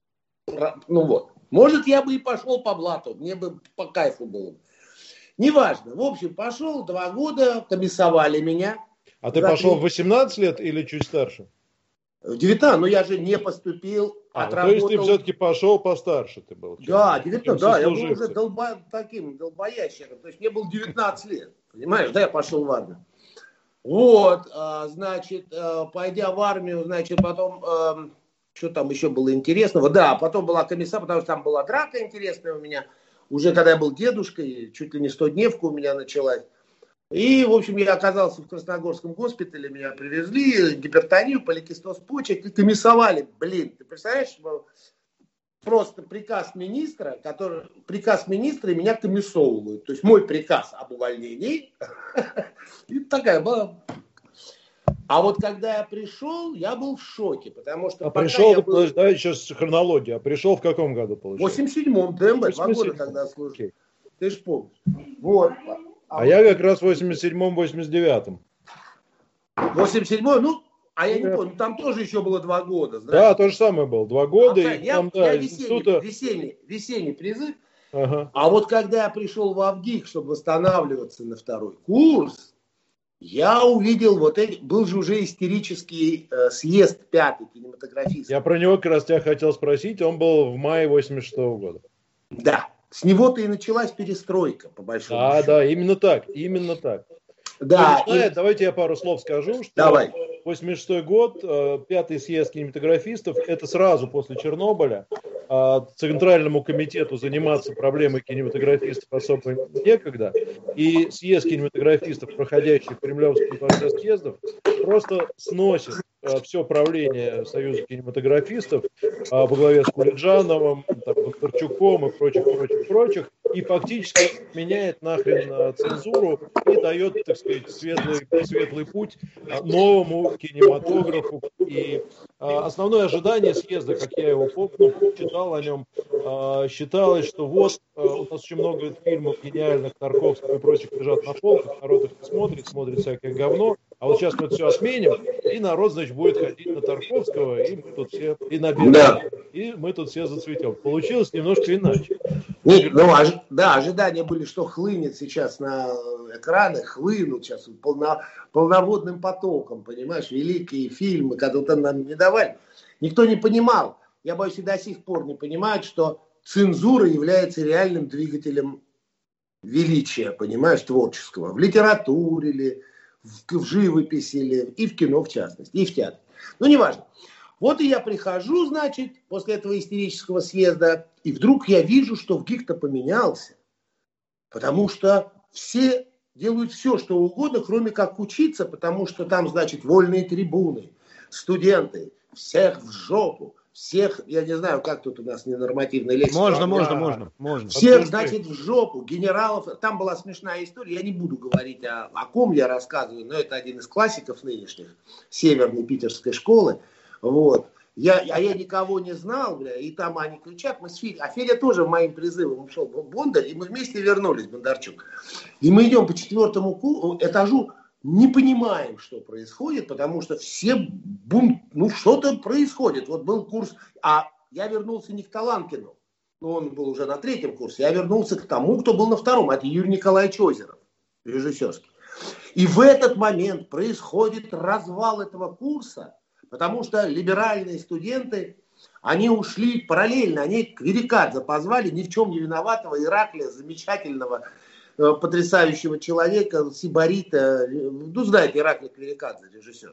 E: ну вот. Может, я бы и пошел по блату, мне бы по кайфу было. Неважно. В общем, пошел, два года, комиссовали меня.
C: А ты
E: За
C: пошел
E: три-
C: в восемнадцать лет или чуть старше?
E: В девятнадцать, но я же не поступил,
C: А, ну, то
E: отработал.
C: есть ты все-таки пошел постарше ты был. чем-
E: Да,
C: чем
E: девятнадцать, да, я был
C: сослуживцы.
E: уже долба, таким долбоящером. То есть мне было девятнадцать лет, понимаешь, да, я пошел в армию. Вот, а, значит, а, пойдя в армию, значит, потом, эм, что там еще было интересного, да, потом была комиссия, потому что там была драка интересная у меня, уже когда я был дедушкой, чуть ли не стодневка у меня началась. И, в общем, я оказался в Красногорском госпитале, меня привезли, гипертонию, поликистоз почек, и комиссовали. Блин, ты представляешь, просто приказ министра, который, приказ министра, и меня комиссовывают. То есть мой приказ об увольнении. И такая была. А вот когда я пришел, я был в шоке, потому что...
C: А пришел,
E: был...
C: подожди, давай сейчас хронология. А пришел в каком году, получается?
E: В восемьдесят седьмом, ДМБ, два года тогда служил. Okay. Ты ж помнишь. Вот.
C: А, а я как раз в восемьдесят седьмом восемьдесят девятом.
E: восемьдесят седьмой, ну, а я не помню, там тоже еще было два года.
C: Знаешь? Да, то же самое было, два года. А,
E: и я
C: там,
E: я
C: да,
E: весенний,
C: института...
E: весенний, весенний призыв.
C: Ага.
E: А вот когда я пришел в Авгик, чтобы восстанавливаться на второй курс, я увидел вот эти, был же уже истерический э, съезд пятый кинематографистов.
C: Я про него как раз тебя хотел спросить, он был в мае восемьдесят шестого года.
E: Да, с него-то и началась перестройка, по большому
C: да,
E: счету.
C: Да, именно так, именно так.
E: Да,
C: Кто не знает,
E: и...
C: давайте я пару слов скажу, что
E: Давай.
C: восемьдесят шестой год, пятый съезд кинематографистов, это сразу после Чернобыля. Центральному комитету заниматься проблемой кинематографистов особо некогда. И съезд кинематографистов, проходящий в Кремлевский дворце съездов, просто сносит все правление Союза кинематографистов во главе с Кулиджановым, там, Бондарчуком и прочих, прочих, прочих, и фактически меняет нахрен цензуру и дает, так сказать, светлый, светлый путь новому кинематографу. И основное ожидание съезда, как я его помню, читал о нем, считалось, что вот у нас очень много фильмов гениальных Тарковского и прочих лежат на полках, народ их не смотрит, смотрит всякое говно, а вот сейчас мы это все отменим, и народ, значит, будет ходить на Тарковского, и мы тут все, и на Бергмана, да. И мы тут все зацветем. Получилось немножко иначе.
E: Нет, ну, ож, да, ожидания были, что хлынет сейчас на экраны, хлынут сейчас полно, полноводным потоком, понимаешь, великие фильмы, когда нам не давали. Никто не понимал, я боюсь, и до сих пор не понимают, что цензура является реальным двигателем величия, понимаешь, творческого. В литературе или в, в живописи или и в кино, в частности, и в театре. Ну, неважно. Вот и я прихожу, значит, после этого истерического съезда, и вдруг я вижу, что в ГИК-то поменялся. Потому что все делают все, что угодно, кроме как учиться, потому что там, значит, вольные трибуны, студенты, всех в жопу, всех, я не знаю, как тут у нас ненормативная лексика.
B: Можно, можно, можно, можно.
E: Всех, значит, в жопу, генералов. Там была смешная история, я не буду говорить, о, о ком я рассказываю, но это один из классиков нынешних северной питерской школы. Вот. Я, а я никого не знал, бля, и там они кричат, мы с Федей, а Федя тоже моим призывом ушел в Бондарь, и мы вместе вернулись, Бондарчук. И мы идем по четвертому этажу, не понимаем, что происходит, потому что все бум, ну что-то происходит. Вот был курс, а я вернулся не к Таланкину, но он был уже на третьем курсе, я вернулся к тому, кто был на втором, это Юрий Николаевич Озеров, режиссерский. И в этот момент происходит развал этого курса, потому что либеральные студенты, они ушли параллельно, они Квирикадзе позвали, ни в чем не виноватого Ираклия, замечательного, э, потрясающего человека, сибарита, ну, знаете, Ираклий Квирикадзе, режиссер.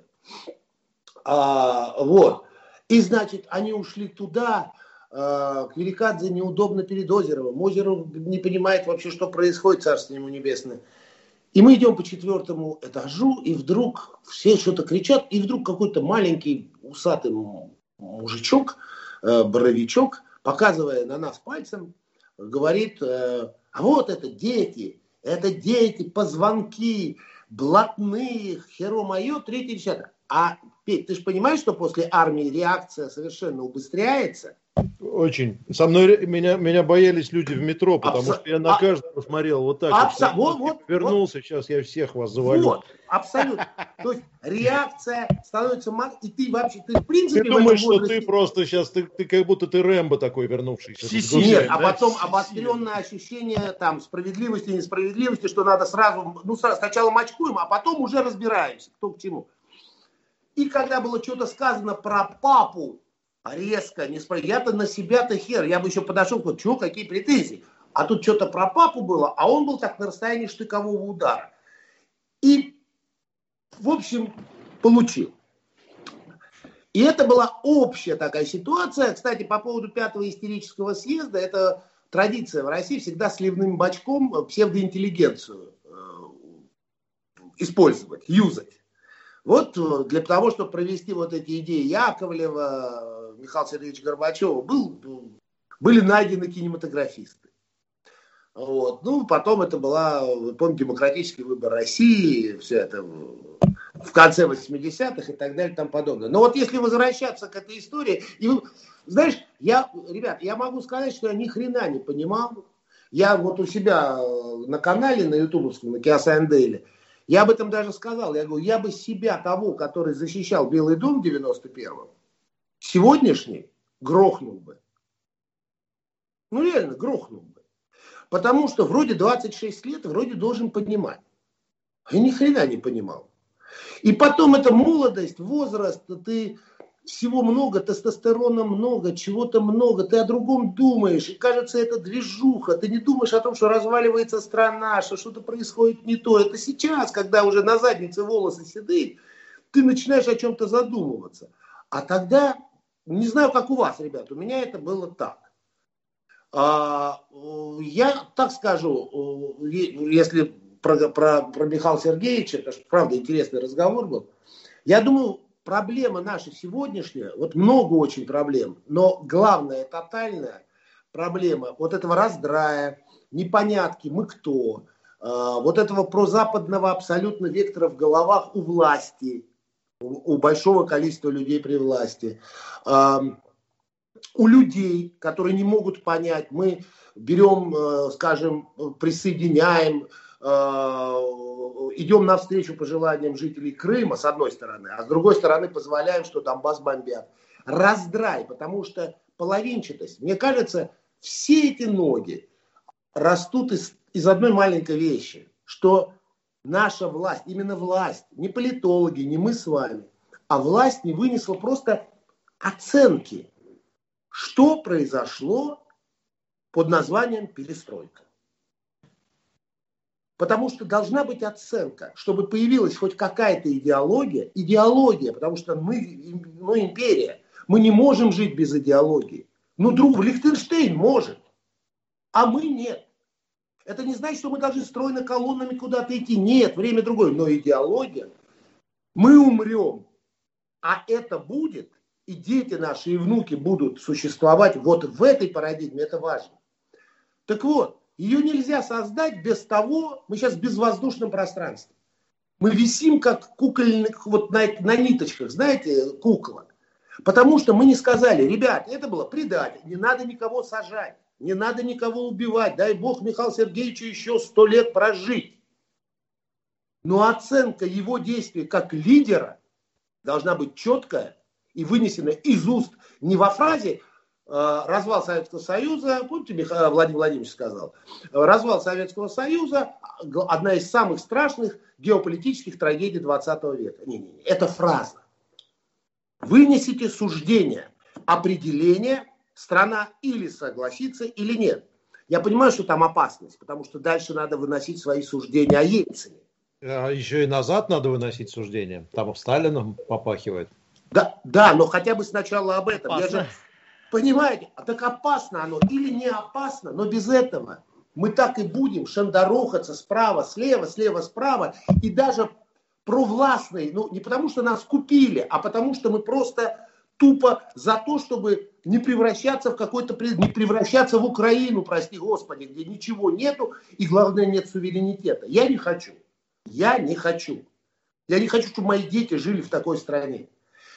E: А, вот. И, значит, они ушли туда, э, Квирикадзе неудобно перед Озеровым, Озеров не понимает вообще, что происходит, царство ему небесное. И мы идем по четвертому этажу, и вдруг все что-то кричат, и вдруг какой-то маленький усатый мужичок, э, боровичок, показывая на нас пальцем, говорит, э, а вот это дети, это дети, позвонки, блатные, херо мое, третье, десятое. А, Петь, ты же понимаешь, что после армии реакция совершенно убыстряется?
C: Очень. Со мной меня, меня боялись люди в метро, потому
E: Абсо...
C: что я на
E: а...
C: каждого смотрел вот так.
E: Абсо...
C: Вот,
E: вот,
C: вернулся,
E: вот.
C: Сейчас я всех вас завалю.
E: Вот, абсолютно. То есть реакция становится... И ты вообще, ты в принципе...
C: Ты думаешь, что
E: возрасте...
C: ты просто сейчас, ты, ты как будто ты Рэмбо такой вернувшийся.
E: Си-си, нет, а потом обостренное ощущение там справедливости, несправедливости, что надо сразу, ну сначала мочкуем, а потом уже разбираемся, кто к чему. И когда было что-то сказано про папу, резко, несправедливо. Я-то на себя-то хер. Я бы еще подошел, сказал, что, какие претензии? А тут что-то про папу было, а он был так на расстоянии штыкового удара. И, в общем, получил. И это была общая такая ситуация. Кстати, по поводу пятого истерического съезда, это традиция в России всегда сливным бачком псевдоинтеллигенцию использовать, юзать. Вот для того, чтобы провести вот эти идеи Яковлева, Михаила Сергеевича Горбачева, был, были найдены кинематографисты. Вот. Ну, потом это была, вы помните, демократический выбор России, все это в конце восьмидесятых и так далее и тому подобное. Но вот если возвращаться к этой истории, и вы, знаешь, я, ребят, я могу сказать, что я ни хрена не понимал. Я вот у себя на канале, на ютубовском, на Chaos Daily, я об этом даже сказал. Я говорю, я бы себя, того, который защищал Белый дом в девяносто первом, сегодняшний грохнул бы. Ну, реально, грохнул бы. Потому что вроде двадцать шесть лет, вроде должен понимать. А я ни хрена не понимал. И потом это молодость, возраст, ты всего много, тестостерона много, чего-то много, ты о другом думаешь, и кажется, это движуха, ты не думаешь о том, что разваливается страна, что что-то происходит не то. Это сейчас, когда уже на заднице волосы седые, ты начинаешь о чем-то задумываться. А тогда, не знаю, как у вас, ребят, у меня это было так. Я так скажу, если про, про, про Михаила Сергеевича, потому что, правда, интересный разговор был, я думаю, проблема наша сегодняшняя, вот много очень проблем, но главная, тотальная проблема вот этого раздрая, непонятки, мы кто, вот этого прозападного абсолютно вектора в головах у власти, у большого количества людей при власти, у людей, которые не могут понять, мы берем, скажем, присоединяем, идем навстречу пожеланиям жителей Крыма, с одной стороны, а с другой стороны позволяем, что Донбасс бомбят. Раздрай, потому что половинчатость. Мне кажется, все эти ноги растут из, из одной маленькой вещи, что наша власть, именно власть, не политологи, не мы с вами, а власть не вынесла просто оценки, что произошло под названием перестройка. Потому что должна быть оценка, чтобы появилась хоть какая-то идеология. Идеология, потому что мы, мы империя. Мы не можем жить без идеологии. Ну, друг, Лихтенштейн может, а мы нет. Это не значит, что мы должны стройно колоннами куда-то идти. Нет, время другое. Но идеология. Мы умрем, а это будет, и дети наши, и внуки будут существовать вот в этой парадигме. Это важно. Так вот. Ее нельзя создать без того, мы сейчас в безвоздушном пространстве. Мы висим как кукольных, вот на, на ниточках, знаете, кукла. Потому что мы не сказали, ребят, это было предательство, не надо никого сажать, не надо никого убивать, дай бог Михаилу Сергеевичу еще сто лет прожить. Но оценка его действий как лидера должна быть четкая и вынесена из уст не во фразе, развал Советского Союза, помните, Михаил Владимир Владимирович сказал, развал Советского Союза – одна из самых страшных геополитических трагедий двадцатого века. Не-не-не, это фраза. Вынесите суждение, определение, страна или согласится, или нет. Я понимаю, что там опасность, потому что дальше надо выносить свои суждения о Ельцине.
C: А еще и назад надо выносить суждения. Там Сталином попахивает.
E: Да, да, но хотя бы сначала об этом. Я же... Понимаете, а так опасно оно или не опасно, но без этого мы так и будем шандарохаться справа, слева, слева, справа. И даже провластные, ну не потому что нас купили, а потому что мы просто тупо за то, чтобы не превращаться в какой-то, не превращаться в Украину, прости господи, где ничего нету и главное нет суверенитета. Я не хочу. Я не хочу. Я не хочу, чтобы мои дети жили в такой стране.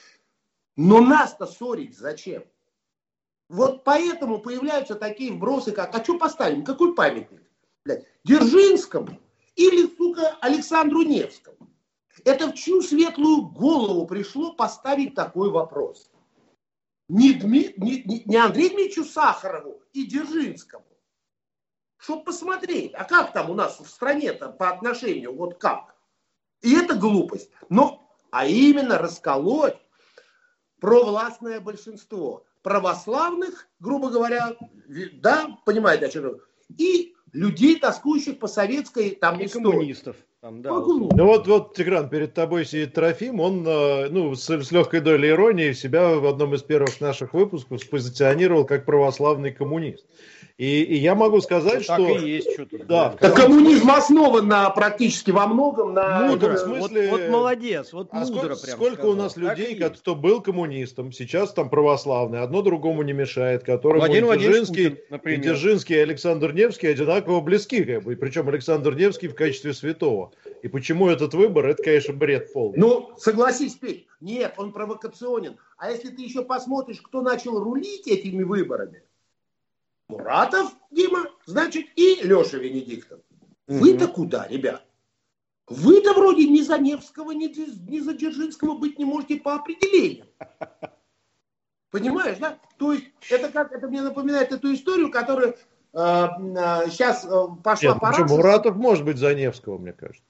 E: Но нас-то ссорить зачем? Вот поэтому появляются такие вбросы, как, а что поставим, какой памятник? Блядь, Дзержинскому или, сука, Александру Невскому? Это в чью светлую голову пришло поставить такой вопрос? Не, Дми, не, не, не Андрею Дмитриевичу Сахарову и Дзержинскому. Чтобы посмотреть, а как там у нас в стране-то по отношению, вот как? И это глупость. Но, а именно расколоть провластное большинство. Православных, грубо говоря, да, понимаете, о чем, и людей, тоскующих по советской там
B: и
E: истории.
B: Коммунистов. Там, да,
C: ну вот, вот, Тигран, перед тобой сидит Трофим, он ну, с, с легкой долей иронии себя в одном из первых наших выпусков спозиционировал как православный коммунист. И, и я могу сказать,
B: ну,
C: что...
B: Так и есть что-то.
C: Да.
E: Да, коммунизм основан на, практически во многом на...
B: Мудро.
C: В смысле...
B: Вот, вот молодец, вот
C: а
B: мудро
C: сколько,
B: прям
C: сколько
B: сказал.
C: у нас
B: Так
C: людей,
B: и есть.
C: кто был коммунистом, сейчас там православный, одно другому не мешает, которому
B: Владимир
C: и
B: Владимирович
C: Дзержинский,
B: Путин,
C: и
B: например.
C: Дзержинский, и Александр Невский одинаково близки, как бы, причем Александр Невский в качестве святого. И почему этот выбор, это, конечно, бред полный.
E: Ну, согласись, Петь, нет, он провокационен. А если ты еще посмотришь, кто начал рулить этими выборами, Муратов, Дима, значит, и Леша Венедиктов. Вы-то куда, ребят? Вы-то вроде ни за Невского, ни, ни за Дзержинского быть не можете по определению. Понимаешь, да? То есть, это как это мне напоминает эту историю, которая э, э, сейчас э, пошла
C: Нет,
E: по
C: причем
E: рации.
C: Муратов может быть за Невского, мне кажется.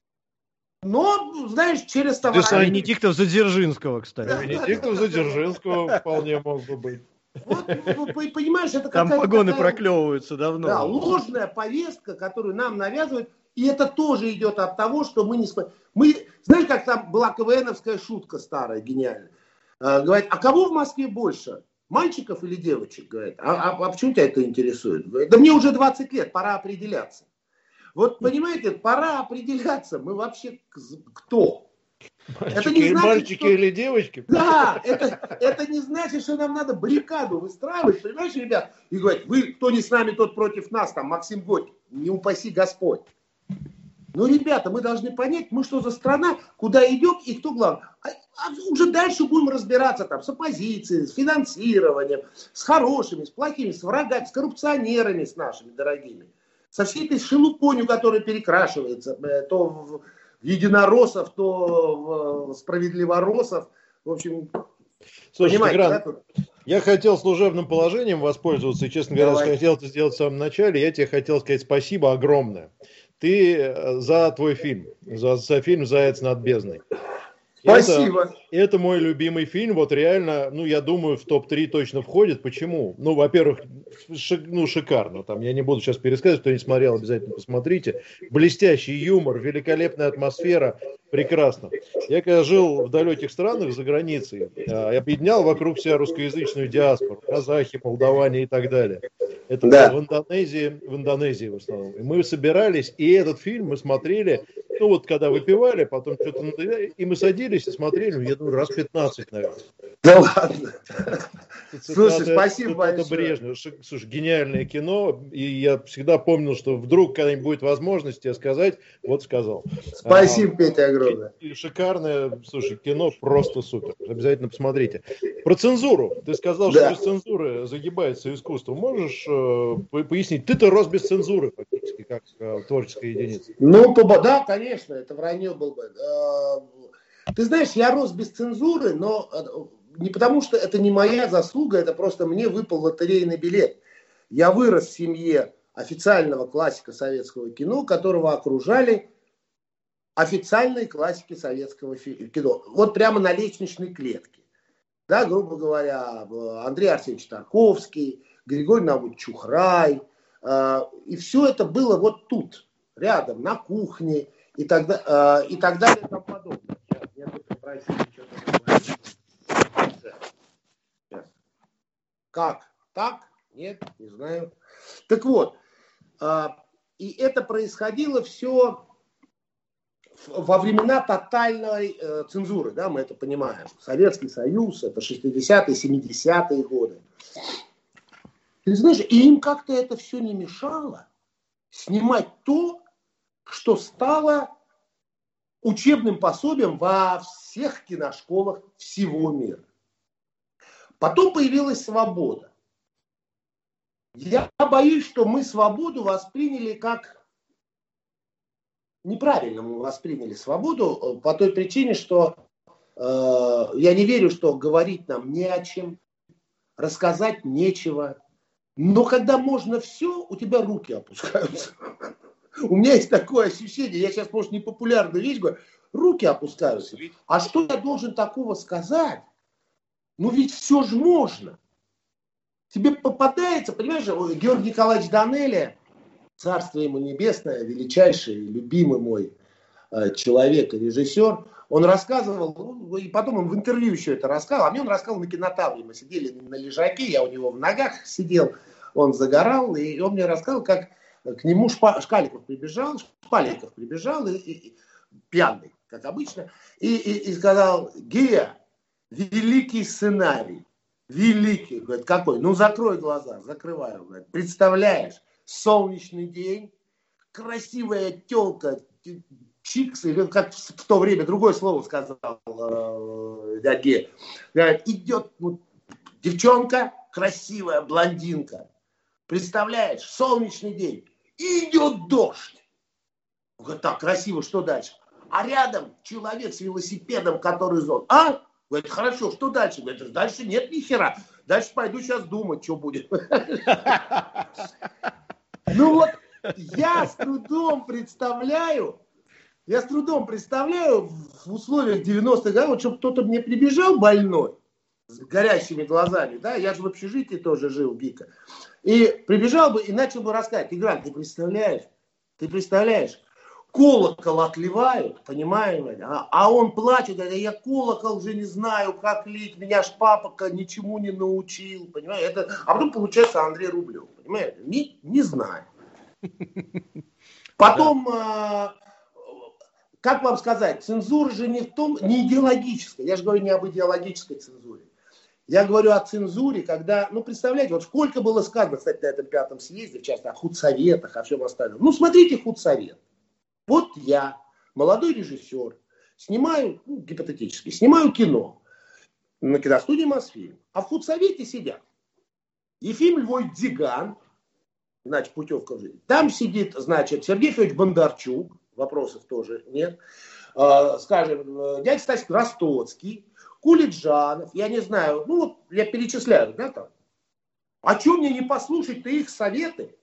E: Но, знаешь, через
B: А
E: товар...
B: Венедиктов за Дзержинского, кстати.
E: Да.
C: Венедиктов за Дзержинского вполне мог бы быть.
E: Вот, понимаешь, это
B: Там
E: какая-то
B: погоны
E: такая,
B: проклевываются давно.
E: да, ложная повестка, которую нам навязывают. И это тоже идет от того, что мы не... Мы, знаешь, как там была КВНовская шутка старая, гениальная. А, говорит, а кого в Москве больше? Мальчиков или девочек? Говорит, а, а, а почему тебя это интересует? Говорит, да мне уже двадцать лет, пора определяться. Вот, понимаете, пора определяться. Мы вообще кто?
C: Мальчики,
E: Это не значит,
C: мальчики
E: что...
C: или девочки?
E: Да, это, это не значит, что нам надо баррикаду выстраивать, понимаешь, ребят? И говорят, вы, кто не с нами, тот против нас, там, Максим Горький, не упаси Господь. Ну, ребята, мы должны понять, мы что за страна, куда идем и кто главный. А, а уже дальше будем разбираться там с оппозицией, с финансированием, с хорошими, с плохими, с врагами, с коррупционерами, с нашими дорогими. Со всей этой шелупонью, которая перекрашивается, то в единороссов, то в справедливороссов. В общем,
C: слушай,
E: понимаете,
C: Тигран,
E: да, тут...
C: я хотел служебным положением воспользоваться, и, честно говоря,
E: Давай.
C: хотел это сделать в самом начале. Я тебе хотел сказать спасибо огромное. Ты за твой фильм, за, за фильм «Заяц над бездной».
E: Спасибо.
C: Это, это мой любимый фильм, вот реально, ну, я думаю, в топ три точно входит. Почему? Ну, во-первых, шик, ну, шикарно. Там, я не буду сейчас пересказывать, кто не смотрел, обязательно посмотрите. Блестящий юмор, великолепная атмосфера, прекрасно. Я когда жил в далеких странах за границей, я объединял вокруг себя русскоязычную диаспору, казахи, молдаване и так далее. Это
E: Да.
C: было в Индонезии, в Индонезии в основном. И мы собирались, и этот фильм мы смотрели, ну вот когда выпивали, потом что-то надоело, и мы садились и смотрели, ну, я думаю, раз пятнадцать, наверное.
E: Да ладно. Слушай,
C: Цитаты-
E: спасибо
C: цитаты
E: большое.
C: Брежнева. Ши- Слушай, гениальное кино, и я всегда помнил, что вдруг когда-нибудь будет возможность тебе сказать, вот сказал.
E: Спасибо, Петя, огромное.
C: И шикарное, слушай, кино просто супер. Обязательно посмотрите. Про цензуру. Ты сказал,
E: Да.
C: что без цензуры загибается искусство. Можешь э, по- пояснить? Ты-то рос без цензуры фактически, как э, творческая единица.
E: Ну, поба- да, конечно, это вранье было бы. Э, Ты знаешь, я рос без цензуры, но э, не потому, что это не моя заслуга, это просто мне выпал лотерейный билет. Я вырос в семье официального классика советского кино, которого окружали официальные классики советского фи- кино. Вот прямо на лестничной клетке. Да, грубо говоря, Андрей Арсеньевич Тарковский, Григорий Наумович Чухрай. Э, И все это было вот тут, рядом, на кухне и так, да- э, и так далее и тому подобное. Сейчас, я тут попросил что-то говорить. Сейчас. Как? Так? Нет? Не знаю. Так вот, э, и это происходило все во времена тотальной э, цензуры, да, мы это понимаем. Советский Союз, это шестидесятые, семидесятые годы. Ты знаешь, и им как-то это все не мешало снимать то, что стало учебным пособием во всех киношколах всего мира. Потом появилась свобода. Я боюсь, что мы свободу восприняли как... Неправильно мы восприняли свободу по той причине, что э, я не верю, что говорить нам не о чем, рассказать нечего. Но когда можно все, у тебя руки опускаются. У меня есть такое ощущение, я сейчас, может, непопулярную вещь говорю, руки опускаются. А что я должен такого сказать? Ну ведь все же можно. Тебе попадается, понимаешь, Георгий Николаевич Данелия, царство ему небесное, величайший, любимый мой э, человек и режиссер, он рассказывал, ну, и потом он в интервью еще это рассказывал, а мне он рассказывал на Кинотавре, мы сидели на лежаке, я у него в ногах сидел, он загорал, и он мне рассказал, как к нему Шпа, Шкаликов прибежал, Шпаликов прибежал, и, и, пьяный, как обычно, и, и, и сказал: Гея, великий сценарий, великий. Говорит, какой? Ну, закрой глаза, закрываю. Говорит, представляешь, солнечный день, красивая телка, чикс, или как в то время другое слово сказал э, Гея. Говорит, идет ну, девчонка, красивая блондинка. Представляешь, солнечный день, и идет дождь. Он говорит, так, красиво, что дальше? А рядом человек с велосипедом, который зон. А? Говорит, хорошо, что дальше? Говорит, дальше нет ни хера. Дальше пойду сейчас думать, что будет. Ну вот, я с трудом представляю, я с трудом представляю в условиях девяностых годов, чтобы кто-то мне прибежал больной, с горящими глазами, да, я же в общежитии тоже жил, Гика, и прибежал бы и начал бы рассказывать: Тигран, ты представляешь, ты представляешь, колокол отливают, понимаешь, а, а он плачет, говорит, я колокол уже не знаю, как лить, меня ж папа ничему не научил, понимаешь, это, а потом получается Андрей Рублев, понимаешь, не, не знаю. Потом, да. Как вам сказать, цензура же не в том, не идеологическая, я же говорю не об идеологической цензуре. Я говорю о цензуре, когда, ну, представляете, вот сколько было сказано, кстати, на этом пятом съезде, в частности, о худсоветах, о всем остальном. Ну, смотрите худсовет. Вот я, молодой режиссер, снимаю, ну, гипотетически, снимаю кино на киностудии Мосфильм, а в худсовете сидят Ефим Львович Дзиган, значит, путевка в жизнь. Там сидит, значит, Сергей Федорович Бондарчук, вопросов тоже нет, э, скажем, дядя Стась Ростоцкий, Кулиджанов, я не знаю, ну вот я перечисляю, да, там. А что мне не послушать-то их советы?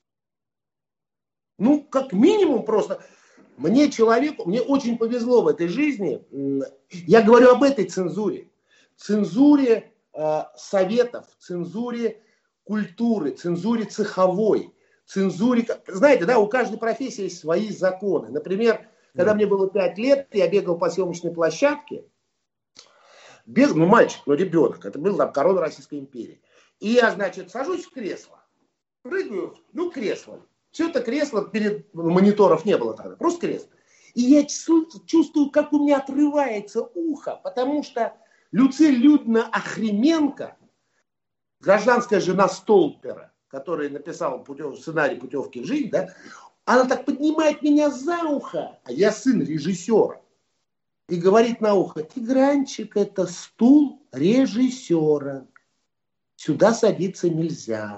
E: Ну, как минимум просто, мне человеку, мне очень повезло в этой жизни, я говорю об этой цензуре, цензуре э, советов, цензуре культуры, цензуре цеховой, цензуре, знаете, да, у каждой профессии есть свои законы. Например, когда мне было пять лет, я бегал по съемочной площадке, без, ну, мальчик, ну, ребенок, это был там корона Российской империи. И я, значит, сажусь в кресло, прыгаю, ну, кресло. Все это кресло, перед мониторов не было тогда, просто кресло. И я чувствую, как у меня отрывается ухо, потому что Люциль Людмила Охрименко, гражданская жена Столпера, который написал путев, сценарий «Путевки в жизнь», да, она так поднимает меня за ухо, а я сын режиссера, и говорит на ухо: Тигранчик, это стул режиссера. Сюда садиться нельзя.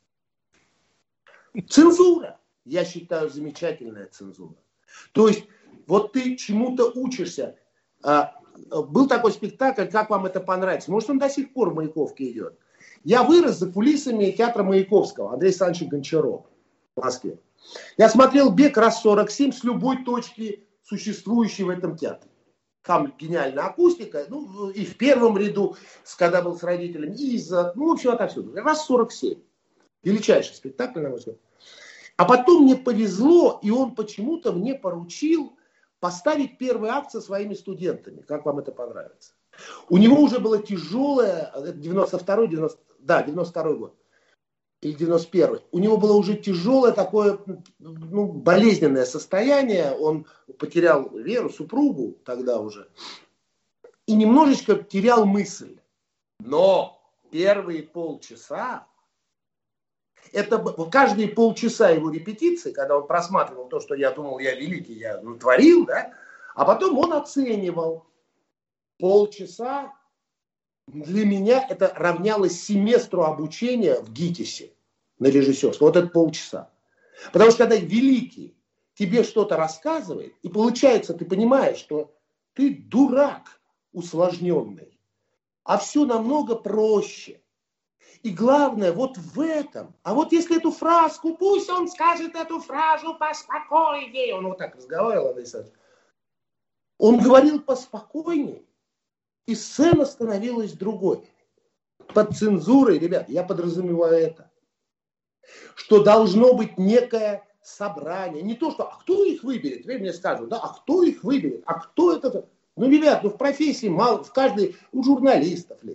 E: Цензура. Я считаю, замечательная цензура. То есть, вот ты чему-то учишься. Был такой спектакль, как вам это понравится? Может, он до сих пор в Маяковке идет. Я вырос за кулисами театра Маяковского, Андрея Александровича Гончарова в Москве. Я смотрел «Бег раз сорок семь» с любой точки, существующей в этом театре. Там гениальная акустика, ну, и в первом ряду, когда был с родителями, и из-за, ну, в общем, отовсюду. Раз сорок семь. Величайший спектакль, на мой взгляд. А потом мне повезло, и он почему-то мне поручил поставить первый акт со своими студентами. Как вам это понравится? У него уже было тяжелое, девяносто второй, девяносто, да, девяносто второй год, или девяносто первый. У него было уже тяжелое такое, ну, болезненное состояние. Он потерял Веру, супругу тогда уже. И немножечко терял мысль. Но первые полчаса, это каждые полчаса его репетиции, когда он просматривал то, что я думал, я великий, я натворил, да, а потом он оценивал. Полчаса для меня это равнялось семестру обучения в ГИТИСе на режиссерском. Вот это полчаса. Потому что когда великий тебе что-то рассказывает, и получается, ты понимаешь, что ты дурак усложненный, а все намного проще. И главное вот в этом. А вот если эту фразку, пусть он скажет эту фразу поспокойнее. Он вот так разговаривал, Андрей Александрович. Он говорил поспокойнее. И сцена становилась другой. Под цензурой, ребят, я подразумеваю это. Что должно быть некое собрание. Не то, что, а кто их выберет? Вы мне скажут, да, а кто их выберет? А кто это? Ну, ребят, ну в профессии мало, в каждой, у журналистов ли,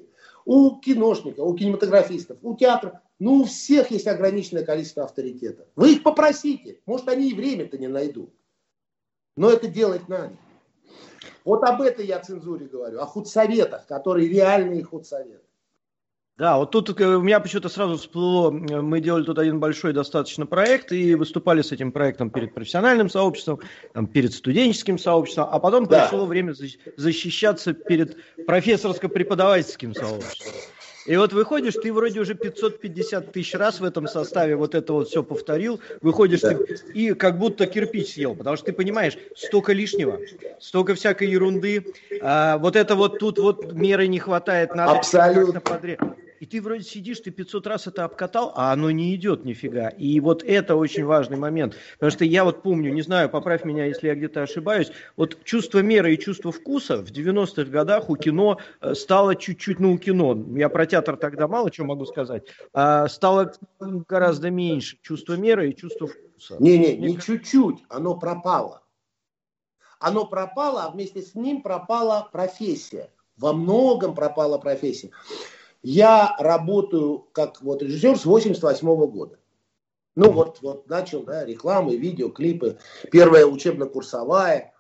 E: у киношников, у кинематографистов, у театра. Ну, у всех есть ограниченное количество авторитетов. Вы их попросите. Может, они и время-то не найдут. Но это делать надо. Вот об этой я цензуре говорю. О худсоветах, которые реальные худсоветы.
B: Да, вот тут у меня почему-то сразу всплыло, мы делали тут один большой достаточно проект и выступали с этим проектом перед профессиональным сообществом, там, перед студенческим сообществом, а потом да. пришло время защищаться перед профессорско-преподавательским сообществом. И вот выходишь, ты вроде уже пятьсот пятьдесят тысяч раз в этом составе вот это вот все повторил, выходишь да. ты и как будто кирпич съел, потому что ты понимаешь, столько лишнего, столько всякой ерунды, а, вот это вот тут вот меры не хватает, надо как-то подряд. И ты вроде сидишь, ты пятьсот раз это обкатал, а оно не идет нифига. И вот это очень важный момент. Потому что я вот помню, не знаю, поправь меня, если я где-то ошибаюсь, вот чувство меры и чувство вкуса в девяностых годах у кино стало чуть-чуть, ну у кино, я про театр тогда мало чего могу сказать, а стало гораздо меньше чувство меры и чувство вкуса.
E: Не-не, не кажется... чуть-чуть, оно пропало. Оно пропало, а вместе с ним пропала профессия. Во многом пропала профессия. Я работаю как вот режиссер с восемьдесят восьмого года. Ну вот, вот начал, да, рекламы, видео, клипы. Первая учебно-курсовая.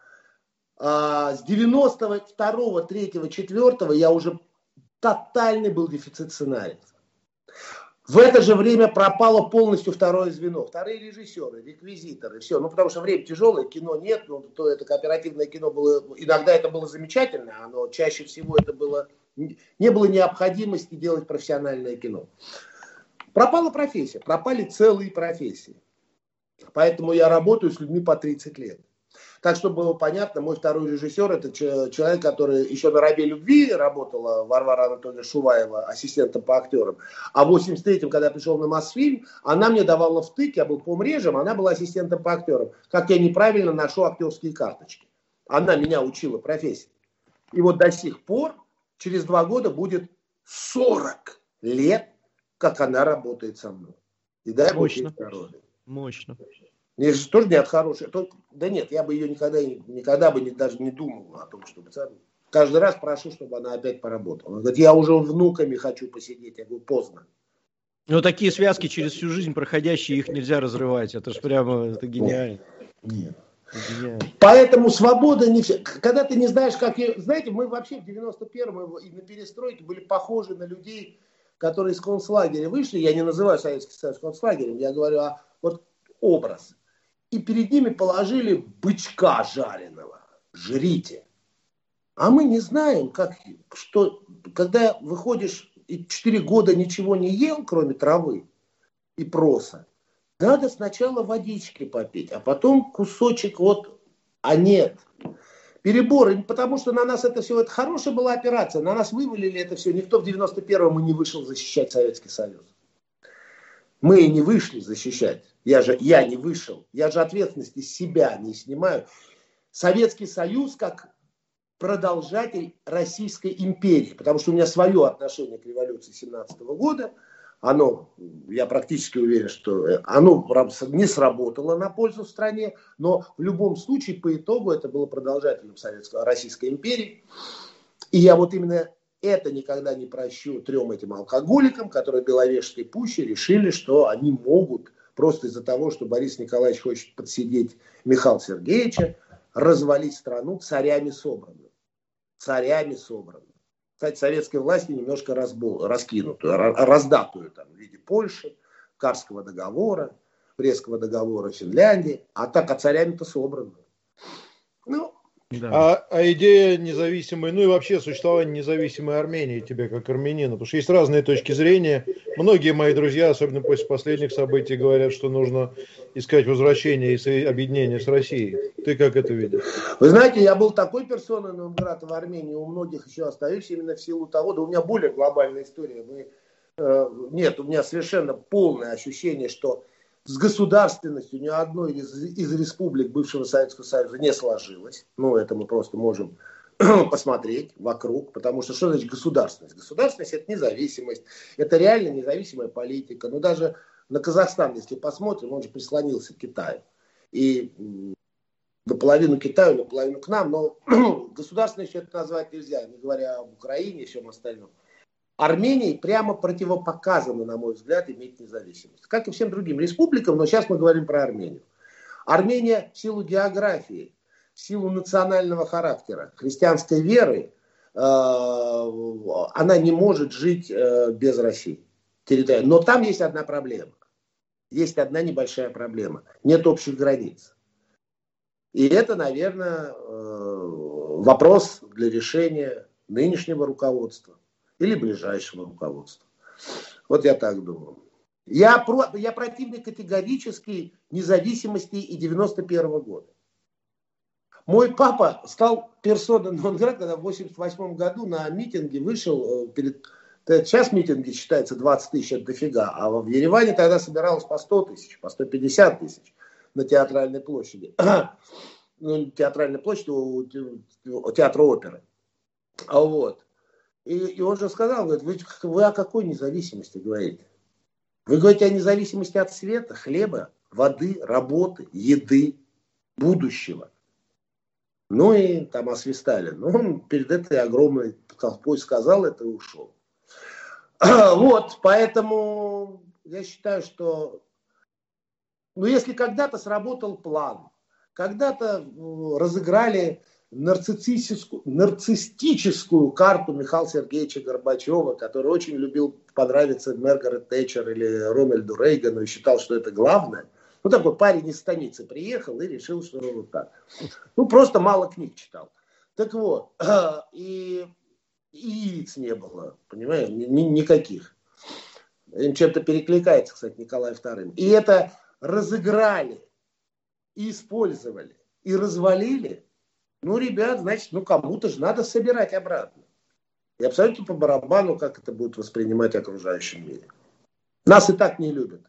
E: А с девяносто второго, третьего, четвёртого я уже тотальный был дефицит сценариев. В это же время пропало полностью второе звено. Вторые режиссеры, реквизиторы, все. Ну, потому что время тяжелое, кино нет. Ну, то это кооперативное кино было... Иногда это было замечательно, но чаще всего это было... Не было необходимости делать профессиональное кино. Пропала профессия, пропали целые профессии. Поэтому я работаю с людьми по тридцать лет. Так, чтобы было понятно, мой второй режиссер, это человек, который еще на «Рабе любви» работала, Варвара Анатольевна Шуваева, ассистентом по актерам. А в восемьдесят третьем, когда я пришел на Мосфильм, она мне давала втык, я был помрежем, она была ассистентом по актерам. Как я неправильно ношу актерские карточки. Она меня учила профессии. И вот до сих пор, через два года будет сорок лет, как она работает со мной. И дай Бог ей здоровья.
B: Мощно.
E: Я же тоже не от хорошей. Да нет, я бы ее никогда, никогда бы не, даже не думал о том, чтобы... Каждый раз прошу, чтобы она опять поработала. Она говорит, я уже внуками хочу посидеть. Я говорю, поздно.
B: Ну, такие связки через всю жизнь проходящие, их нельзя разрывать. Это же прямо это гениально.
E: Нет. Нет. Поэтому свобода не все. Когда ты не знаешь, как ее... Знаете, мы вообще в девяносто первом и на перестройке были похожи на людей, которые из концлагеря вышли. Я не называю Советский Союз концлагерем. Я говорю, а вот образ. И перед ними положили бычка жареного. Жрите. А мы не знаем, как, что, когда выходишь и четыре года ничего не ел, кроме травы и проса, надо сначала водички попить, а потом кусочек вот, а нет. Переборы, потому что на нас это все, это хорошая была операция, на нас вывалили это все. Никто в девяносто первом и не вышел защищать Советский Союз. Мы и не вышли защищать. Я же, я не вышел. Я же ответственности с себя не снимаю. Советский Союз как продолжатель Российской империи. Потому что у меня свое отношение к революции семнадцатого года. Оно, я практически уверен, что оно не сработало на пользу стране. Но в любом случае, по итогу, это было продолжателем Советской, Российской империи. И я вот именно... Это никогда не прощу трем этим алкоголикам, которые в Беловежской пуще решили, что они могут просто из-за того, что Борис Николаевич хочет подсидеть Михаила Сергеевича, развалить страну царями собранную. Царями собранную. Кстати, советской власти немножко разбол, раскинутую, раздатую там, в виде Польши, Карского договора, Брестского договора Финляндии. А так, а царями-то собранную. Ну,
C: Да. А, а идея независимой, ну и вообще существование независимой Армении тебе как армянина, потому что есть разные точки зрения. Многие мои друзья, особенно после последних событий, говорят, что нужно искать возвращение и объединение с Россией. Ты как это видишь?
E: Вы знаете, я был такой персоной нон-грата в Армении, у многих еще остаюсь именно в силу того, да у меня более глобальная история. Мы, э, нет, у меня совершенно полное ощущение, что с государственностью ни одной из, из республик бывшего Советского Союза не сложилось. Ну, это мы просто можем посмотреть вокруг. Потому что что значит государственность? Государственность – это независимость. Это реально независимая политика. Но даже на Казахстан, если посмотрим, он же прислонился к Китаю. И наполовину Китаю, наполовину к нам. Но государственностью это назвать нельзя, не говоря об Украине и всем остальном. Армении прямо противопоказано, на мой взгляд, иметь независимость. Как и всем другим республикам, но сейчас мы говорим про Армению. Армения в силу географии, в силу национального характера, христианской веры, э, она не может жить э, без России. Но там есть одна проблема. Есть одна небольшая проблема. Нет общих границ. И это, наверное, вопрос для решения нынешнего руководства или ближайшего руководства. Вот я так думаю. Я, про, я противник категорически независимости и девяносто первого года. Мой папа стал персоной нон-грата, когда в восемьдесят восьмом году на митинге вышел перед... Сейчас митинги считается двадцать тысяч, это дофига, а в Ереване тогда собиралось по сто тысяч, по сто пятьдесят тысяч на Театральной площади. Ну, Театральной площади у, у театра оперы. А вот. И, и он же сказал, говорит, вы, вы о какой независимости говорите? Вы говорите о независимости от света, хлеба, воды, работы, еды, будущего. Ну и там освистали. Ну, он перед этой огромной толпой сказал это и ушел. Вот, поэтому я считаю, что ну, если когда-то сработал план, когда-то разыграли нарциссическую, нарциссическую карту Михаила Сергеевича Горбачева, который очень любил понравиться Маргарет Тэтчер или Рональду Рейгану и считал, что это главное. Ну, такой парень из станицы приехал и решил, что вот так. Ну, просто мало книг читал. Так вот, и... И яиц не было, понимаешь, ни, никаких. Им чем-то перекликается, кстати, Николай второй. И это разыграли, и использовали, и развалили. Ну, ребят, значит, ну кому-то же надо собирать обратно. И абсолютно по барабану, как это будут воспринимать окружающим мире. Нас и так не любят.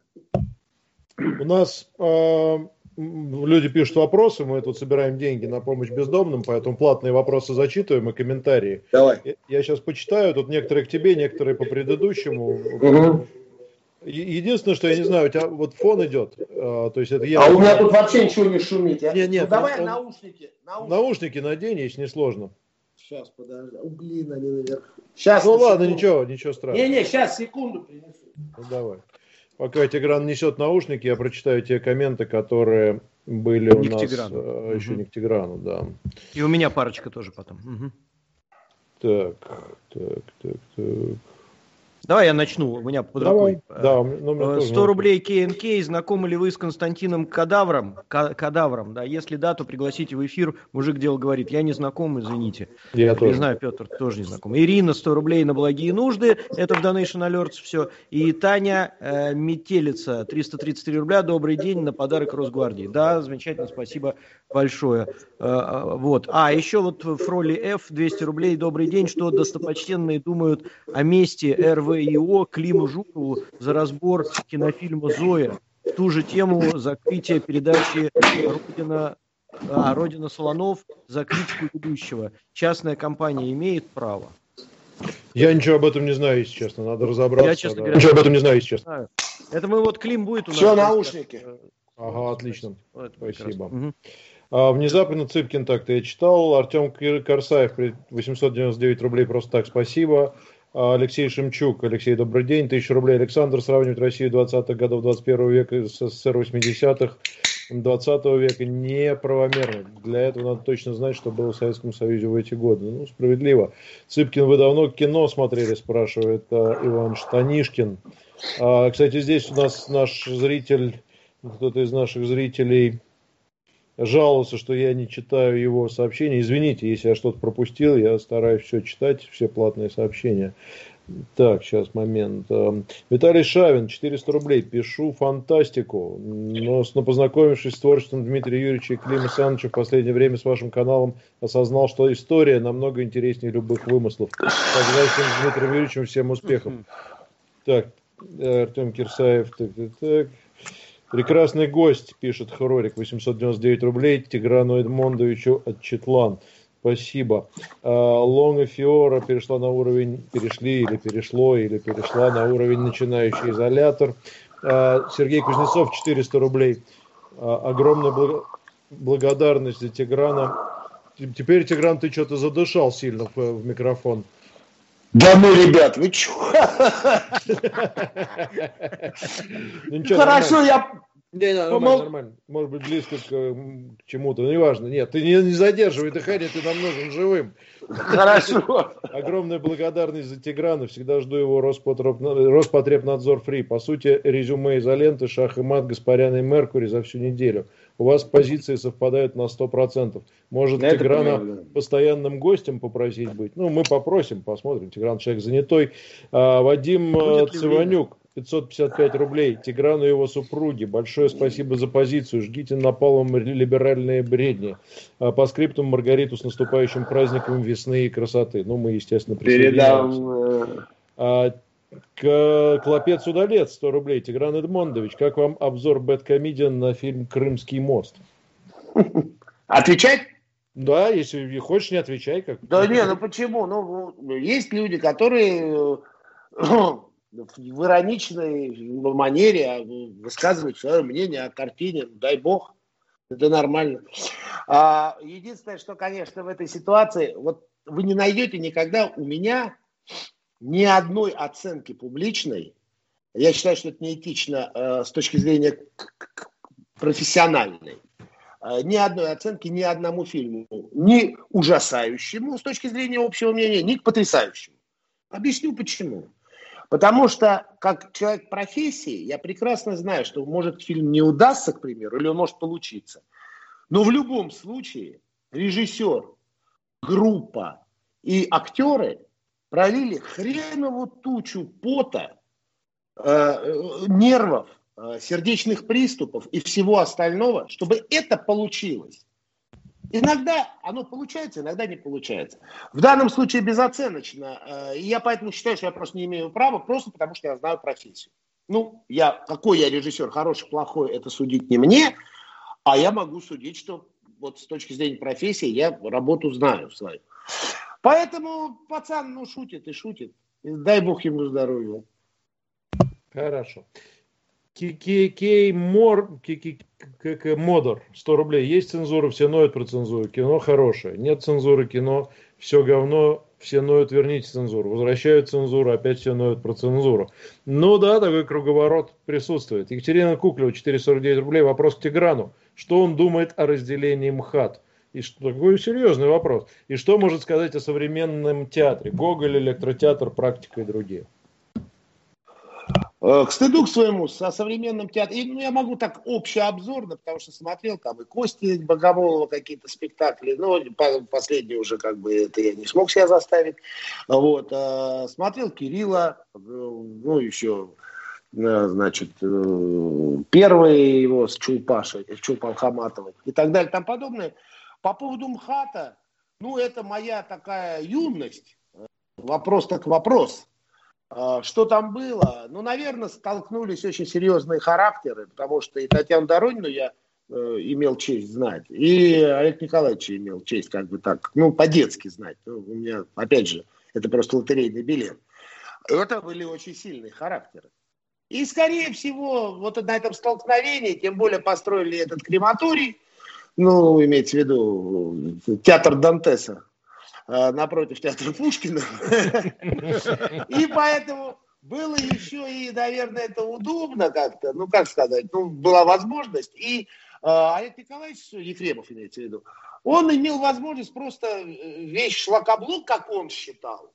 C: У нас... Э... Люди пишут вопросы, мы тут собираем деньги на помощь бездомным, поэтому платные вопросы зачитываем и комментарии.
E: Давай.
C: Я сейчас почитаю, тут некоторые к тебе, некоторые по предыдущему.
E: Угу.
C: Единственное, что я не знаю, у тебя вот фон идет. То есть это я...
E: А у меня тут вообще ничего не шумит. Я...
C: Нет, нет,
E: ну, давай
C: он...
E: наушники, наушники.
C: Наушники надень, если не сложно.
E: Сейчас, подожди. О, блин, они наверху. Сейчас.
C: Ну ладно, секунду. ничего, ничего страшного.
E: Не-не, сейчас, секунду принесу.
C: Ну, давай. Пока Тигран несет наушники, я прочитаю те комменты, которые были у
B: не
C: нас
B: э,
C: еще
B: угу.
C: не к Тиграну, да.
B: И у меня парочка тоже потом. Угу.
C: Так, так, так, так.
B: Давай я начну, у меня под
C: Давай.
B: рукой.
C: Да, ну,
B: сто рублей кей эн кей. Знакомы ли вы с Константином Кадавром? Кадавром, да. Если да, то пригласите в эфир. Мужик дело говорит. Я не знаком, извините.
C: Я
B: не
C: тоже.
B: знаю, Петр тоже не знаком. Ирина, сто рублей на благие нужды. Это в Donation Alerts все. И Таня э, Метелица, триста тридцать три рубля. Добрый день на подарок Росгвардии. Да, замечательно, спасибо большое. Э, вот. А, еще вот Фроли Ф, двести рублей. Добрый день. Что достопочтенные думают о месте эр вэ и о Климу Жукову за разбор кинофильма «Зоя». В ту же тему закрытие передачи «Родина, а, Родина Солонов» за критику ведущего. Частная компания имеет право?
C: Я ничего об этом не знаю, если честно. Надо разобраться.
B: Я, честно
C: да.
B: говоря,
C: ничего об этом не знаю, если честно.
B: Это мы вот Клим будет у нас.
E: Все, наушники.
C: Ага, отлично.
B: Вот,
C: спасибо.
B: Угу.
C: А, внезапно Цыпкин так-то я читал. Артем Корсаев, восемьсот девяносто девять рублей, просто так, спасибо. Алексей Шемчук. Алексей, добрый день. Тысяча рублей. Александр, сравнивать Россию двадцатых годов двадцать первого века с СССР восьмидесятых двадцатого века неправомерно. Для этого надо точно знать, что было в Советском Союзе в эти годы. Ну, справедливо. Цыпкин, вы давно кино смотрели, спрашивает а, Иван Штанишкин. А, кстати, здесь у нас наш зритель, кто-то из наших зрителей жаловался, что я не читаю его сообщения. Извините, если я что-то пропустил, я стараюсь все читать, все платные сообщения. Так, сейчас момент. Виталий Шавин, четыреста рублей. Пишу фантастику, но, но познакомившись с творчеством Дмитрия Юрьевича и Клима Саныча в последнее время с вашим каналом, осознал, что история намного интереснее любых вымыслов. Согласен с Дмитрием Юрьевичем, всем успехов. Так, Артем Кирсаев, так, так, так. Прекрасный гость, пишет Хрорик, восемьсот девяносто девять рублей, Тиграну Эдмондовичу от Четлан. Спасибо. Лонга Фиора перешла на уровень, перешли или перешло, или перешла на уровень начинающий изолятор. Сергей Кузнецов, четыреста рублей. Огромная благо... благодарность за Тиграна. Теперь, Тигран, ты что-то задышал сильно в, в микрофон.
E: Да ну, ребят, вы чё? Хорошо, я...
C: Не, не, нормально, нормально. Может быть, близко к, к чему-то, но неважно. Нет, ты не, не задерживай дыхание, ты нам нужен живым.
E: Хорошо.
C: Огромная благодарность за Тиграна. Всегда жду его Роспотребнадзор фри. По сути, резюме изоленты, шах и мат, Гаспарян и Меркурий за всю неделю. У вас позиции совпадают на сто процентов. Может, это Тиграна правильно. Постоянным гостем попросить быть? Ну, мы попросим, посмотрим. Тигран человек занятой. А, Вадим Циванюк. пятьсот пятьдесят пять рублей. Тиграну и его супруге. Большое спасибо за позицию. Жгите напалом либеральные бредни. По скрипту Маргариту с наступающим праздником весны и красоты. Ну, мы, естественно, присоединяемся. А, Клопец Удалец, сто рублей. Тигран Эдмондович, как вам обзор Бэдкомедиан на фильм «Крымский мост»?
E: Отвечать?
C: Да, если хочешь, не отвечай. Как...
E: Да не, ну почему? Ну, есть люди, которые... в ироничной манере высказывать свое мнение о картине, дай бог, это нормально. А, единственное, что, конечно, в этой ситуации, вот вы не найдете никогда у меня ни одной оценки публичной, я считаю, что это неэтично э, с точки зрения к- к- профессиональной, э, ни одной оценки ни одному фильму, ни ужасающему с точки зрения общего мнения, ни к потрясающему. Объясню почему. Потому что, как человек профессии, я прекрасно знаю, что, может, фильм не удастся, к примеру, или он может получиться. Но в любом случае режиссер, группа и актеры пролили хренову тучу пота, э, нервов, э, сердечных приступов и всего остального, чтобы это получилось. Иногда оно получается, иногда не получается. В данном случае безоценочно. И я поэтому считаю, что я просто не имею права, просто потому что я знаю профессию. Ну, я, какой я режиссер, хороший, плохой, это судить не мне, а я могу судить, что вот с точки зрения профессии я работу знаю свою. Поэтому пацан, ну, шутит и шутит. И дай бог ему здоровья.
C: Хорошо. Кей Мор, Модор, сто рублей. Есть цензура, все ноют про цензуру. Кино хорошее. Нет цензуры, кино все говно, все ноют, верните цензуру. Возвращают цензуру, опять все ноют про цензуру. Ну да, такой круговорот присутствует. Екатерина Куклева, четыреста сорок девять рублей. Вопрос к Тиграну. Что он думает о разделении МХАТ? И что, такой серьезный вопрос. И что может сказать о современном театре? Гоголь, электротеатр, практика и другие.
E: К стыду к своему, со современным театром, ну, я могу так общеобзорно, потому что смотрел там и Кости Богомолова какие-то спектакли, но последний уже как бы это я не смог себя заставить. Вот. Смотрел Кирилла, ну, еще, значит, первый его с Чулпашей, с Чулпан-Хаматовой и так далее, и тому подобное. По поводу МХАТа, ну, это моя такая юность, вопрос так вопрос. Что там было? Ну, наверное, столкнулись очень серьезные характеры, потому что и Татьяну Доронину я э, имел честь знать, и Олег Николаевич имел честь как бы так, ну, по-детски знать. Ну, у меня, опять же, это просто лотерейный билет. Это были очень сильные характеры. И, скорее всего, вот на этом столкновении, тем более построили этот крематорий, ну, имеется в виду театр Дантеса, напротив театра Пушкина. И поэтому было еще и, наверное, это удобно как-то, ну, как сказать, ну, была возможность. И э, Олег Николаевич Ефремов, имеется в виду, он имел возможность просто весь шлакоблок, как он считал,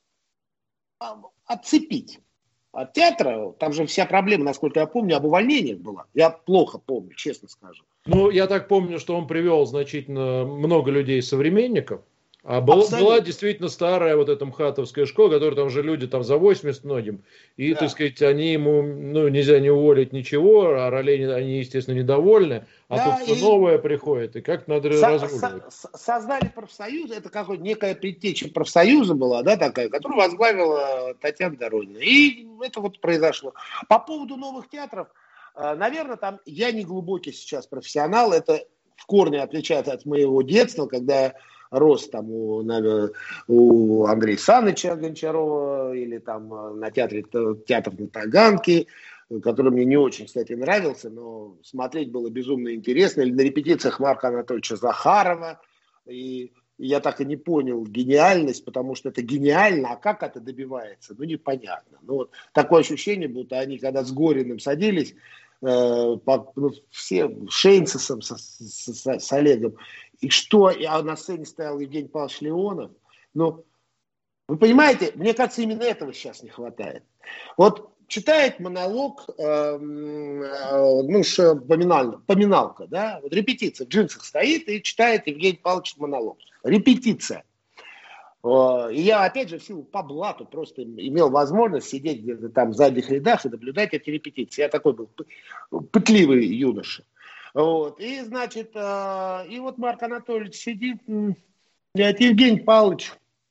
E: отцепить от театра. Там же вся проблема, насколько я помню, об увольнениях была. Я плохо помню, честно скажу.
C: Ну, я так помню, что он привел значительно много людей-современников. А была, была действительно старая вот эта МХАТовская школа, которая там уже люди там за восемьдесят многим. И, да. так сказать, они ему, ну, нельзя не уволить ничего, а ролей они, естественно, недовольны. А да, тут все новое приходит, и как надо со- разруливать.
E: Со- создали профсоюз, это какая-то некая предтеча профсоюза была, да, такая, которую возглавила Татьяна Доронина. И это вот произошло. По поводу новых театров, наверное, там я не глубокий сейчас профессионал, это в корне отличается от моего детства, когда рос там у, на, у Андрея Саныча Гончарова или там на театре театр на Таганке, который мне не очень, кстати, нравился, но смотреть было безумно интересно. Или на репетициях Марка Анатольевича Захарова. И я так и не понял гениальность, потому что это гениально, а как это добивается, ну непонятно. Ну, вот такое ощущение, будто они когда с Гориным садились, э, по, ну, все Шейнцесом с, с, с, с Олегом, и что, а на сцене стоял Евгений Павлович Леонов, ну, вы понимаете, мне кажется, именно этого сейчас не хватает. Вот читает монолог, э, э, ну, ш, поминально, поминалка, да, вот репетиция, в джинсах стоит и читает Евгений Павлович монолог. Репетиция. Э, и я, опять же, в силу по блату просто имел возможность сидеть где-то там в задних рядах и наблюдать эти репетиции. Я такой был пытливый юноша. Вот. И, значит, э, и вот Марк Анатольевич сидит, говорит: Евгений Павлович,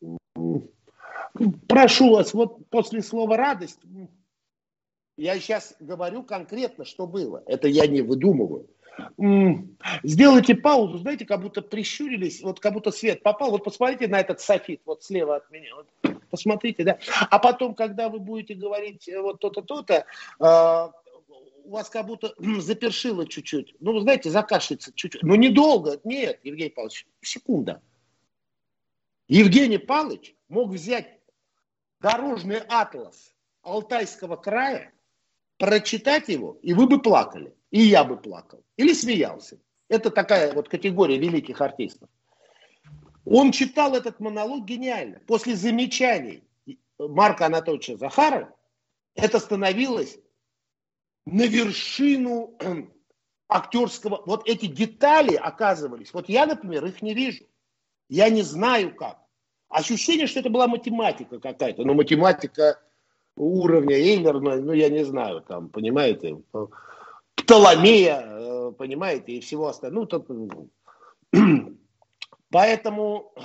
E: прошу вас, вот после слова «радость», я сейчас говорю конкретно, что было. Это я не выдумываю. Сделайте паузу, знаете, как будто прищурились, вот как будто свет попал. Вот посмотрите на этот софит, вот слева от меня. Вот, посмотрите, да. А потом, когда вы будете говорить вот то-то, то-то, э, у вас как будто запершило чуть-чуть. Ну, вы знаете, закашляется чуть-чуть. Но недолго. Нет, Евгений Павлович, секунда. Евгений Павлович мог взять дорожный атлас Алтайского края, прочитать его, и вы бы плакали. И я бы плакал. Или смеялся. Это такая вот категория великих артистов. Он читал этот монолог гениально. После замечаний Марка Анатольевича Захарова это становилось на вершину актерского. Вот эти детали оказывались. Вот я, например, их не вижу. Я не знаю как. Ощущение, что это была математика какая-то. Но математика уровня Эйлерна, ну я не знаю, там, понимаете, Птоломея, понимаете, и всего остального. Ну, тут... Поэтому,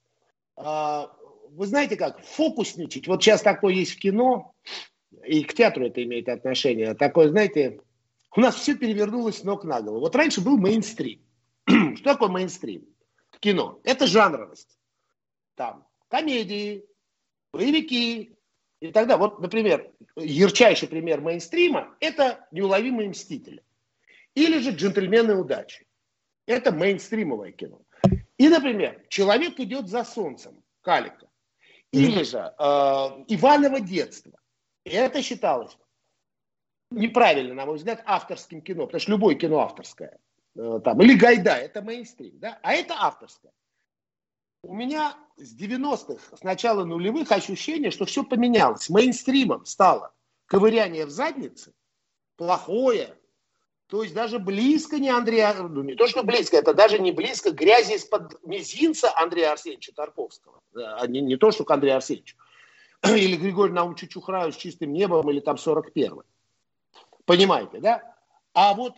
E: вы знаете как, фокусничать, вот сейчас такое есть в кино, и к театру это имеет отношение, такое, знаете, у нас все перевернулось с ног на голову. Вот раньше был мейнстрим. Что такое мейнстрим в кино? Это жанровость. Там комедии, боевики и так далее. Вот, например, ярчайший пример мейнстрима – это «Неуловимые мстители». Или же «Джентльмены удачи». Это мейнстримовое кино. И, например, «Человек идет за солнцем» Калика. Или же э, «Иваново детство». Это считалось неправильно, на мой взгляд, авторским кино. Потому что любое кино авторское. Э, там, или «Гайдай» – это мейнстрим. Да? А это авторское. У меня с девяностых, с начала нулевых ощущение, что все поменялось. Мейнстримом стало ковыряние в заднице, плохое, то есть даже близко не Андрея, ну не то, что близко, это даже не близко грязи из-под мизинца Андрея Арсеньевича Тарковского, а не, не то, что к Андрею Арсеньевичу, или Григорию Наумовичу Чухраю с «Чистым небом», или там сорок первый. Понимаете, да? А вот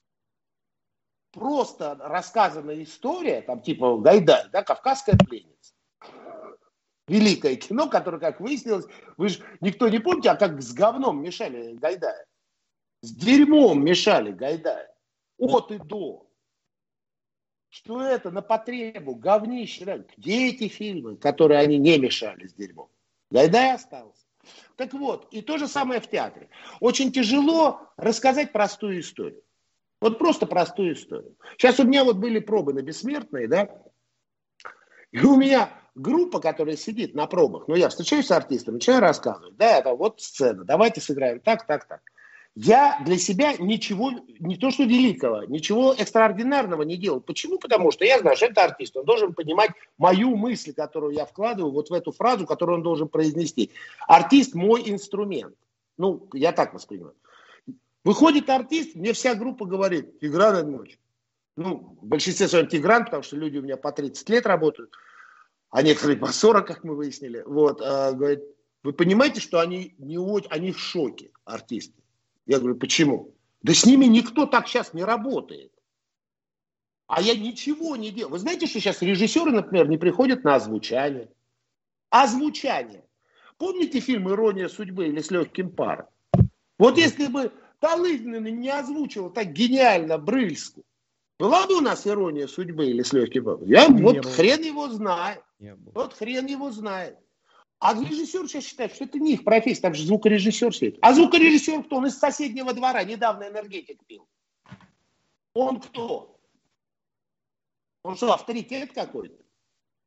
E: просто рассказанная история, там типа Гайдай, да, «Кавказская пленница». Великое кино, которое, как выяснилось, вы же никто не помните, а как с говном мешали Гайдая. С дерьмом мешали Гайдая. От и до. Что это на потребу, говнище. Да? Где эти фильмы, которые они не мешали с дерьмом? Гайдай остался. Так вот, и то же самое в театре. Очень тяжело рассказать простую историю. Вот просто простую историю. Сейчас у меня вот были пробы на «Бессмертные», да, и у меня группа, которая сидит на пробах, ну, я встречаюсь с артистом, начинаю рассказывать, да, это вот сцена, давайте сыграем так, так, так. Я для себя ничего, не то что великого, ничего экстраординарного не делал. Почему? Потому что я знаю, что это артист, он должен понимать мою мысль, которую я вкладываю вот в эту фразу, которую он должен произнести. Артист мой инструмент. Ну, я так воспринимаю. Выходит артист, мне вся группа говорит: Тигран Ильич. Ну, в большинстве своем Тигран, потому что люди у меня по тридцать лет работают, а некоторые по сорок, как мы выяснили. Вот, а, говорит, вы понимаете, что они, не, они в шоке, артисты? Я говорю, почему? Да с ними никто так сейчас не работает. А я ничего не делаю. Вы знаете, что сейчас режиссеры, например, не приходят на озвучание? Озвучание. Помните фильм «Ирония судьбы» или «С легким паром»? Вот если бы Талызин не озвучил так гениально Брыльску, была бы у нас «Ирония судьбы» или «С легким паром»? Я не вот было. Хрен его знает. Вот хрен его знает. А режиссер сейчас считает, что это не их профессия, там же звукорежиссер сидит. А звукорежиссер кто? Он из соседнего двора недавно «Энергетик» пил. Он кто? Он что, авторитет какой-то?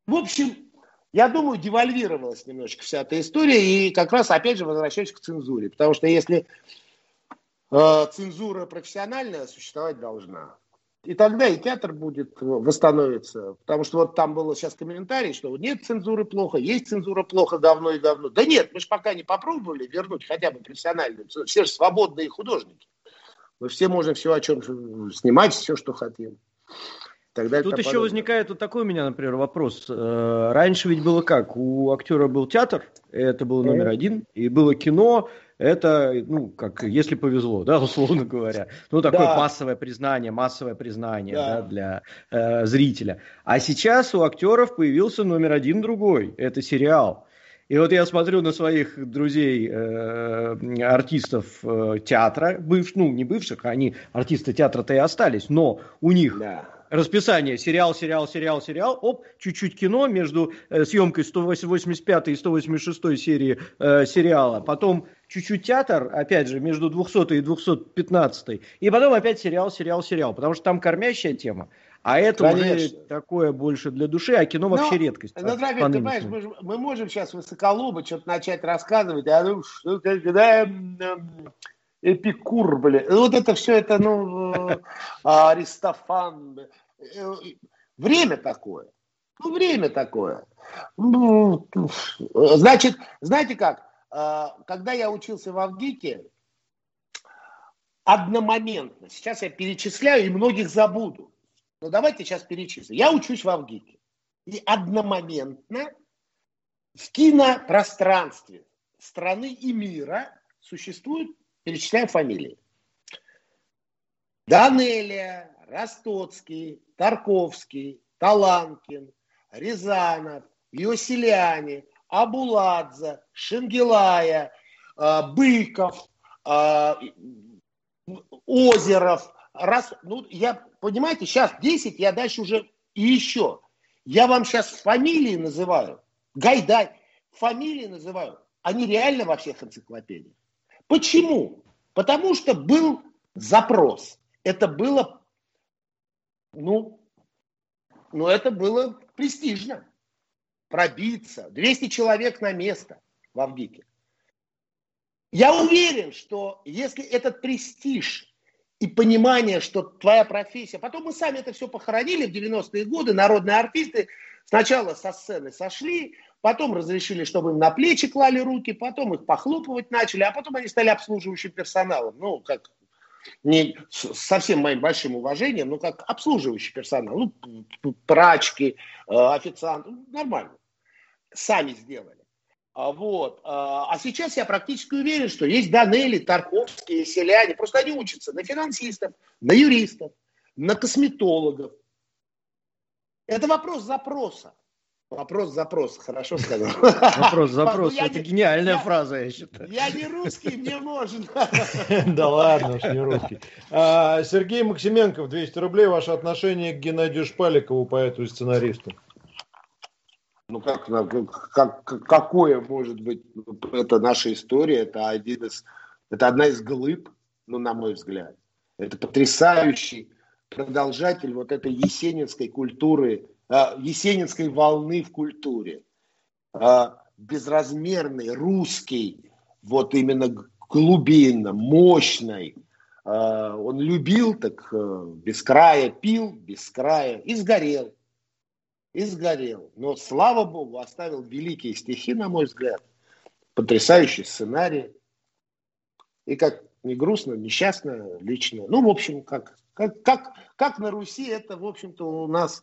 E: В общем, я думаю, девальвировалась немножечко вся эта история, и как раз, опять же, возвращаюсь к цензуре. Потому что если э, цензура профессиональная, существовать должна. И тогда и театр будет восстановиться. Потому что вот там было сейчас комментарий, что нет цензуры плохо, есть цензура плохо, говно и говно. Да нет, мы же пока не попробовали вернуть хотя бы профессиональную. Все же свободные художники. Мы все можем все о чем снимать, все, что хотим. Тогда
B: Тут еще
E: подобное.
B: возникает вот такой у меня, например, вопрос. Раньше ведь было как? У актера был театр, это был номер один, и было кино, это, ну, как, если повезло, да, условно говоря. Ну, такое
E: Да.
B: массовое признание, массовое признание,
E: Да.
B: да, для э, зрителя. А сейчас у актеров появился номер один другой, это сериал. И вот я смотрю на своих друзей, э, артистов э, театра, быв, ну, не бывших, они артисты театра-то и остались, но у них...
E: Да.
B: Расписание: сериал, сериал, сериал, сериал, оп, чуть-чуть кино между э, съемкой сто восемьдесят пятой и сто восемьдесят шестой серии э, сериала, потом чуть-чуть театр, опять же, между двухсотой и двухсот пятнадцатой, и потом опять сериал, сериал, сериал, потому что там кормящая тема, а это
E: Конечно.
B: уже такое больше для души, а кино вообще
E: Но,
B: редкость.
E: Ну,
B: по-
E: Трофим,
B: по
E: ты
B: нынешнему.
E: понимаешь, мы, же- мы можем сейчас высоколобо что-то начать рассказывать, а ну, что когда м, м, Эпикур, блин, вот это все, это, ну, э, Аристофан, э, время такое, ну, время такое. Ну, Значит, знаете как, э, когда я учился в Авгике, одномоментно, сейчас я перечисляю и многих забуду, но давайте сейчас перечислим. Я учусь в Авгике, и одномоментно в кинопространстве страны и мира существуют, перечисляем фамилии: Данелия, Ростоцкий, Тарковский, Таланкин, Рязанов, Йосиляни, Абуладзе, Шенгелая, э, Быков, э, Озеров. Раз, ну, я, понимаете, сейчас десять, я дальше уже и еще. Я вам сейчас фамилии называю, Гайдай, фамилии называю. Они реально во всех энциклопедиях. Почему? Потому что был запрос. Это было, ну, ну, это было престижно. Пробиться. двести человек на место в Авгике. Я уверен, что если этот престиж и понимание, что твоя профессия... Потом мы сами это все похоронили в девяностые годы. Народные артисты сначала со сцены сошли, потом разрешили, чтобы им на плечи клали руки, потом их похлопывать начали, а потом они стали обслуживающим персоналом. Ну, как... Не с совсем моим большим уважением, но как обслуживающий персонал. Ну, прачки, официанты. Нормально. Сами сделали. Вот. А сейчас я практически уверен, что есть Данели, Тарковские, Селяне. Просто они учатся на финансистов, на юристов, на косметологов. Это вопрос запроса. Вопрос запроса, хорошо сказал.
B: Вопрос запроса,
E: Я
B: это
E: не-
B: гениальная
E: я-
B: фраза, я считаю.
E: Я не русский, мне можно.
C: Да ладно уж, не русский. А, Сергей Максименков, двести рублей. Ваше отношение к Геннадию Шпаликову, поэту и сценаристу?
E: Ну, как, как, какое может быть, это наша история, это, один из, это одна из глыб, ну, на мой взгляд. Это потрясающий продолжатель вот этой есенинской культуры, э, есенинской волны в культуре. Э, безразмерный, русский, вот именно глубинно, мощный. Э, он любил, так э, без края пил, без края и сгорел. И сгорел. Но, слава богу, оставил великие стихи, на мой взгляд. Потрясающий сценарий. И как не грустно, несчастно лично. Ну, в общем, как, как, как, как на Руси это, в общем-то, у нас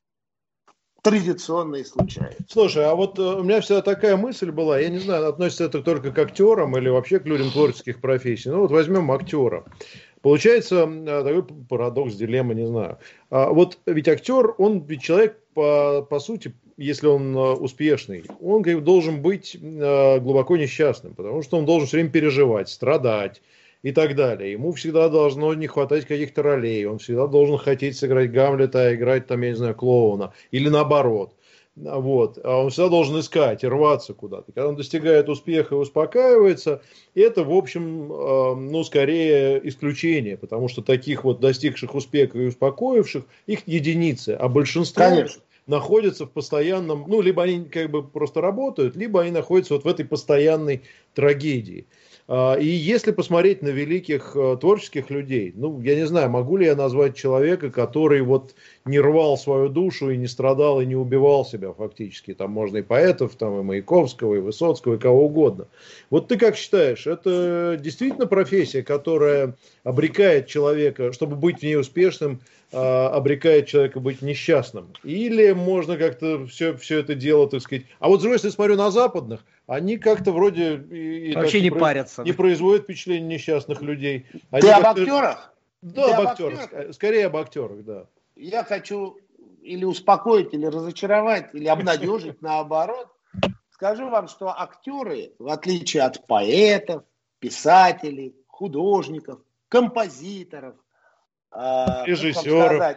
E: традиционно и случается.
C: Слушай, а вот э, у меня всегда такая мысль была, я не знаю, относится это только к актерам или вообще к людям творческих профессий. Ну вот возьмем актера. Получается э, такой парадокс, дилемма, не знаю. А, вот ведь актер, он ведь человек, по, по сути, если он э, успешный, он как бы, должен быть э, глубоко несчастным, потому что он должен все время переживать, страдать и так далее. Ему всегда должно не хватать каких-то ролей, он всегда должен хотеть сыграть Гамлета, а играть там, я не знаю, клоуна, или наоборот. Вот. А он всегда должен искать и рваться куда-то. Когда он достигает успеха и успокаивается, это, в общем, э, ну, скорее исключение, потому что таких вот достигших успеха и успокоивших, их единицы, а большинство...
E: Конечно.
C: находятся в постоянном, ну, либо они как бы просто работают, либо они находятся вот в этой постоянной трагедии. И если посмотреть на великих творческих людей, ну, я не знаю, могу ли я назвать человека, который вот не рвал свою душу и не страдал, и не убивал себя фактически. Там можно и поэтов, там и Маяковского, и Высоцкого, и кого угодно. Вот ты как считаешь, это действительно профессия, которая обрекает человека, чтобы быть в ней успешным, обрекает человека быть несчастным? Или можно как-то все, все это дело, так сказать... А вот, с другой стороны, смотрю на западных, они как-то вроде... И,
B: Вообще
C: и
B: не
C: про...
B: парятся.
C: Не производят впечатление несчастных людей. Они
E: Ты об
C: как-то...
E: актерах?
C: Да,
E: Ты
C: об
E: об
C: актерах.
E: актерах?
C: Скорее об актерах, да.
E: Я хочу или успокоить, или разочаровать, или обнадежить, наоборот. Скажу вам, что актеры, в отличие от поэтов, писателей, художников, композиторов,
C: режиссеров,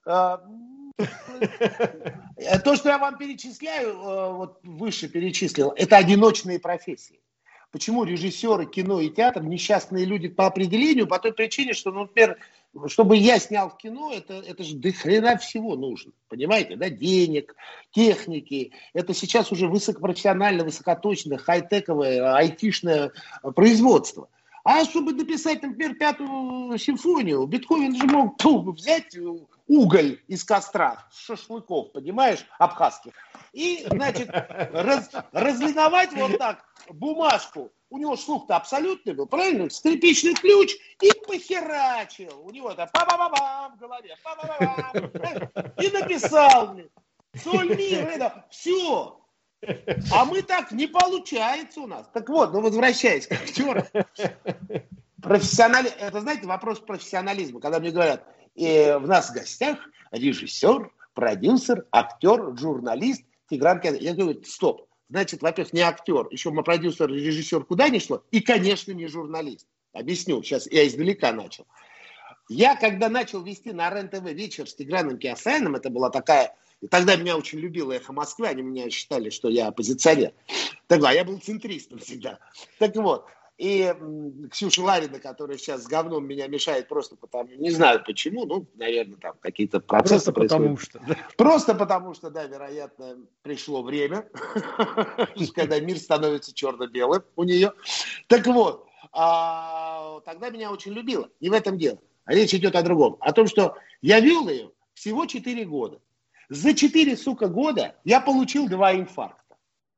E: то, что я вам перечисляю, вот выше перечислил, это одиночные профессии. Почему режиссеры кино и театр несчастные люди по определению? По той причине, что, ну, например, чтобы я снял в кино, это, это же до хрена всего нужно. Понимаете, да? Денег, техники. Это сейчас уже высокопрофессиональное, высокоточное, хай-тековое, айтишное производство. А чтобы написать, например, пятую симфонию, Бетховен же мог ту, взять уголь из костра, шашлыков, понимаешь, абхазских, и, значит, раз, разлиновать вот так бумажку. У него слух-то абсолютный был, правильно? Скрипичный ключ и похерачил. У него это па-ба-ба-бам в голове, па-ба-ба-бам. И написал мне. Соль ми, ре, все. А мы так, не получается у нас. Так вот, ну возвращаясь к актерам. Профессионали... Это, знаете, вопрос профессионализма. Когда мне говорят, э, в нас в гостях режиссер, продюсер, актер, журналист, Тигран Казин. Я говорю, стоп. Значит, во-первых, не актер, еще мы продюсер, режиссер куда ни шло, и, конечно, не журналист. Объясню, сейчас я издалека начал. Я, когда начал вести на РЕН-ТВ вечер с Тиграном Кеосаяном, это была такая... Тогда меня очень любила «Эхо Москвы», они меня считали, что я оппозиционер. Тогда я был центристом всегда. Так вот, и Ксюша Ларина, которая сейчас с говном меня мешает просто потому, не знаю почему, ну, наверное, там какие-то процессы
B: просто
E: происходят.
B: Потому что, да.
E: Просто потому что, да, вероятно, пришло время, когда мир становится черно-белым у нее. Так вот, тогда меня очень любила. Не в этом дело. Речь идет о другом. О том, что я вел ее всего четыре года. За четыре, сука, года я получил два инфаркта.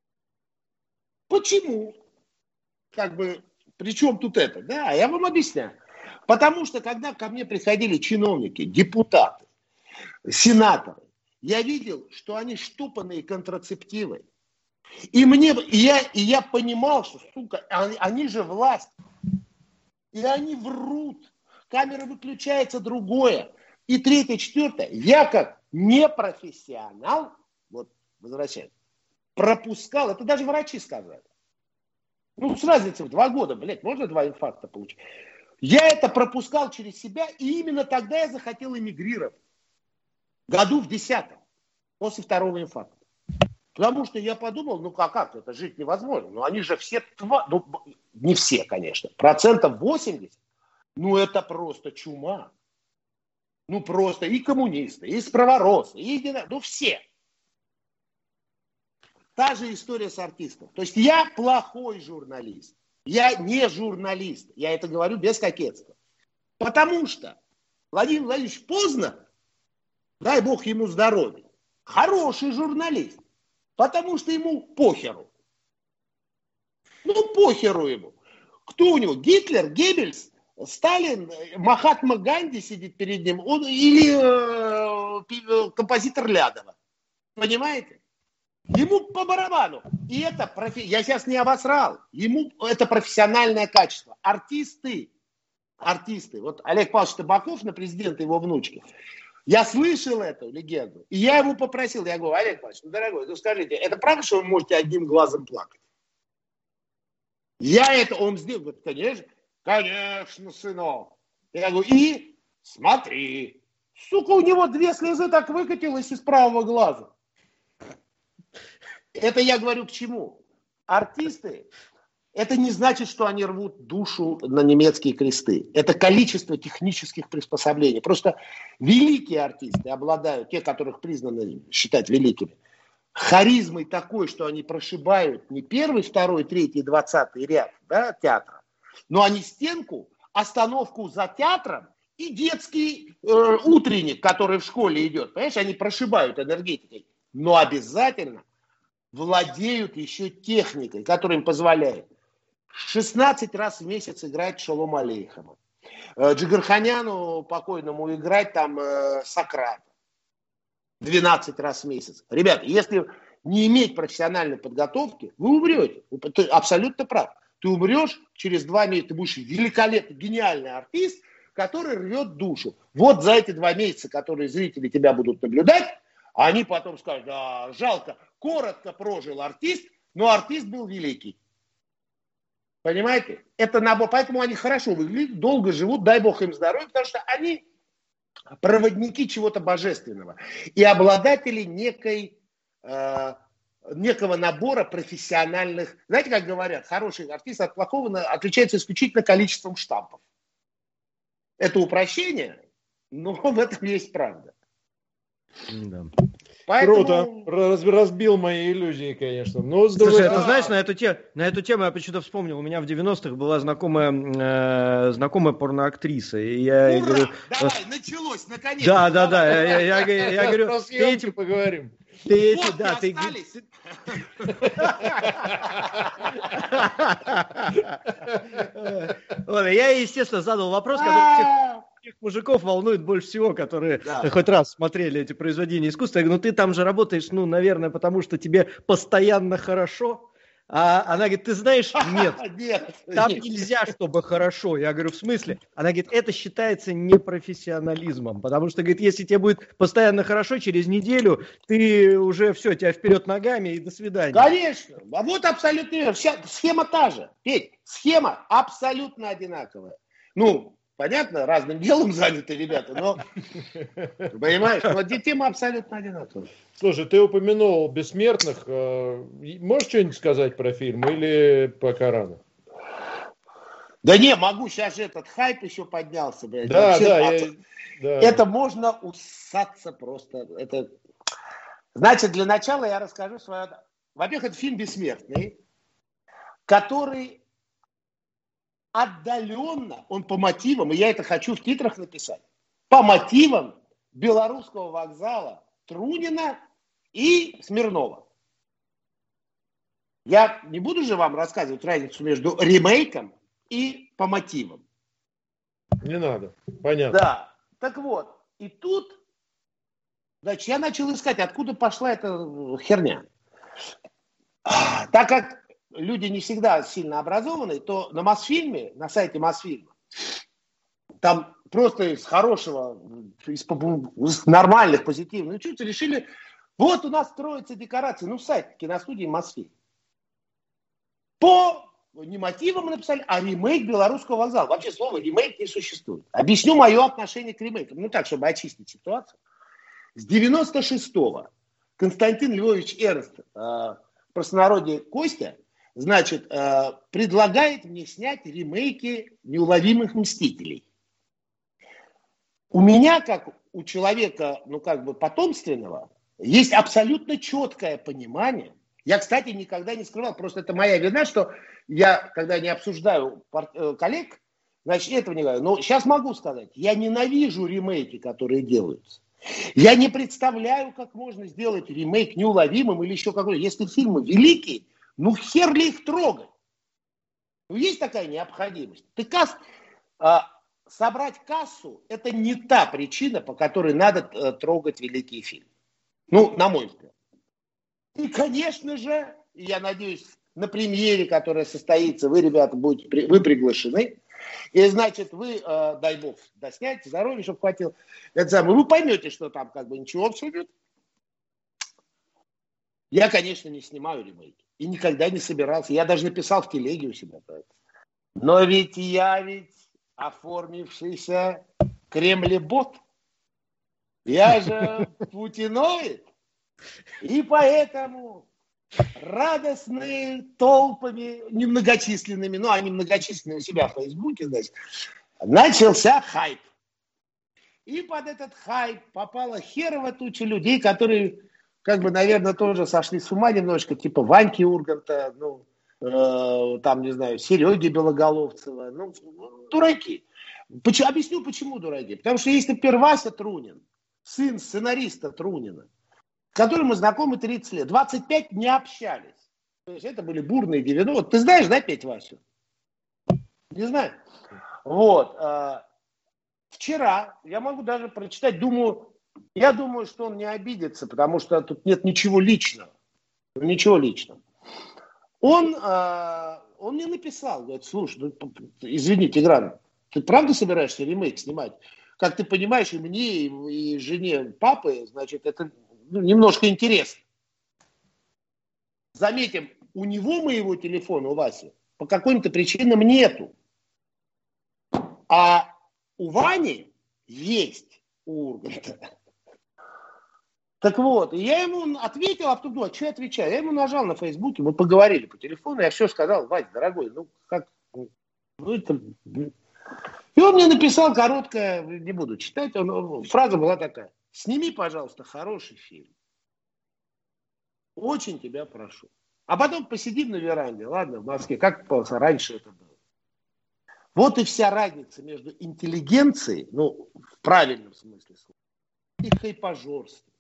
E: Почему? Как бы, при чем тут это? Да, я вам объясняю. Потому что, когда ко мне приходили чиновники, депутаты, сенаторы, я видел, что они штупанные контрацептивы. И, мне, и, я, и я понимал, что, сука, они, они же власть. И они врут. Камера выключается, другое. И третье, четвертое. Я как непрофессионал, вот, возвращаюсь, пропускал, это даже врачи сказали. Ну, с разницей в два года, блядь, можно два инфаркта получить? Я это пропускал через себя, и именно тогда я захотел эмигрировать. Году в десятом, после второго инфаркта. Потому что я подумал, ну как, как, это жить невозможно. Ну они же все, тва... ну не все, конечно, процентов восемьдесят, ну это просто чума. Ну просто и коммунисты, и справоросы, и едино... ну все. Та же история с артистом. То есть я плохой журналист. Я не журналист. Я это говорю без кокетства. Потому что Владимир Владимирович Познер, дай бог ему здоровья, хороший журналист. Потому что ему похеру. Ну, похеру ему. Кто у него? Гитлер, Геббельс, Сталин, Махатма Ганди сидит перед ним, он, или э, композитор Лядова. Понимаете? Ему по барабану. И это, профи... я сейчас не обосрал, ему это профессиональное качество. Артисты, артисты. Вот Олег Павлович Табаков на президента его внучки. Я слышал эту легенду, и я его попросил, я говорю, Олег Павлович, ну, дорогой, ну скажите, это правда, что вы можете одним глазом плакать? Я это, он сделал, говорит, конечно, конечно, сынок. Я говорю, и смотри, сука, у него две слезы так выкатилось из правого глаза. Это я говорю к чему? Артисты, Это не значит, что они рвут душу на немецкие кресты. Это количество технических приспособлений. Просто великие артисты обладают, те, которых признано считать великими, харизмой такой, что они прошибают не первый, второй, третий, двадцатый ряд, да, театра, но они стенку, остановку за театром и детский э, утренник, который в школе идет. Понимаешь, они прошибают энергетикой, но обязательно владеют еще техникой, которая им позволяет шестнадцать раз в месяц играть Шолом Алейхема. Джигарханяну покойному играть там э, Сократа. двенадцать раз в месяц. Ребята, если не иметь профессиональной подготовки, вы умрете. Ты абсолютно прав. Ты умрешь через два месяца, ты будешь великолепный, гениальный артист, который рвет душу. Вот за эти два месяца, которые зрители тебя будут наблюдать, они потом скажут, да, жалко, коротко прожил артист, но артист был великий. Понимаете? Это набор, поэтому они хорошо выглядят, долго живут, дай бог им здоровья, потому что они проводники чего-то божественного и обладатели некой, э, некого набора профессиональных. Знаете, как говорят, хороший артист от плохого отличается исключительно количеством штампов. Это упрощение, но в этом есть правда.
C: Да.
E: Поэтому...
C: Круто. Раз, разбил мои иллюзии, конечно. Но
B: Слушай, это знаешь, на эту, те, на эту тему я почему-то вспомнил. У меня в девяностых была знакомая, э, знакомая порноактриса. И я
E: Ура!
B: говорю,
E: Давай, началось, наконец.
B: Да, да, да. Я, я, я, я говорю,
C: про
B: ты эти,
C: поговорим.
B: ты эти,
E: Вот
B: да, ты... Ладно, я, естественно, задал вопрос, который всех, всех мужиков волнует больше всего, которые
E: Да.
B: хоть раз смотрели эти произведения искусства. Я говорю, ну ты там же работаешь, ну, наверное, потому что тебе постоянно хорошо. А она говорит, ты знаешь, нет,
E: Нет,
B: там
E: нет.
B: нельзя, чтобы хорошо. Я говорю, в смысле? Она говорит, это считается непрофессионализмом, потому что, говорит, если тебе будет постоянно хорошо, через неделю ты уже все, тебя вперед ногами и до свидания.
E: Конечно. А вот абсолютно верно. Вся схема та же. Петь, схема абсолютно одинаковая. Ну, понятно, разным делом заняты ребята, но, понимаешь, но тема абсолютно одинаковая.
C: Слушай, ты упомянул «Бессмертных». э, Можешь что-нибудь сказать про фильм или пока рано?
E: Да не, могу, сейчас же этот хайп еще поднялся, блядь.
C: Да,
E: Вообще,
C: да,
E: а-
C: я- да.
E: Это можно усаться просто. Это... Значит, для начала я расскажу свое... Во-первых, это фильм «Бессмертный», который отдаленно, он по мотивам, и я это хочу в титрах написать, по мотивам Белорусского вокзала Трунина и Смирнова. Я не буду же вам рассказывать разницу между ремейком и по мотивам.
C: Не надо, понятно.
E: Да, так вот, и тут, значит, я начал искать, откуда пошла эта херня. А, Так как люди не всегда сильно образованы, то на Мосфильме, на сайте Мосфильма, там просто из хорошего, из, по- из нормальных, позитивных чувств решили, вот у нас строится декорация, ну сайт киностудии Мосфильм. По не мотивам написали, а ремейк Белорусского вокзала. Вообще слова ремейк не существует. Объясню мое отношение к ремейкам. Ну так, чтобы очистить ситуацию. С девяносто шестого Константин Львович Эрнст, э, в простонародье Костя, значит, э, предлагает мне снять ремейки «Неуловимых мстителей». У меня, как у человека, ну как бы потомственного, есть абсолютно четкое понимание. Я, кстати, никогда не скрывал, просто это моя вина, что я, когда не обсуждаю пар- э, коллег, значит, этого не говорю. Но сейчас могу сказать, я ненавижу ремейки, которые делаются. Я не представляю, как можно сделать ремейк неуловимым или еще какой-то. Если фильмы великие, ну хер ли их трогать? Ну есть такая необходимость. Ты касс, а, собрать кассу, это не та причина, по которой надо э, трогать великие фильмы. Ну, на мой взгляд. И, конечно же, я надеюсь, на премьере, которая состоится, вы, ребята, будете при- вы приглашены. И, значит, вы, э, дай бог, досняйте, здоровья, чтобы хватило. Это самое, вы поймете, что там как бы ничего все идет. Я, конечно, не снимаю ремейки. И никогда не собирался. Я даже написал в телеге у себя про это. Но ведь я ведь оформившийся кремлебот. Я же путиноид. И поэтому радостные толпами, немногочисленными, ну, они многочисленные у себя в Фейсбуке, значит, начался хайп. И под этот хайп попала херова туча людей, которые, как бы, наверное, тоже сошли с ума немножко, типа Ваньки Урганта, ну, э, там, не знаю, Сереги Белоголовцева, ну, дураки. Почему, объясню, почему дураки. Потому что есть, например, Вася Трунин, сын сценариста Трунина, с которым мы знакомы тридцать лет, двадцать пять не общались. То есть это были бурные девяностые. Ты знаешь, да, Петь, Васю? Не знаю. Вот. Вчера, я могу даже прочитать, думаю, я думаю, что он не обидится, потому что тут нет ничего личного. Ничего личного. Он, он мне написал, говорит, слушай, ну, извини, Тигран, ты правда собираешься ремейк снимать? Как ты понимаешь, и мне, и, и жене папы, значит, это ну, немножко интересно. Заметим, у него моего телефона, у Васи, по каким-то причинам нету. А у Вани есть, у Урганта. Так вот, и я ему ответил, а потом думаю, что я отвечаю? Я ему нажал на Фейсбуке, мы поговорили по телефону, я все сказал, Вась, дорогой, ну как, ну это... И он мне написал короткое, не буду читать, он, фраза была такая: сними, пожалуйста, хороший фильм. Очень тебя прошу. А потом посидим на веранде, ладно, в Москве, как раньше это было. Вот и вся разница между интеллигенцией, ну, в правильном смысле слова, и хайпажорством.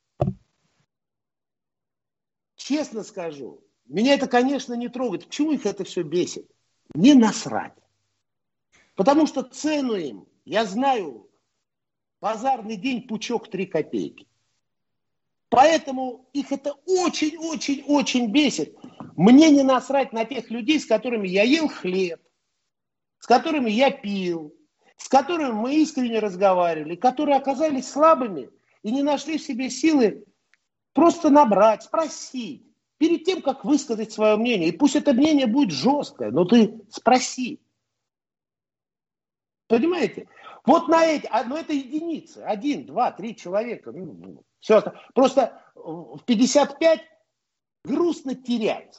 E: Честно скажу, меня это, конечно, не трогает. Почему их это все бесит? Мне насрать. Потому что цену им, я знаю, базарный день пучок три копейки. Поэтому их это очень-очень-очень бесит. Мне не насрать на тех людей, с которыми я ел хлеб, с которыми я пил, с которыми мы искренне разговаривали, которые оказались слабыми и не нашли в себе силы просто набрать, спросить, перед тем, как высказать свое мнение. И пусть это мнение будет жесткое, но ты спроси. Понимаете? Вот на эти, ну это единицы, один, два, три человека. Ну, все, просто в пятьдесят пять грустно терять.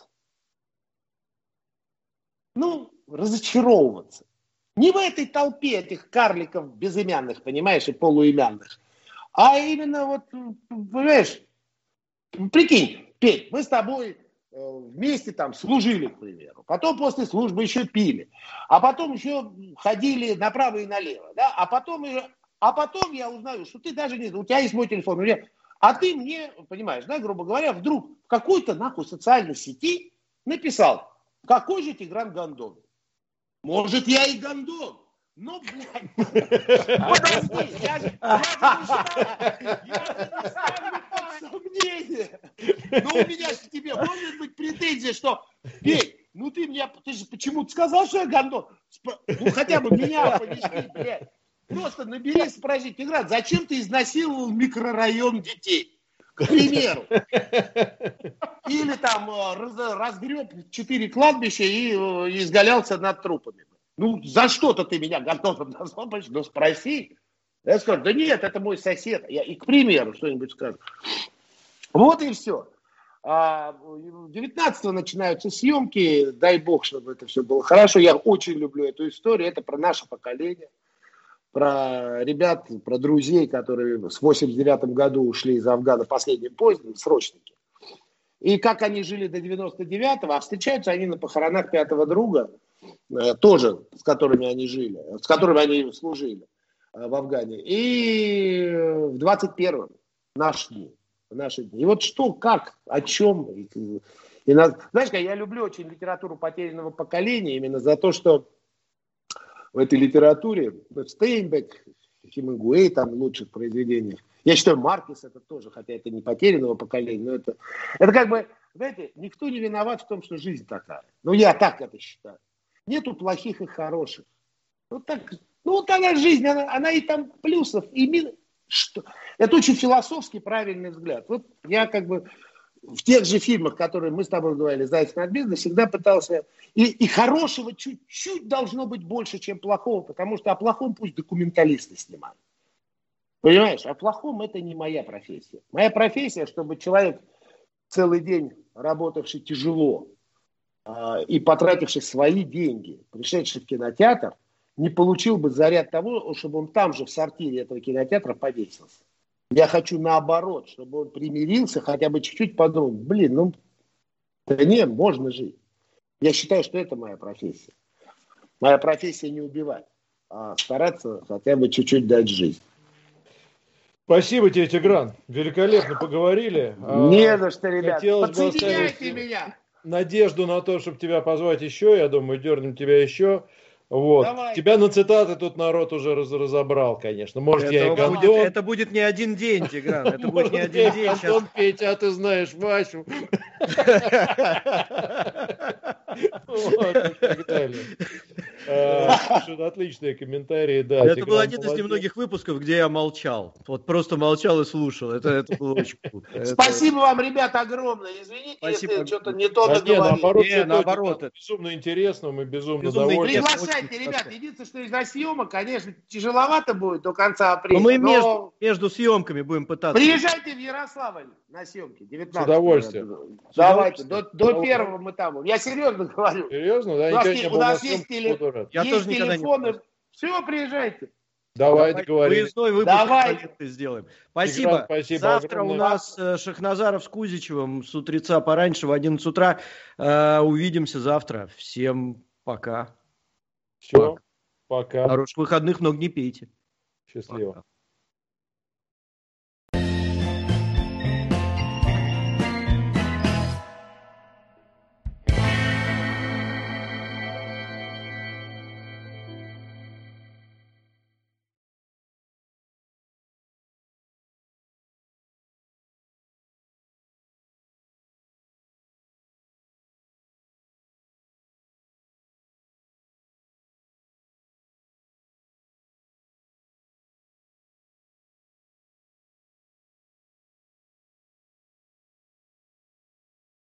E: Ну, разочаровываться. Не в этой толпе этих карликов безымянных, понимаешь, и полуимянных, а именно вот, понимаешь, прикинь, Петь, мы с тобой вместе там служили, к примеру. Потом после службы еще пили. А потом еще ходили направо и налево. Да? А, потом, а потом я узнаю, что ты даже не... У тебя есть мой телефон. У меня, а ты мне, понимаешь, да, грубо говоря, вдруг в какой-то нахуй социальной сети написал, какой же Тигран Гондон. Может, я и Гондон. Ну, блядь. Подожди, я же не ставлю под сомнение. Но у меня к тебе может быть претензия, что, Петь, ну ты мне, ты же почему-то сказал, что я Гондон. Ну хотя бы меня подешли, блядь. Просто набери, спроси, Тигран, зачем ты изнасиловал микрорайон детей? К примеру. Или там разгреб четыре кладбища и изгалялся над трупами. Ну, за что-то ты меня Гондоном назвал, ну, спроси. Я скажу, да нет, это мой сосед. Я и, к примеру, что-нибудь скажу. Вот и все. девятнадцатого начинаются съемки. Дай бог, чтобы это все было хорошо. Я очень люблю эту историю. Это про наше поколение. Про ребят, про друзей, которые в восемьдесят девятом году ушли из Афгана последним поездом, срочники. И как они жили до девяносто девятого, а встречаются они на похоронах пятого друга, тоже с которыми они жили, с которыми они служили в Афгане. И в двадцать первом, наши дни, наши дни. И вот что, как, о чем. И, и, знаешь, я люблю очень литературу потерянного поколения именно за то, что в этой литературе Стейнбек, Хемингуэй там в лучших произведениях. Я считаю, Маркес это тоже, хотя это не потерянного поколения, но это, это как бы, знаете, никто не виноват в том, что жизнь такая. Ну, я так это считаю. Нету плохих и хороших. Вот так, ну, вот она жизнь, она, она и там плюсов, и минусов. Что? Это очень философский, правильный взгляд. Вот я как бы в тех же фильмах, которые мы с тобой говорили, «Зайцев над бездной», всегда пытался... И, и хорошего чуть-чуть должно быть больше, чем плохого, потому что о плохом пусть документалисты снимают. Понимаешь, о плохом это не моя профессия. Моя профессия, чтобы человек целый день работавший тяжело э, и потративший свои деньги, пришедший в кинотеатр, не получил бы заряд того, чтобы он там же в сортире этого кинотеатра повесился. Я хочу наоборот, чтобы он примирился, хотя бы чуть-чуть подумал, блин, ну, да нет, можно жить. Я считаю, что это моя профессия. Моя профессия не убивать, а стараться хотя бы чуть-чуть дать жизнь.
C: Спасибо тебе, Тигран. Великолепно поговорили.
E: Не за что, ребят.
C: Хотелось бы
E: подсоединяйте меня.
C: Надежду на то, чтобы тебя позвать еще. Я думаю, дернем тебя еще. Вот.
E: Давай.
C: Тебя на цитаты тут народ уже раз, разобрал, конечно. Может,
B: это,
C: я и
B: будет,
C: Гондон.
B: это будет не один день, Тигран. Это будет не
C: Может,
B: один
C: я
B: день.
C: Антон,
B: Сейчас...
C: Петя, а ты знаешь Васю. Вот, и так далее. Отличные комментарии, да.
B: Это был один из немногих выпусков, где я молчал. Вот просто молчал и слушал. Это, это было очень круто.
E: Спасибо вам, ребят, огромное. Извините,
B: Спасибо.
E: если что-то не то
C: А не, наоборот,
B: Не, наоборот.
C: безумно интересно, мы безумно
B: Безумно
C: довольны.
B: интересно.
E: Приглашайте, ребят. Единственное, что из-за съемок, конечно, тяжеловато будет до конца апреля.
B: Но мы
E: но...
B: между, между съемками будем пытаться.
E: Приезжайте в Ярославль на съемки. девятнадцатого.
C: С удовольствием.
E: Давайте, до, до первого мы там. Я серьезно говорю.
C: Серьезно? Да,
E: У нас,
C: никогда не
E: у
C: был на
E: нас есть,
C: съемках,
E: теле...
C: буду рад.
B: Я
E: есть
B: тоже никогда не
E: телефоны.
B: был.
E: Все, приезжайте.
C: Давай, договорились.
B: Выездной выпуск
E: Давай.
B: «Изоленты» сделаем. Спасибо.
C: Тигран, спасибо
B: Завтра
C: огромное.
B: у нас э, Шахназаров с Кузичевым с утреца пораньше в одиннадцать утра. Э, увидимся завтра. Всем пока.
C: Все, пока.
B: Хороших выходных, много не пейте.
C: Счастливо.
B: Пока.